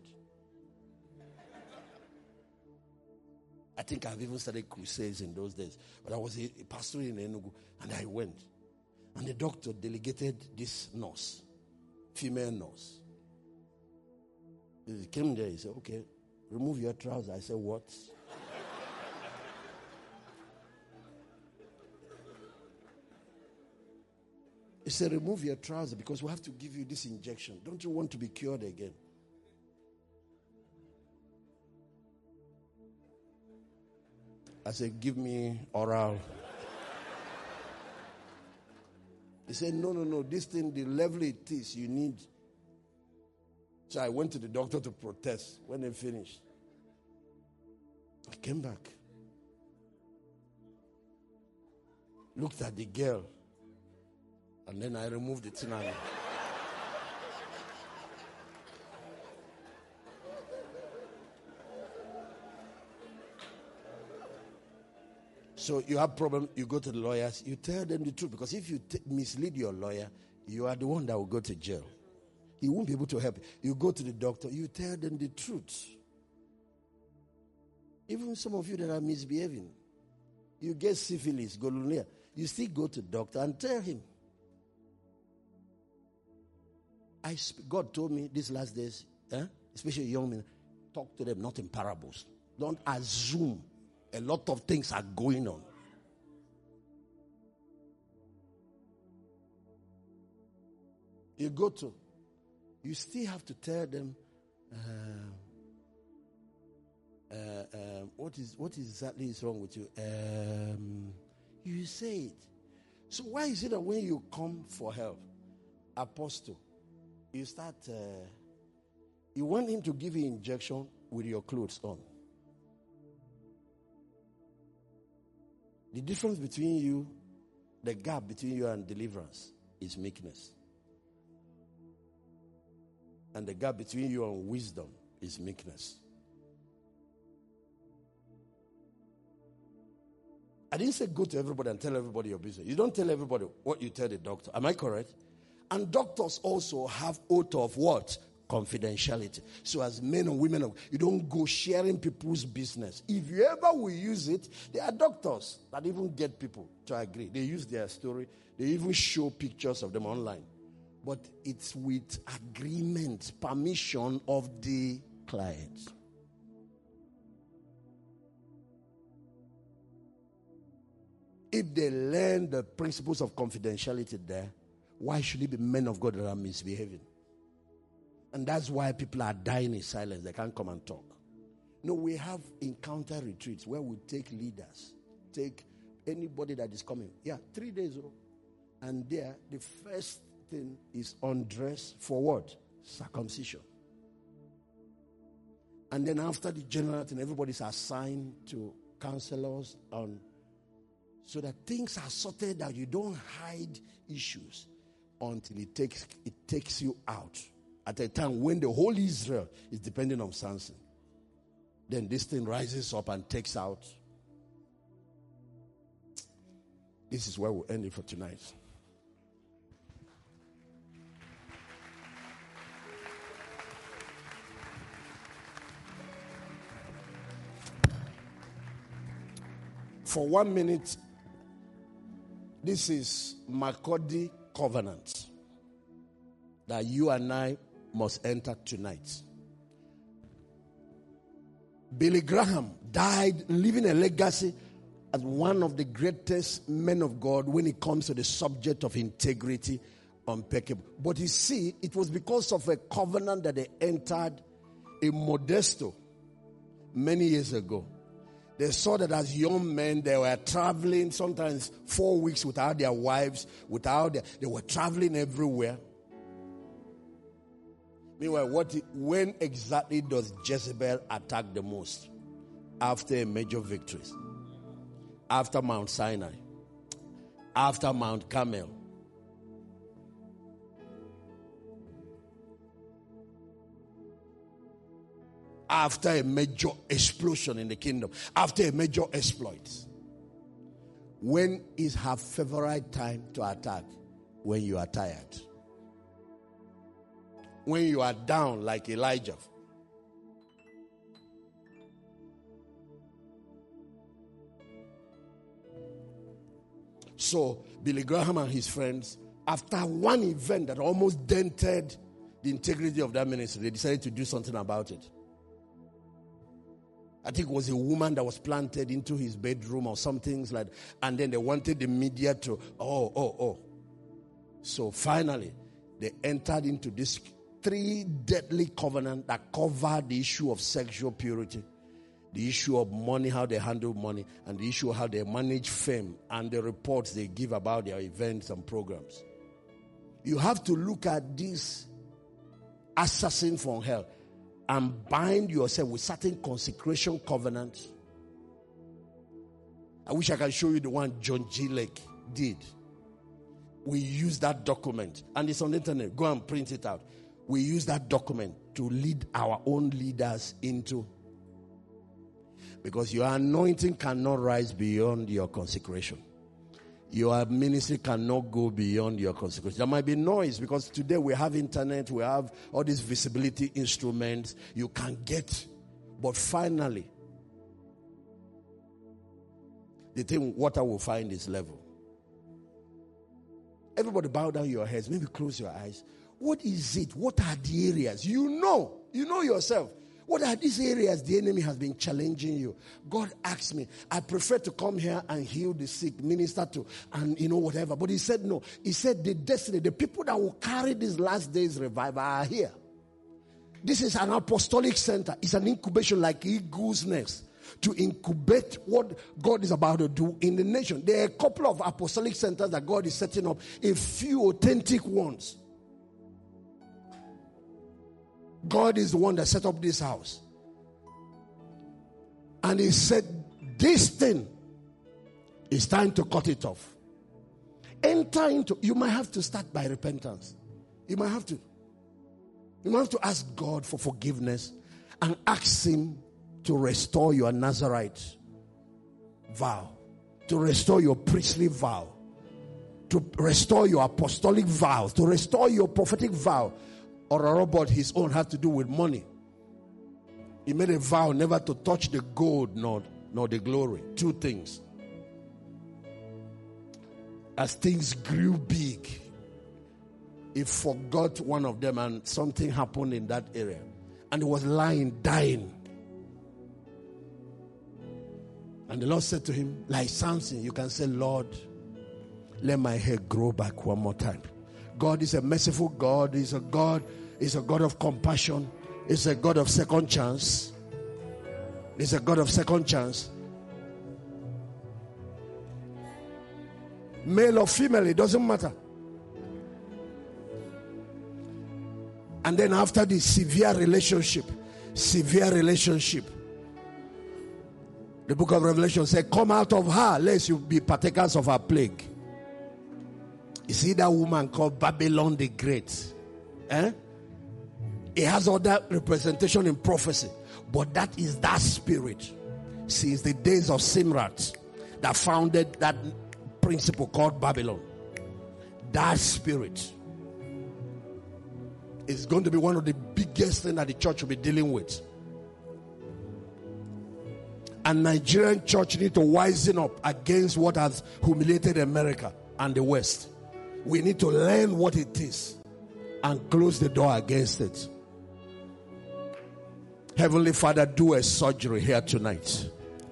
I think I've even started crusades in those days. But I was a pastor in Enugu, and I went. And the doctor delegated this nurse, female nurse. He came there, he said, okay, remove your trousers. I said, what? He said, remove your trousers because we have to give you this injection. Don't you want to be cured again? I said, give me oral. He said, no, this thing, the level it is, you need. So I went to the doctor to protest. When they finished, I came back. Looked at the girl. And then I removed the thing. So you have problem, you go to the lawyers, you tell them the truth. Because if you mislead your lawyer, you are the one that will go to jail. He won't be able to help you. You go to the doctor, you tell them the truth. Even some of you that are misbehaving, you get syphilis, gonorrhea, you still go to the doctor and tell him. God told me these last days, especially young men, talk to them not in parables. Don't assume a lot of things are going on. You still have to tell them what exactly is wrong with you. You say it. So why is it that when you come for help, Apostle, you start, you want him to give you injection with your clothes on? The difference between you, the gap between you and deliverance is meekness. And the gap between you and wisdom is meekness. I didn't say go to everybody and tell everybody your business. You don't tell everybody what you tell the doctor. Am I correct? And doctors also have oath of what? Confidentiality. So as men and women, you don't go sharing people's business. If you ever will use it, there are doctors that even get people to agree. They use their story. They even show pictures of them online. But it's with agreement, permission of the client. If they learn the principles of confidentiality there, Why should it be men of God that are misbehaving? And that's why people are dying in silence. They can't come and talk. No, we have encounter retreats where we take leaders, take anybody that is coming. 3 days old. And there, the first thing is undress for what? Circumcision. And then after the general thing, everybody's assigned to counselors so that things are sorted out. You don't hide issues until it takes you out. At a time when the whole Israel is depending on Samson. Then this thing rises up and takes out. This is where we'll end it for tonight. For 1 minute, this is Makurdi covenant that you and I must enter tonight. Billy Graham died leaving a legacy as one of the greatest men of God when it comes to the subject of integrity, impeccable. But you see, it was because of a covenant that they entered in Modesto many years ago. They saw that as young men, they were traveling sometimes 4 weeks without their wives, they were traveling everywhere. Meanwhile, when exactly does Jezebel attack the most? After a major victory. After Mount Sinai. After Mount Carmel. After a major explosion in the kingdom. After a major exploit. When is her favorite time to attack? When you are tired. When you are down like Elijah. So, Billy Graham and his friends, after one event that almost dented the integrity of that ministry, they decided to do something about it. I think it was a woman that was planted into his bedroom or some things like that. And then they wanted the media to, So finally, they entered into this 3 deadly covenant that covered the issue of sexual purity, the issue of money, how they handle money, and the issue of how they manage fame and the reports they give about their events and programs. You have to look at this assassin from hell and bind yourself with certain consecration covenants. I wish I could show you the one John G. Lake did. We use that document, and it's on the internet. Go and print it out. We use that document to lead our own leaders into. Because your anointing cannot rise beyond your consecration. Your ministry cannot go beyond your consecration. There might be noise because today we have internet, we have all these visibility instruments you can get. But finally, the thing water will find its level. Everybody bow down your heads. Maybe close your eyes. What is it? What are the areas? You know yourself. What are these areas the enemy has been challenging you? God asked me, I prefer to come here and heal the sick, minister to, and whatever. But he said no. He said the destiny, the people that will carry this last days revival are here. This is an apostolic center. It's an incubation like eagle's nest to incubate what God is about to do in the nation. There are a couple of apostolic centers that God is setting up, a few authentic ones. God is the one that set up this house. And he said, this thing, it's time to cut it off. Enter into, you might have to start by repentance. You might have to ask God for forgiveness and ask him to restore your Nazarite vow, to restore your priestly vow, to restore your apostolic vows, to restore your prophetic vow. Or a robot, his own, had to do with money. He made a vow never to touch the gold nor the glory. 2 things. As things grew big, he forgot one of them and something happened in that area. And he was lying, dying. And the Lord said to him, like Samson, you can say, Lord, let my hair grow back one more time. God is a merciful God. He's a God of compassion. He's a God of second chance. He's a God of second chance. Male or female, it doesn't matter. And then after the severe relationship, the book of Revelation says, come out of her, lest you be partakers of her plague. You see that woman called Babylon the Great? It has other representation in prophecy, but that is that spirit. Since the days of Simrat, that founded that principle called Babylon. That spirit is going to be one of the biggest things that the church will be dealing with. And Nigerian church need to wisen up against what has humiliated America and the West. We need to learn what it is and close the door against it. Heavenly Father, do a surgery here tonight.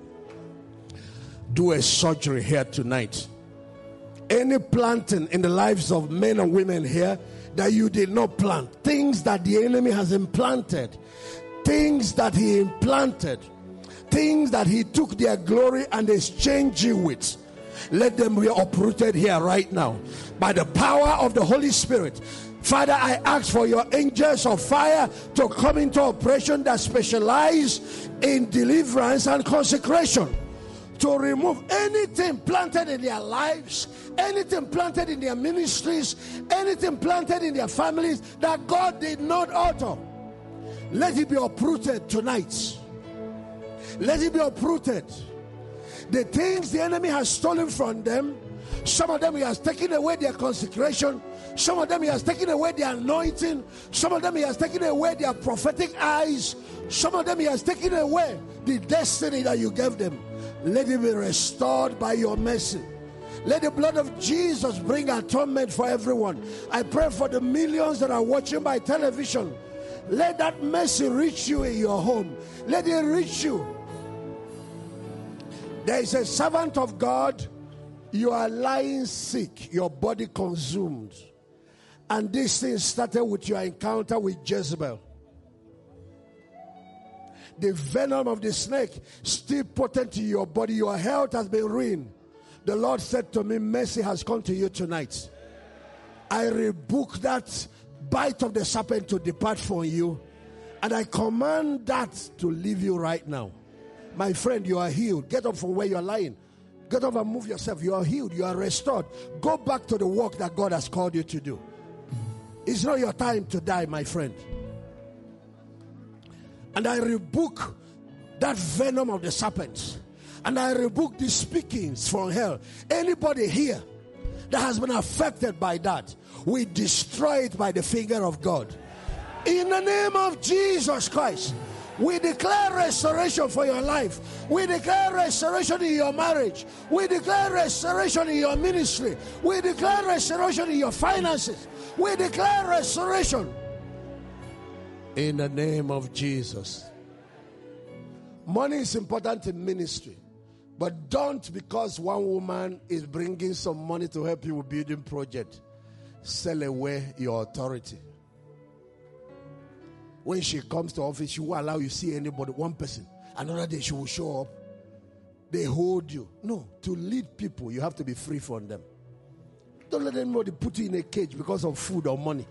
Do a surgery here tonight. Any planting in the lives of men and women here that you did not plant, things that the enemy has implanted, things that he implanted, things that he took their glory and exchanged you with, let them be uprooted here right now by the power of the Holy Spirit. Father, I ask for your angels of fire to come into operation that specialize in deliverance and consecration, to remove anything planted in their lives, anything planted in their ministries, anything planted in their families that God did not alter. Let it be uprooted tonight. Let it be uprooted. The things the enemy has stolen from them, some of them he has taken away their consecration, some of them he has taken away their anointing, some of them he has taken away their prophetic eyes, some of them he has taken away the destiny that you gave them. Let it be restored by your mercy. Let the blood of Jesus bring atonement for everyone. I pray for the millions that are watching by television. Let that mercy reach you in your home. Let it reach you. There is a servant of God. You are lying sick, your body consumed. And this thing started with your encounter with Jezebel. The venom of the snake still potent in your body. Your health has been ruined. The Lord said to me, mercy has come to you tonight. I rebuke that bite of the serpent to depart from you. And I command that to leave you right now. My friend, you are healed. Get up from where you are lying. Get up and move yourself. You are healed. You are restored. Go back to the work that God has called you to do. It's not your time to die, my friend. And I rebuke that venom of the serpent. And I rebuke the speakings from hell. Anybody here that has been affected by that, we destroy it by the finger of God. In the name of Jesus Christ, we declare restoration for your life. We declare restoration in your marriage. We declare restoration in your ministry. We declare restoration in your finances. We declare restoration in the name of Jesus. Money is important in ministry, but don't, because one woman is bringing some money to help you with building project, sell away your authority. When she comes to office, she will allow you to see anybody, one person. Another day she will show up. They hold you. No, to lead people, you have to be free from them. Don't let anybody put you in a cage because of food or money.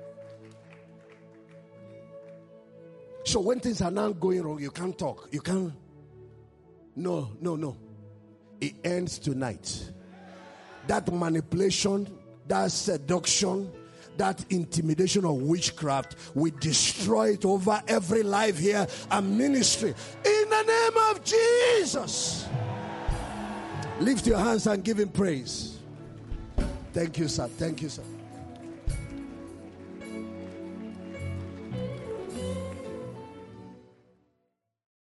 So when things are now going wrong, you can't talk. You can't. No. It ends tonight. That manipulation, that seduction, that intimidation of witchcraft, we destroy it over every life here and ministry. In the name of Jesus. Lift your hands and give him praise. Thank you, sir. Thank you, sir.